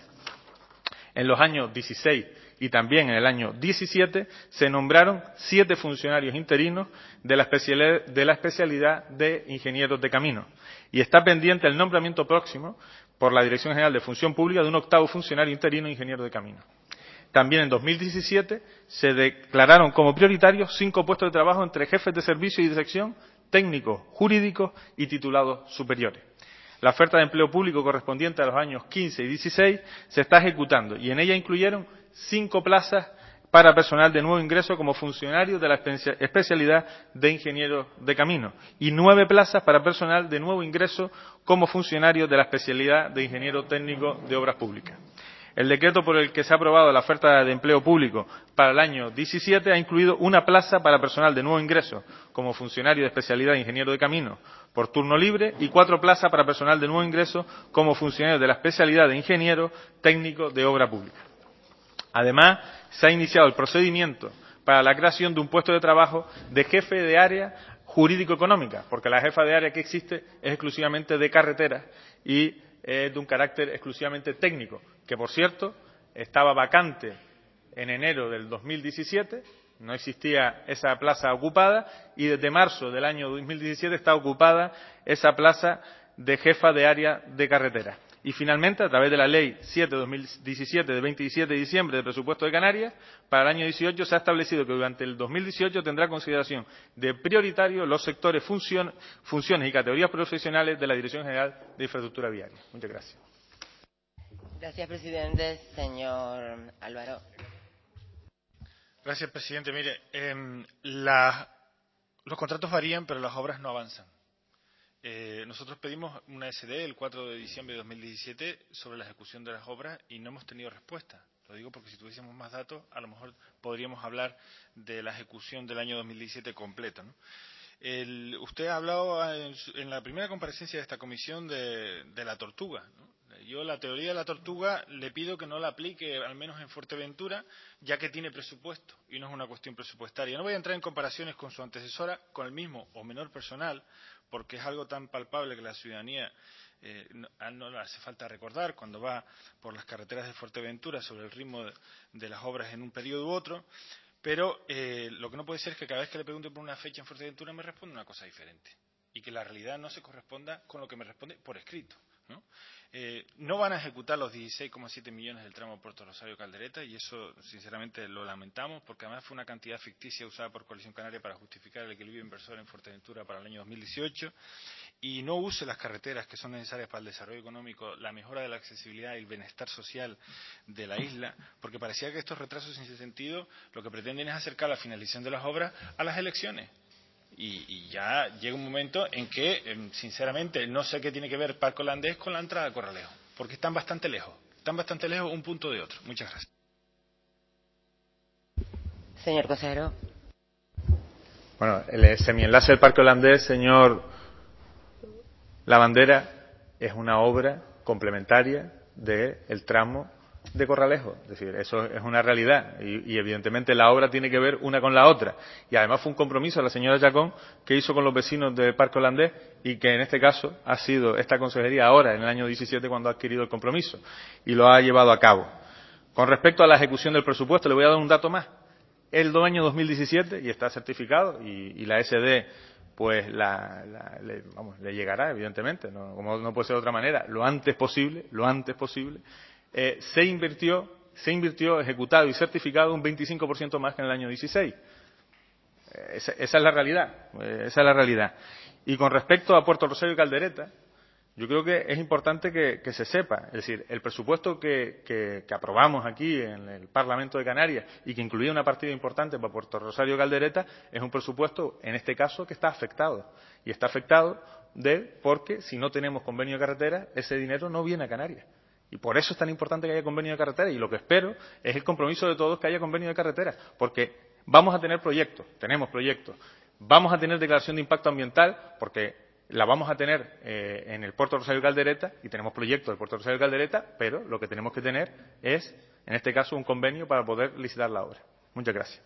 En los años 16 y también en el año 17 se nombraron 7 funcionarios interinos de la especialidad de ingenieros de caminos, y está pendiente el nombramiento próximo por la Dirección General de Función Pública de un 8º funcionario interino ingeniero de caminos. También en 2017 se declararon como prioritarios 5 puestos de trabajo entre jefes de servicio y de sección, técnicos, jurídicos y titulados superiores. La oferta de empleo público correspondiente a los años 15 y 16 se está ejecutando y en ella incluyeron 5 plazas para personal de nuevo ingreso como funcionarios de la especialidad de ingeniero de caminos y 9 plazas para personal de nuevo ingreso como funcionarios de la especialidad de ingeniero técnico de obras públicas. El decreto por el que se ha aprobado la oferta de empleo público para el año 17 ha incluido una plaza para personal de nuevo ingreso como funcionario de especialidad de ingeniero de caminos por turno libre y 4 plazas para personal de nuevo ingreso como funcionario de la especialidad de ingeniero técnico de obra pública. Además, se ha iniciado el procedimiento para la creación de un puesto de trabajo de jefe de área jurídico-económica, porque la jefa de área que existe es exclusivamente de carreteras y es de un carácter exclusivamente técnico, que por cierto estaba vacante en enero del 2017, no existía esa plaza ocupada y desde marzo del año 2017 está ocupada esa plaza de jefa de área de carretera. Y finalmente, a través de la Ley 7/2017 de 27 de diciembre del presupuesto de Canarias, para el año 18 se ha establecido que durante el 2018 tendrá consideración de prioritario los sectores, funciones y categorías profesionales de la Dirección General de Infraestructura Viaria. Muchas gracias. Gracias, presidente. Señor Álvaro. Gracias, presidente. Mire, los contratos varían, pero las obras no avanzan. Nosotros pedimos una SD el 4 de diciembre de 2017 sobre la ejecución de las obras y no hemos tenido respuesta. Lo digo porque si tuviésemos más datos, a lo mejor podríamos hablar de la ejecución del año 2017 completa, ¿no? Usted ha hablado en la primera comparecencia de esta comisión de la tortuga, ¿no? Yo la teoría de la tortuga le pido que no la aplique, al menos en Fuerteventura, ya que tiene presupuesto y no es una cuestión presupuestaria. No voy a entrar en comparaciones con su antecesora con el mismo o menor personal, porque es algo tan palpable que la ciudadanía no le hace falta recordar cuando va por las carreteras de Fuerteventura sobre el ritmo de las obras en un periodo u otro, pero lo que no puede ser es que cada vez que le pregunte por una fecha en Fuerteventura me responda una cosa diferente y que la realidad no se corresponda con lo que me responde por escrito, ¿no? No van a ejecutar los 16,7 millones del tramo Puerto Rosario Caldereta y eso sinceramente lo lamentamos porque además fue una cantidad ficticia usada por Coalición Canaria para justificar el equilibrio inversor en Fuerteventura para el año 2018 y no use las carreteras que son necesarias para el desarrollo económico, la mejora de la accesibilidad y el bienestar social de la isla, porque parecía que estos retrasos en ese sentido lo que pretenden es acercar la finalización de las obras a las elecciones. Y ya llega un momento en que, sinceramente, no sé qué tiene que ver Parque Holandés con la entrada a Corralejo, porque están bastante lejos un punto de otro. Muchas gracias. Señor consejero. Bueno, el semienlace del Parque Holandés, señor Lavandera, es una obra complementaria del tramo de Corralejo, es decir, eso es una realidad y evidentemente la obra tiene que ver una con la otra y además fue un compromiso de la señora Chacón que hizo con los vecinos del Parque Holandés y que en este caso ha sido esta consejería ahora en el año 17 cuando ha adquirido el compromiso y lo ha llevado a cabo. Con respecto a la ejecución del presupuesto le voy a dar un dato más. El año 2017 y está certificado y la SD pues le llegará evidentemente, no, como no puede ser de otra manera, lo antes posible. Se invirtió ejecutado y certificado un 25% más que en el año 16. Esa es la realidad. Y con respecto a Puerto Rosario y Caldereta, yo creo que es importante que se sepa, es decir, el presupuesto que aprobamos aquí en el Parlamento de Canarias y que incluía una partida importante para Puerto Rosario y Caldereta es un presupuesto, en este caso, que está afectado. Y está afectado porque si no tenemos convenio de carretera, ese dinero no viene a Canarias. Y por eso es tan importante que haya convenio de carretera y lo que espero es el compromiso de todos que haya convenio de carretera, porque vamos a tener proyectos, tenemos proyectos, Vamos a tener declaración de impacto ambiental porque la vamos a tener en el puerto de Rosario Caldereta y tenemos proyectos del puerto de Rosario Caldereta, pero lo que tenemos que tener es, en este caso, un convenio para poder licitar la obra. Muchas gracias.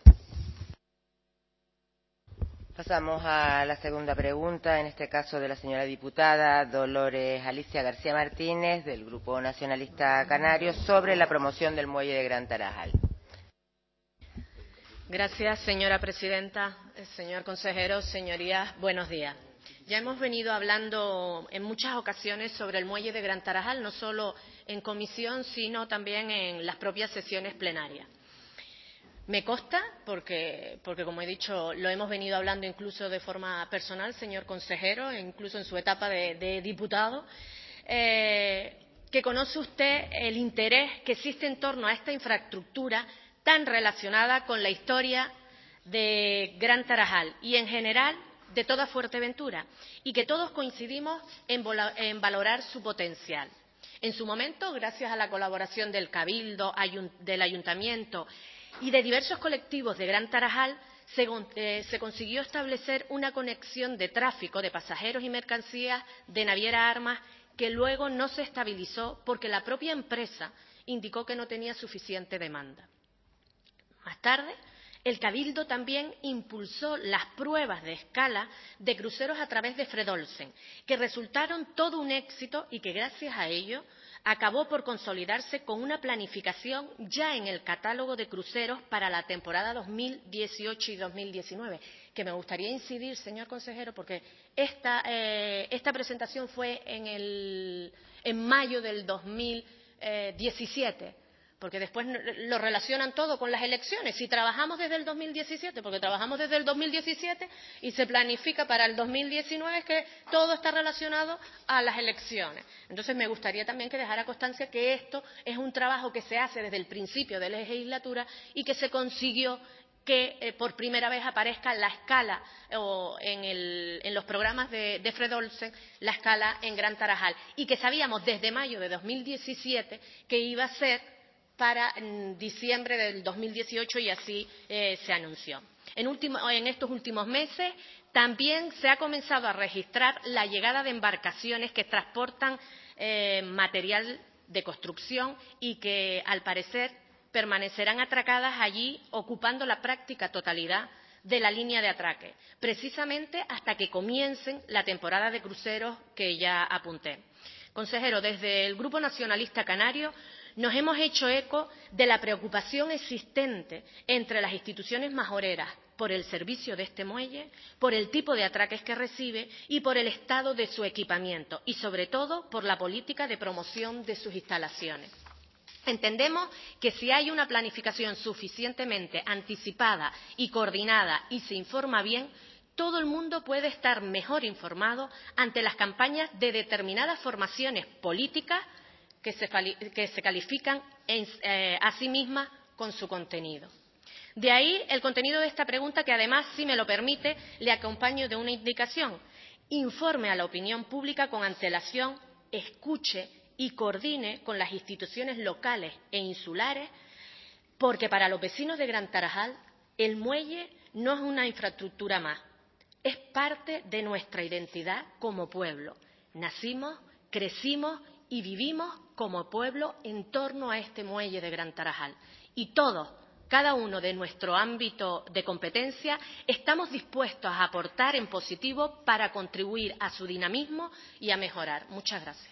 Pasamos a la segunda pregunta, en este caso de la señora diputada Dolores Alicia García Martínez, del Grupo Nacionalista Canario, sobre la promoción del muelle de Gran Tarajal. Gracias, señora presidenta. Señor consejero, señorías, buenos días. Ya hemos venido hablando en muchas ocasiones sobre el muelle de Gran Tarajal, no solo en comisión, sino también en las propias sesiones plenarias. Me consta, porque como he dicho, lo hemos venido hablando incluso de forma personal, señor consejero, incluso en su etapa de diputado, que conoce usted el interés que existe en torno a esta infraestructura tan relacionada con la historia de Gran Tarajal y, en general, de toda Fuerteventura, y que todos coincidimos en valorar su potencial. En su momento, gracias a la colaboración del Cabildo, del Ayuntamiento y de diversos colectivos de Gran Tarajal, se consiguió establecer una conexión de tráfico de pasajeros y mercancías de naviera Armas que luego no se estabilizó porque la propia empresa indicó que no tenía suficiente demanda. Más tarde, el Cabildo también impulsó las pruebas de escala de cruceros a través de Fred Olsen, que resultaron todo un éxito y que, gracias a ello, acabó por consolidarse con una planificación ya en el catálogo de cruceros para la temporada 2018 y 2019, que me gustaría incidir, señor consejero, porque esta presentación fue en mayo del 2017, porque después lo relacionan todo con las elecciones. Si trabajamos desde el 2017, porque trabajamos desde el 2017 y se planifica para el 2019, es que todo está relacionado a las elecciones. Entonces, me gustaría también que dejara constancia que esto es un trabajo que se hace desde el principio de la legislatura y que se consiguió que por primera vez aparezca la escala o en los programas de Fred Olsen, la escala en Gran Tarajal, y que sabíamos desde mayo de 2017 que iba a ser para diciembre del 2018 y así se anunció. En estos últimos meses también se ha comenzado a registrar la llegada de embarcaciones que transportan material de construcción y que, al parecer, permanecerán atracadas allí ocupando la práctica totalidad de la línea de atraque, precisamente hasta que comiencen la temporada de cruceros que ya apunté. Consejero, desde el Grupo Nacionalista Canario nos hemos hecho eco de la preocupación existente entre las instituciones majoreras por el servicio de este muelle, por el tipo de atraques que recibe y por el estado de su equipamiento y, sobre todo, por la política de promoción de sus instalaciones. Entendemos que si hay una planificación suficientemente anticipada y coordinada y se informa bien, todo el mundo puede estar mejor informado ante las campañas de determinadas formaciones políticas que se califican a sí mismas con su contenido. De ahí el contenido de esta pregunta, que además, si me lo permite, le acompaño de una indicación. Informe a la opinión pública con antelación, escuche y coordine con las instituciones locales e insulares, porque para los vecinos de Gran Tarajal el muelle no es una infraestructura más, es parte de nuestra identidad como pueblo. Nacimos, crecimos y vivimos como pueblo en torno a este muelle de Gran Tarajal. Y todos, cada uno de nuestro ámbito de competencia, estamos dispuestos a aportar en positivo para contribuir a su dinamismo y a mejorar. Muchas gracias.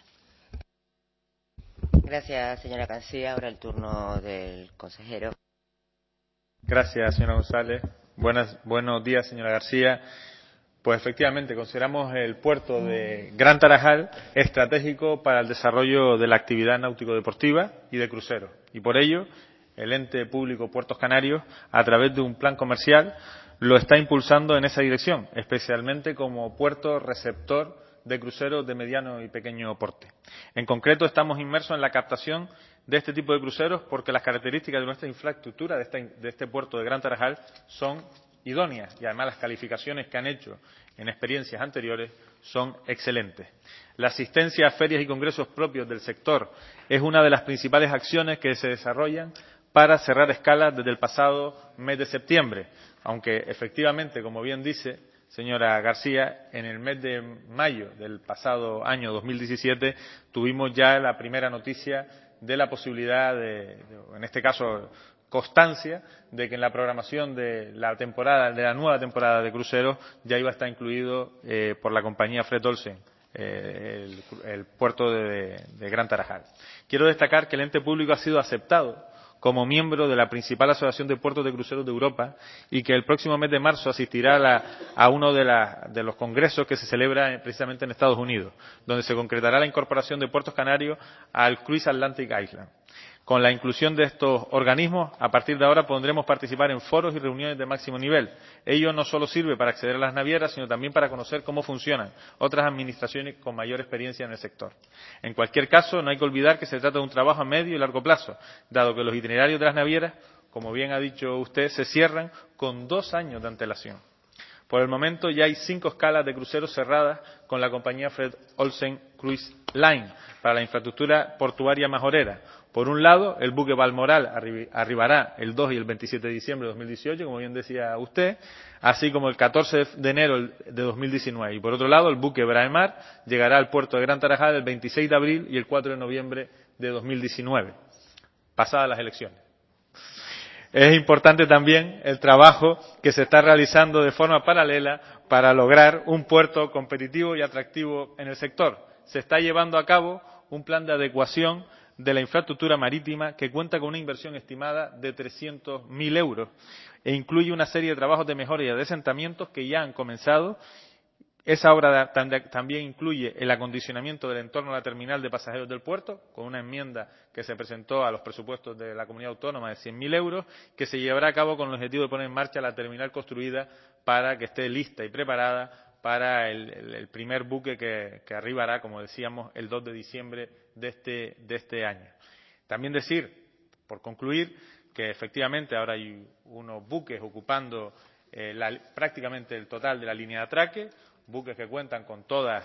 Gracias, señora García. Ahora el turno del consejero. Gracias, señora González. Buenos días, señora García. Pues efectivamente, consideramos el puerto de Gran Tarajal estratégico para el desarrollo de la actividad náutico-deportiva y de cruceros. Y por ello, el ente público Puertos Canarios, a través de un plan comercial, lo está impulsando en esa dirección, especialmente como puerto receptor de cruceros de mediano y pequeño porte. En concreto, estamos inmersos en la captación de este tipo de cruceros porque las características de nuestra infraestructura de este puerto de Gran Tarajal son idóneas y además las calificaciones que han hecho en experiencias anteriores son excelentes. La asistencia a ferias y congresos propios del sector es una de las principales acciones que se desarrollan para cerrar escalas desde el pasado mes de septiembre, aunque efectivamente, como bien dice, señora García, en el mes de mayo del pasado año 2017 tuvimos ya la primera noticia de la posibilidad en este caso, constancia de que en la programación de la nueva temporada de cruceros ya iba a estar incluido por la compañía Fred Olsen el puerto de Gran Tarajal. Quiero destacar que el ente público ha sido aceptado como miembro de la principal asociación de puertos de cruceros de Europa y que el próximo mes de marzo asistirá a uno de los congresos que se celebra precisamente en Estados Unidos, donde se concretará la incorporación de puertos canarios al Cruise Atlantic Island. Con la inclusión de estos organismos, a partir de ahora podremos participar en foros y reuniones de máximo nivel. Ello no solo sirve para acceder a las navieras, sino también para conocer cómo funcionan otras administraciones con mayor experiencia en el sector. En cualquier caso, no hay que olvidar que se trata de un trabajo a medio y largo plazo, dado que los itinerarios de las navieras, como bien ha dicho usted, se cierran con 2 años de antelación. Por el momento ya hay 5 escalas de cruceros cerradas con la compañía Fred Olsen Cruise Line para la infraestructura portuaria majorera. Por un lado, el buque Balmoral arribará el 2 y el 27 de diciembre de 2018, como bien decía usted, así como el 14 de enero de 2019. Y por otro lado, el buque Braemar llegará al puerto de Gran Tarajal el 26 de abril y el 4 de noviembre de 2019, pasadas las elecciones. Es importante también el trabajo que se está realizando de forma paralela para lograr un puerto competitivo y atractivo en el sector. Se está llevando a cabo un plan de adecuación de la infraestructura marítima que cuenta con una inversión estimada de 300.000 euros e incluye una serie de trabajos de mejora y de asentamientos que ya han comenzado. Esa obra también incluye el acondicionamiento del entorno de la terminal de pasajeros del puerto, con una enmienda que se presentó a los presupuestos de la comunidad autónoma de 100.000 euros, que se llevará a cabo con el objetivo de poner en marcha la terminal construida para que esté lista y preparada para el primer buque que arribará, como decíamos, el 2 de diciembre de este año. También decir, por concluir, que efectivamente ahora hay unos buques ocupando prácticamente el total de la línea de atraque, buques que cuentan con toda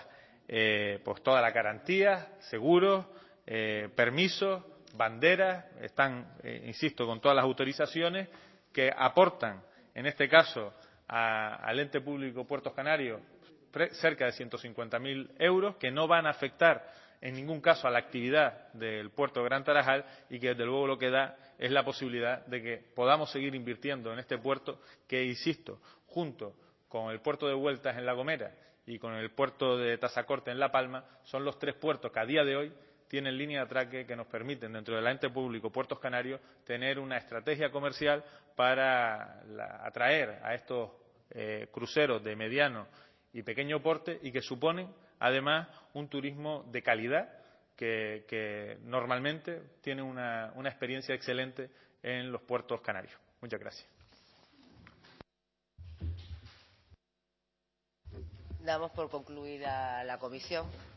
la garantía, seguros, permisos, banderas, están, insisto, con todas las autorizaciones que aportan, en este caso, al ente público Puertos Canarios cerca de 150.000 euros que no van a afectar en ningún caso a la actividad del puerto de Gran Tarajal y que desde luego lo que da es la posibilidad de que podamos seguir invirtiendo en este puerto que, insisto, junto con el puerto de Vueltas en La Gomera y con el puerto de Tazacorte en La Palma, son los 3 puertos que a día de hoy tienen línea de atraque que nos permiten, dentro del ente público Puertos Canarios, tener una estrategia comercial para atraer a estos cruceros de mediano y pequeño porte y que suponen, además, un turismo de calidad que normalmente tiene una experiencia excelente en los puertos canarios. Muchas gracias. Damos por concluida la comisión.